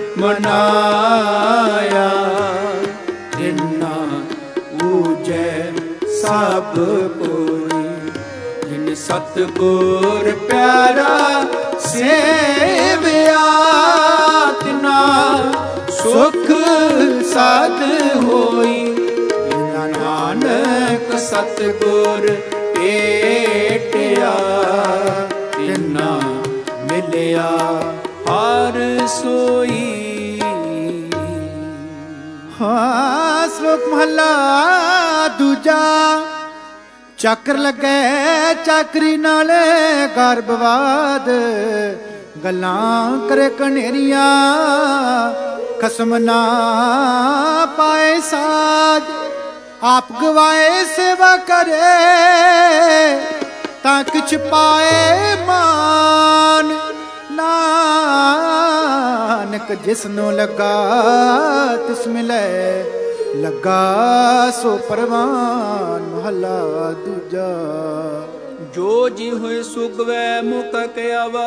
ਮਨਾਇਆ। ਤਿਨਾ ਊਜੈ ਸਭ ਕੋਈ, ਜਿਨ ਸਤਿਗੁਰ ਪਿਆਰਾ ਸੇਵਿਆ। ਤਿਨਾ ਸੁਖ ਸਾਧ ਹੋਈ। ਜਿਨਾ ਨਾਨਕ ਸਤਿਗੁਰ ਭੇਟਿਆ, ਤਿਨਾ ਮਿਲਿਆ ਹਰ ਸੋਈ। ਸ਼ਲੋਕ ਮਹਲਾ ਦੂਜਾ। ਚੱਕਰ ਲੱਗੇ ਚਾਕਰੀ ਨਾਲੇ ਗਰਭਵਾਦ। ਗੱਲਾਂ ਕਰੇ ਕਨੇਰੀਆਂ, ਖਸਮ ਨਾ ਪਾਏ ਸਾਜ। ਆਪ ਗਵਾਏ ਸੇਵਾ ਕਰੇ, ਤਾਂ ਕਿਛ ਪਾਏ ਮਾਨ। ਨਾਨਕ ਜਿਸਨੂੰ ਲੱਗਾ ਤਿਸ ਮਿਲੇ, ਲੱਗਾ ਸੋ ਪਰਵਾਨ। ਮਹਲਾ ਦੂਜਾ। ਜੋ ਜੀ ਹੋਏ ਸੁਗਵੈ ਮੁਕ ਕਿਆਵਾ।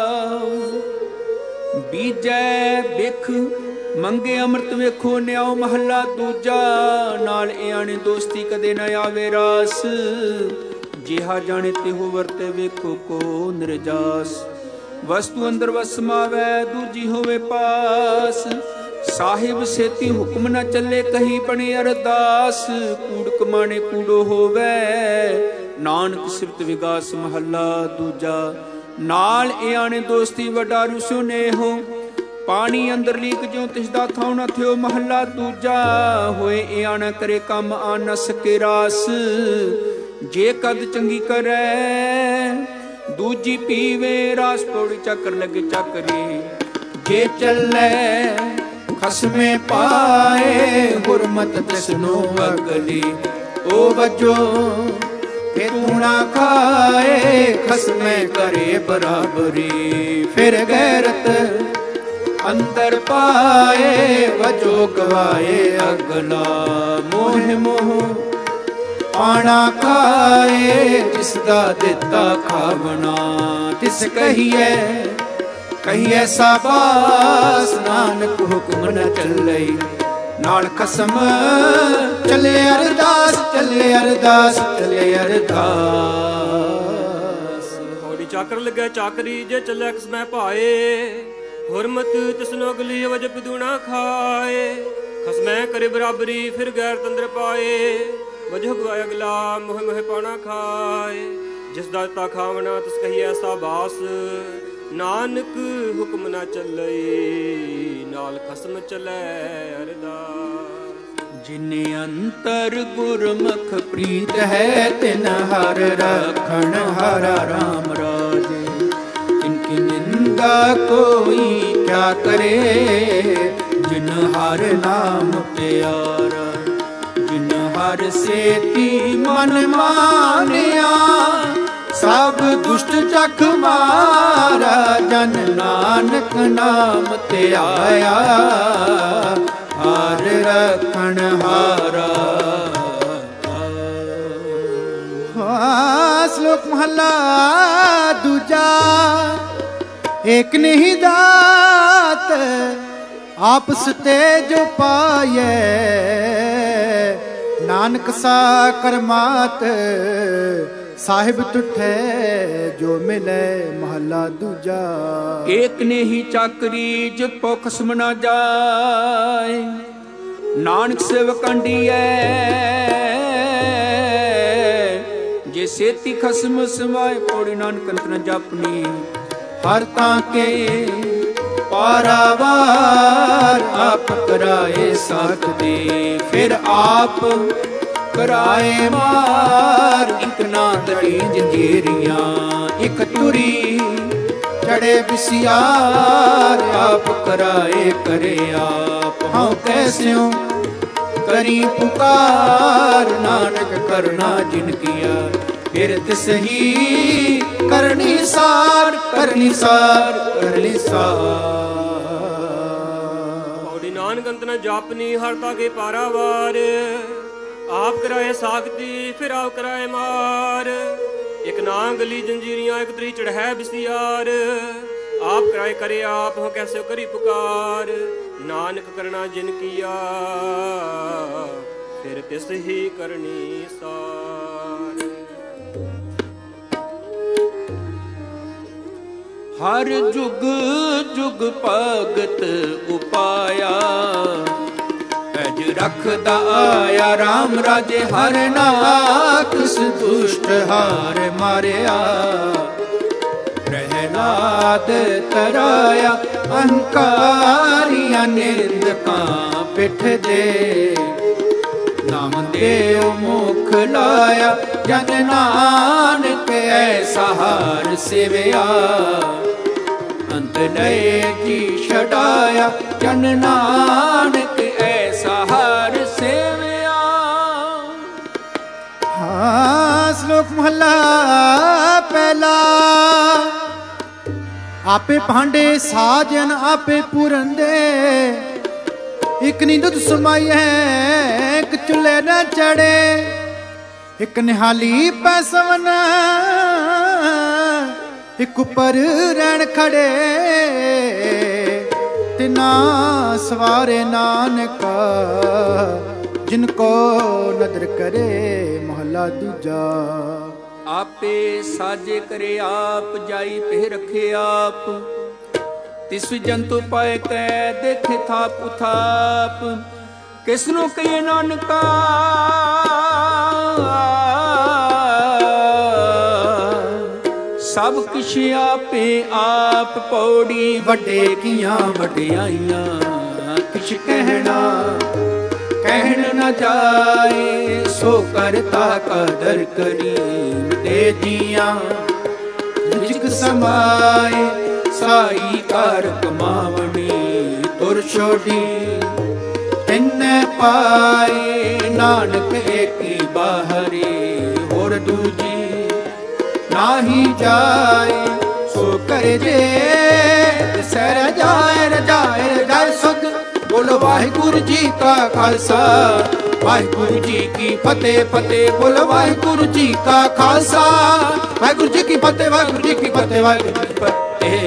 ਬੀਜੈ ਬਿਖ ਮੰਗੇ ਅੰਮ੍ਰਿਤ ਵੇਖੋ ਨਿਆਉ। ਮਹੱਲਾ ਦੂਜਾ। ਨਾਲ ਇਆਣੇ ਦੋਸਤੀ ਕਦੇ ਨਾ ਆਵੇ ਰਾਸ। ਜਿਹਾ ਜਾਣੇ ਤਿਹੋ ਵਰਤੇ ਵੇਖੋ ਕੋ ਨਿਰਜਾਸ। ਵਸਤੂ ਅੰਦਰ ਵਸ ਸਮਾਵੈ, ਦੂਜੀ ਹੋਵੇ ਪਾਸ। ਸਾਹਿਬ ਸੇਤੀ ਹੁਕਮ ਨਾ ਚੱਲੇ, ਕਹੀ ਬਣੇ ਅਰਦਾਸ। ਕੂੜ ਕਮਾਣੇ ਕੂੜੋ ਹੋਵੇ, ਨਾਨਕ ਸਿਫਤ ਵਿਗਾਸ। ਮਹੱਲਾ ਦੂਜਾ। ਨਾਲ ਇਆਣੇ ਦੋਸਤੀ ਵੱਡਾ ਰੁਸਿਓ ਨੇਹੋ। ਪਾਣੀ ਅੰਦਰ ਲੀਕ ਜਿਉ ਤਿਸਦਾ ਥਾਉ ਨਾ ਥਿਓ। ਮਹੱਲਾ ਦੂਜਾ। ਹੋਏ ਇਆਣਾ ਕਰੇ ਕੰਮ ਆ ਨ ਸਕੇ ਰਾਸ। ਜੇ ਕਦ ਚੰਗੀ ਕਰੈ ਦੂਜੀ ਪੀਵੇ ਰਾਸ। ਪੌੜੀ ਚੱਕਰ ਲੱਗੇ ਚੱਕਰੀ ਜੇ ਚੱਲੇ ਖਸਮੇ ਪਾਏ। ਗੁਰਮਤਿ ਤਿਸਨੂੰ ਅਗਲੀ ਉਹ ਵਜੋ ਫੇ ਤੂੰ ਨਾ ਖਾਏ। ਖਸਮੇ ਕਰੇ ਬਰਾਬਰੀ ਫਿਰ ਗੈਰਤ ਅੰਦਰ ਪਾਏ। ਵਜੋ ਗਵਾਏ ਅਗਲਾ ਮੋਹ ਮੋਹ ਪਾਣਾ ਖਾਏ, ਜਿਸ ਦਾ ਦਿੱਤਾ ਖਾਵਣਾ ਤਿਸ ਕਹੀਏ। ਕਹੀਏ ਸਾਬਾਸ ਨਾਨਕ ਹੁਕਮ ਨ ਚੱਲੇ, ਨਾਲ ਖਸਮ ਚੱਲੇ ਅਰਦਾਸ, ਚੱਲੇ ਅਰਦਾਸ, ਚੱਲੇ ਅਰਦਾਸ। ਹੌਲੀ ਚਾਕਰ ਲੱਗਿਆ ਚਾਕਰੀ, ਜੇ ਚੱਲੇ ਕਿਸਮੈ ਭਾਏ। ਹੁਰਮਤ ਤਿਸਨੋ ਅਗਲੀ ਵਜ ਪਦੂਣਾ ਖਾਏ। ਖਸਮੈ ਕਰੇ ਬਰਾਬਰੀ, ਫਿਰ ਗੈਰ ਤੰਦਰ ਪਾਏ। ਵਜਹ ਗਵਾਇ ਅਗਲਾ, ਮੋਹ ਮੋਹ ਪਾਣਾ ਖਾਏ। ਜਿਸ ਦਾ ਦਿੱਤਾ ਖਾਵਣਾ ਤਿਸ ਕਹੀ ਐਸਾ ਬਾਸ, ਨਾਨਕ ਹੁਕਮ ਨਾ ਚੱਲੇ, ਨਾਲ ਖਸਮ ਚੱਲੇ ਅਰਦਾਸ। ਜਿਨੇ ਅੰਤਰ ਗੁਰਮੁਖ ਪ੍ਰੀਤ ਹੈ, ਤਿਨ ਹਰ ਰਖਣ ਹਰ ਰਾਮ ਰਾਜੇ। ਇਨਕੀ ਨਿੰਦਾ ਕੋਈ ਕਿਆ ਕਰੇ, ਜਿਨ ਹਰ ਨਾਮ ਪਿਆਰਾ। ਜਿਨ ਹਰ ਸੇਤੀ ਮਨ ਮਾਨਿਆ, ਸਭ ਦੁਸ਼ਟ ਚਖ ਮਾਰਾ। ਜਨ ਨਾਨਕ ਨਾਮ ਤੇ ਆਇਆ, ਹਰ ਰਖਣ ਹਾਰਾ। ਸ਼ਲੋਕ ਮਹਲਾ ਦੂਜਾ। ਏਕ ਨਹੀਂ ਦਾਤ ਆਪਸ ਤੇ ਜੋ ਪਾਏ, ਨਾਨਕ ਸਾ ਕਰਮਾਤ ਸਾਹਿਬ ਤੁਠੇ ਜੋ ਮਿਲੇ। ਮਹਲਾ ਦੂਜਾ। ਏਕ ਨੇ ਹੀ ਚਾਕਰੀ, ਜਿਤ ਪੋ ਖਸਮ ਨਾ ਜਾਏ। ਨਾਨਕ ਸਿਵ ਕੰਡੀਐ, ਜੇ ਸੇਤੀ ਖਸਮ ਸਮਾਏ। ਪੌੜੀ ਨਾਨਕ ਅੰਤ ਨ ਜਾਪਨੀ, ਹਰ ਤਾਂ ਕੇ ਪਾਰਾਵਾਰ। ਆਪ ਕਰਾਏ ਸਾਖਦੇ, ਫਿਰ ਆਪ ਕਰਾਏ ਮਾਰ। ਇਕ ਨਾ ਤੜੀ ਜੰਜੀਰੀਆਂ, ਇਕ ਤੁਰੀ ਚੜੇ ਬਿਸਿਆਰ। ਆਪ ਕਰਾਏ ਕਰੇ ਆਪ, ਹਉ ਕੈਸਿਉ ਕਰੀ ਪੁਕਾਰ। ਨਾਨਕ ਕਰਨਾ ਜਿਨ ਕੀਆ, ਫਿਰ ਤਿਸ ਹੀ ਕਰਨੀ ਸਾਰ, ਕਰਨੀ ਸਾਰ, ਕਰਨੀ ਸਾਰ। ਪੌੜੀ ਨਾਨਕ ਅੰਤ ਨ ਜਾਪਨੀ, ਹਰ ਤਾ ਕੇ ਪਾਰਾਵਾਰ। ਆਪ ਕਰਾਏ ਸਾਖਤੀ, ਫਿਰ ਆਪ ਕਰਾਏ ਮਾਰ। ਇਕ ਨਾ ਗਲੀ ਜੰਜੀਰੀਆਂ, ਇਕ ਤਰੀ ਚੜ੍ਹੈ ਬਿਸਿਆਰ। ਆਪ ਕਰਾਏ ਕਰੇ ਆਪ, ਹੋ ਕੈਸੇ ਕਰੀ ਪੁਕਾਰ। ਨਾਨਕ ਕਰਨਾ ਜਿਨ ਕੀਆ, ਫਿਰ ਤਿਸ ਹੀ ਕਰਨੀ ਸਾਰ। ਹਰ ਜੁਗ ਜੁਗ ਭਗਤ ਉਪਾਇਆ, ਪੈਜ ਰਖਦਾ ਆਇਆ। ਰਾਮ ਰਾਜੇ ਹਰ ਨਾਕਸ, ਦੁਸ਼ਟ ਹਾਰ ਮਾਰਿਆ। ਪ੍ਰਹਿਲਾਦ ਤਰਾਇਆ, ਅਹੰਕਾਰੀਆਂ ਨਿੰਦਕਾਂ ਪਿੱਠ ਦੇ। ਨਾਮ ਦੇਉ ਮੁਖ ਲਾਇਆ, ਜਨ ਨਾਨਕ ਐਸਾ ਹਾਰ ਸੇਵਿਆ। ਅੰਤ ਲਏ ਜੀ ਛਡਾਇਆ, ਜਨ ਨਾਨਕ ਐਸਾ ਹਾਰ ਸੇਵਿਆ। ਹਾਂ। ਸ਼ਲੋਕ ਮਹਲਾ ਪਹਿਲਾ। ਆਪੇ ਭਾਂਡੇ ਸਾਜਨ ਆਪੇ ਪੂਰਨ ਦੇ। ਇਕ ਨੀ ਦੁੱਧ ਸਮਾਈਐ, ਇਕ ਚੁੱਲ੍ਹੇ ਨਾ ਚੜੇ। ਇਕ ਨਿਹਾਲੀ ਪੈਸਵਨ, ਇਕ ਉੱਪਰ ਰਹਿਣ ਖੜੇ। ਤਿਨਾ ਸਵਾਰੇ ਨਾਨਕ, ਜਿਨ ਕੋ ਨਦਰ ਕਰੇ। ਮਹਲਾ ਦੂਜਾ। ਆਪੇ ਸਾਜੇ ਕਰੇ ਆਪ, ਜਾਈ ਪਹਿ ਰਖੇ ਆਪ। ਤਿਸ ਜੰਤੂ ਪਾਏ ਕੈ, ਦੇਖੇ ਥਾਪ ਉਥਾਪ। ਕਿਸ ਨੂੰ ਕਹੀਏ ਨਾਨਕਾ, ਸਭ ਕਿਛ ਆਪੇ ਆਪ। ਪੌੜੀ ਵੱਡੇ ਕੀਆਂ ਵਡਿਆਈਆਂ, ਕਿਛ ਕਹਿਣਾ ਕਹਿਣ ਨਾ ਜਾਏ। ਸੋ ਕਰਤਾ ਕਦਰ ਕਰੀਮ ਦੇ ਜੀਆਂ, ਨਿਜਕ ਸਮਾਏ। ਸਾਈ ਕਰ ਕਮਾਵਣੀ ਤੁਰ ਛੋਡੀ, ਤਿੰਨੇ ਪਾਏ। ਨਾਨਕ ਏਕੀ ਬਾਹਰੀ, ਹੋਰ ਦੂਜੀ ਨਾਹੀ ਜਾਏ। ਸੋ ਕਰੇ ਜੇ ਤਿਸੈ ਰਜਾਏ, ਰਜਾਏ ਰਜਾਏ ਸੁਧ। ਬੋਲੋ ਵਾਹਿਗੁਰੂ ਜੀ ਕਾ ਖਾਲਸਾ, ਵਾਹਿਗੁਰੂ ਜੀ ਕੀ ਫਤਿਹ ਫਤਿਹ ਬੋਲ ਵਾਹਿਗੁਰੂ ਜੀ ਕਾ ਖਾਲਸਾ ਵਾਹਿਗੁਰੂ ਜੀ ਕੀ ਫਤਿਹ ਵਾਹਿਗੁਰੂ ਜੀ ਕੀ ਫਤਿਹ ਵਾਹਿਗੁਰੂ ਜੀ ਕੀ ਫਤਿਹ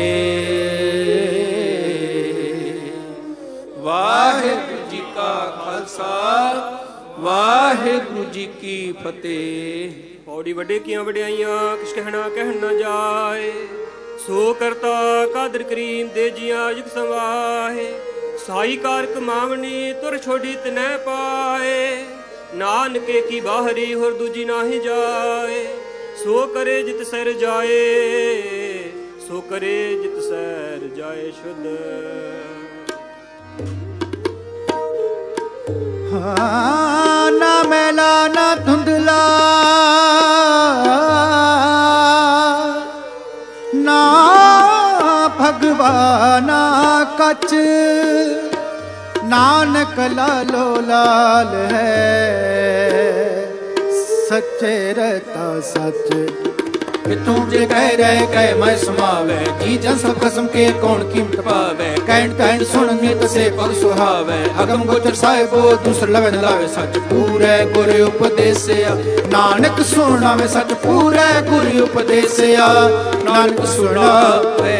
ਵਾਹਿਗੁਰੂ ਜੀ ਕਾ ਖਾਲਸਾ ਵਾਹਿਗੁਰੂ ਜੀ ਕੀ ਫਤਿਹ। ਪੌੜੀ ਵੱਡੇ ਕੀਆਂ ਵਡਿਆਈਆਂ ਕਿਛ ਕਹਿਣਾ ਕਹਿਣ ਨਾ ਜਾਏ ਸੋ ਕਰਤਾ ਕਾਦਰ ਕਰੀਮ ਦੇ ਜੀਆਂ ਯੁਗ ਸਮਾਏ ਸਾਈ ਕਾਰ ਕਮਾਵਣੀ ਤੁਰ ਛੋਡੀ ਤਨੈ ਪਾਏ ਨਾਨਕੇ ਕੀ ਬਾਹਰੀ ਹੋਰ ਦੂਜੀ ਨਾਹੀ ਜਾਏ ਸੋ ਕਰੇ ਜਿਤ ਸਰ ਜਾਏ ਸੋ ਕਰੇ ਜਿਤ ਸਰ ਜਾਏ ਸ਼ੁੱਧ। ਹਾਂ ਨਾ ਮੈਲਾ ਨਾ ਧੁੰਦਲਾ ਨਾ ਭਗਵਾਨਾ ਕਚ ਨਾਨਕ ਲਾਲੋ ਲਾਲ ਹੈ ਸੱਚੇ ਰਹਤਾ ਸੱਚ ਕਿਥੋਂ ਜੇ ਕਹਿ ਰਹਿ ਕਹਿ ਮੈਂ ਸਮਾਵੈ ਜੀ ਜਨ ਸਭ ਖਸਮ ਕੇ ਕੌਣ ਕੀਮਤ ਪਾਵੈ ਕਹਿਣ ਕਹਿਣ ਸੁਣ ਨਿਤ ਸੇ ਪਗ ਸੁਹਾਵੈ ਅਗਮ ਗੋਚਰ ਸਾਹਿਬੋ ਦੂਸਰ ਲਵੈ ਨ ਲਾਵੇ ਸੱਚ ਪੂਰੈ ਗੁਰ ਉਪਦੇਸਿਆ ਨਾਨਕ ਸੁਣਾਵੇ ਸੱਚ ਪੂਰੈ ਗੁਰ ਉਪਦੇਸਿਆ ਨਾਨਕ ਸੁਣਾਵੇ।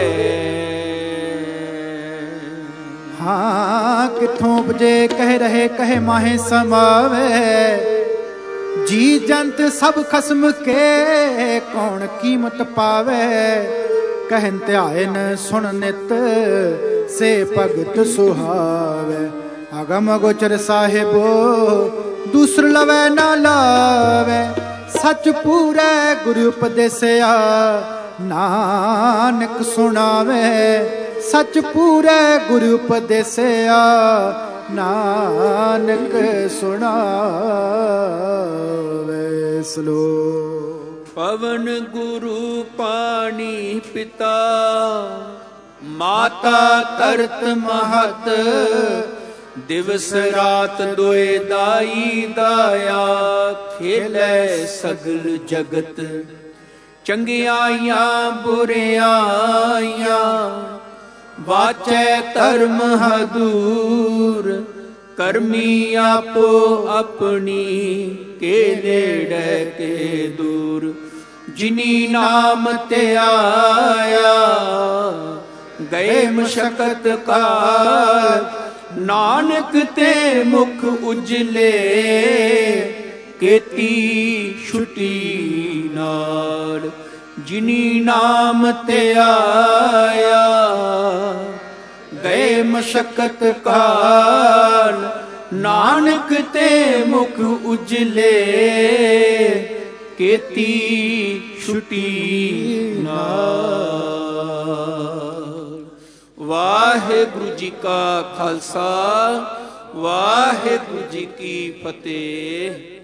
ਹਾਂ ਕਿਥੋਂ ਉਪਜੇ ਕਹਿ ਰਹੇ ਕਹਿ ਮਾਹੇ ਸਮਾਵੇ ਜੀ ਜੰਤ ਸਭ ਖਸਮ ਕੇ ਕੌਣ ਕੀਮਤ ਪਾਵੇ ਕਹਿਨ ਧਿਆਇਨ ਸੁਣ ਨਿਤ ਸੇ ਭਗਤ ਸੁਹਾਵੇ ਅਗਮ ਗੋਚਰ ਸਾਹਿਬੋ ਦੂਸਰ ਲਵੈ ਨਾ ਲਾਵੇ ਸੱਚ ਪੂਰੈ ਗੁਰੂ ਉਪਦੇਸਿਆ ਨਾਨਕ ਸੁਣਾਵੇ ਸੱਚ ਪੂਰੈ ਗੁਰੂ ਉਪਦੇਸਿਆ ਨਾਨਕ ਸੁਣਾਵੇ। ਸਲੋਕ। ਪਵਨ ਗੁਰੂ ਪਾਣੀ ਪਿਤਾ ਮਾਤਾ ਤਰਤ ਮਹਤ ਦਿਵਸ ਰਾਤ ਦੋਏ ਦਾਈ ਦਾਇਆ ਖੇਲੇ ਸਗਲ ਜਗਤ ਚੰਗਿਆਈਆਂ ਬੁਰਿਆਈਆਂ ਵਾਚੈ ਧਰਮ ਹਦੂਰ ਕਰਮੀ ਆਪੋ ਆਪਣੀ ਕੇ ਨੇੜੇ ਕੇ ਦੂਰ ਜਿਨੀ ਨਾਮ ਤੇ ਆਇਆ ਗਏ ਮਸ਼ਕਤ ਕਾਲ ਨਾਨਕ ਤੇ ਮੁਖ ਉਜਲੇ ਕੀਤੀ ਛੁਟੀ ਨਾਲ ਜਿਨੀ ਨਾਮ ਤੇ ਆਇਆ ਗਏ ਮਸ਼ਕਤ ਕਾਲ ਨਾਨਕ ਤੇ ਮੁਖ ਉਜਲੇ ਕੀਤੀ ਛੁਟੀ ਨਾਲ। ਵਾਹਿਗੁਰੂ ਜੀ ਕਾ ਖਾਲਸਾ ਵਾਹਿਗੁਰੂ ਜੀ ਕੀ ਫਤਿਹ।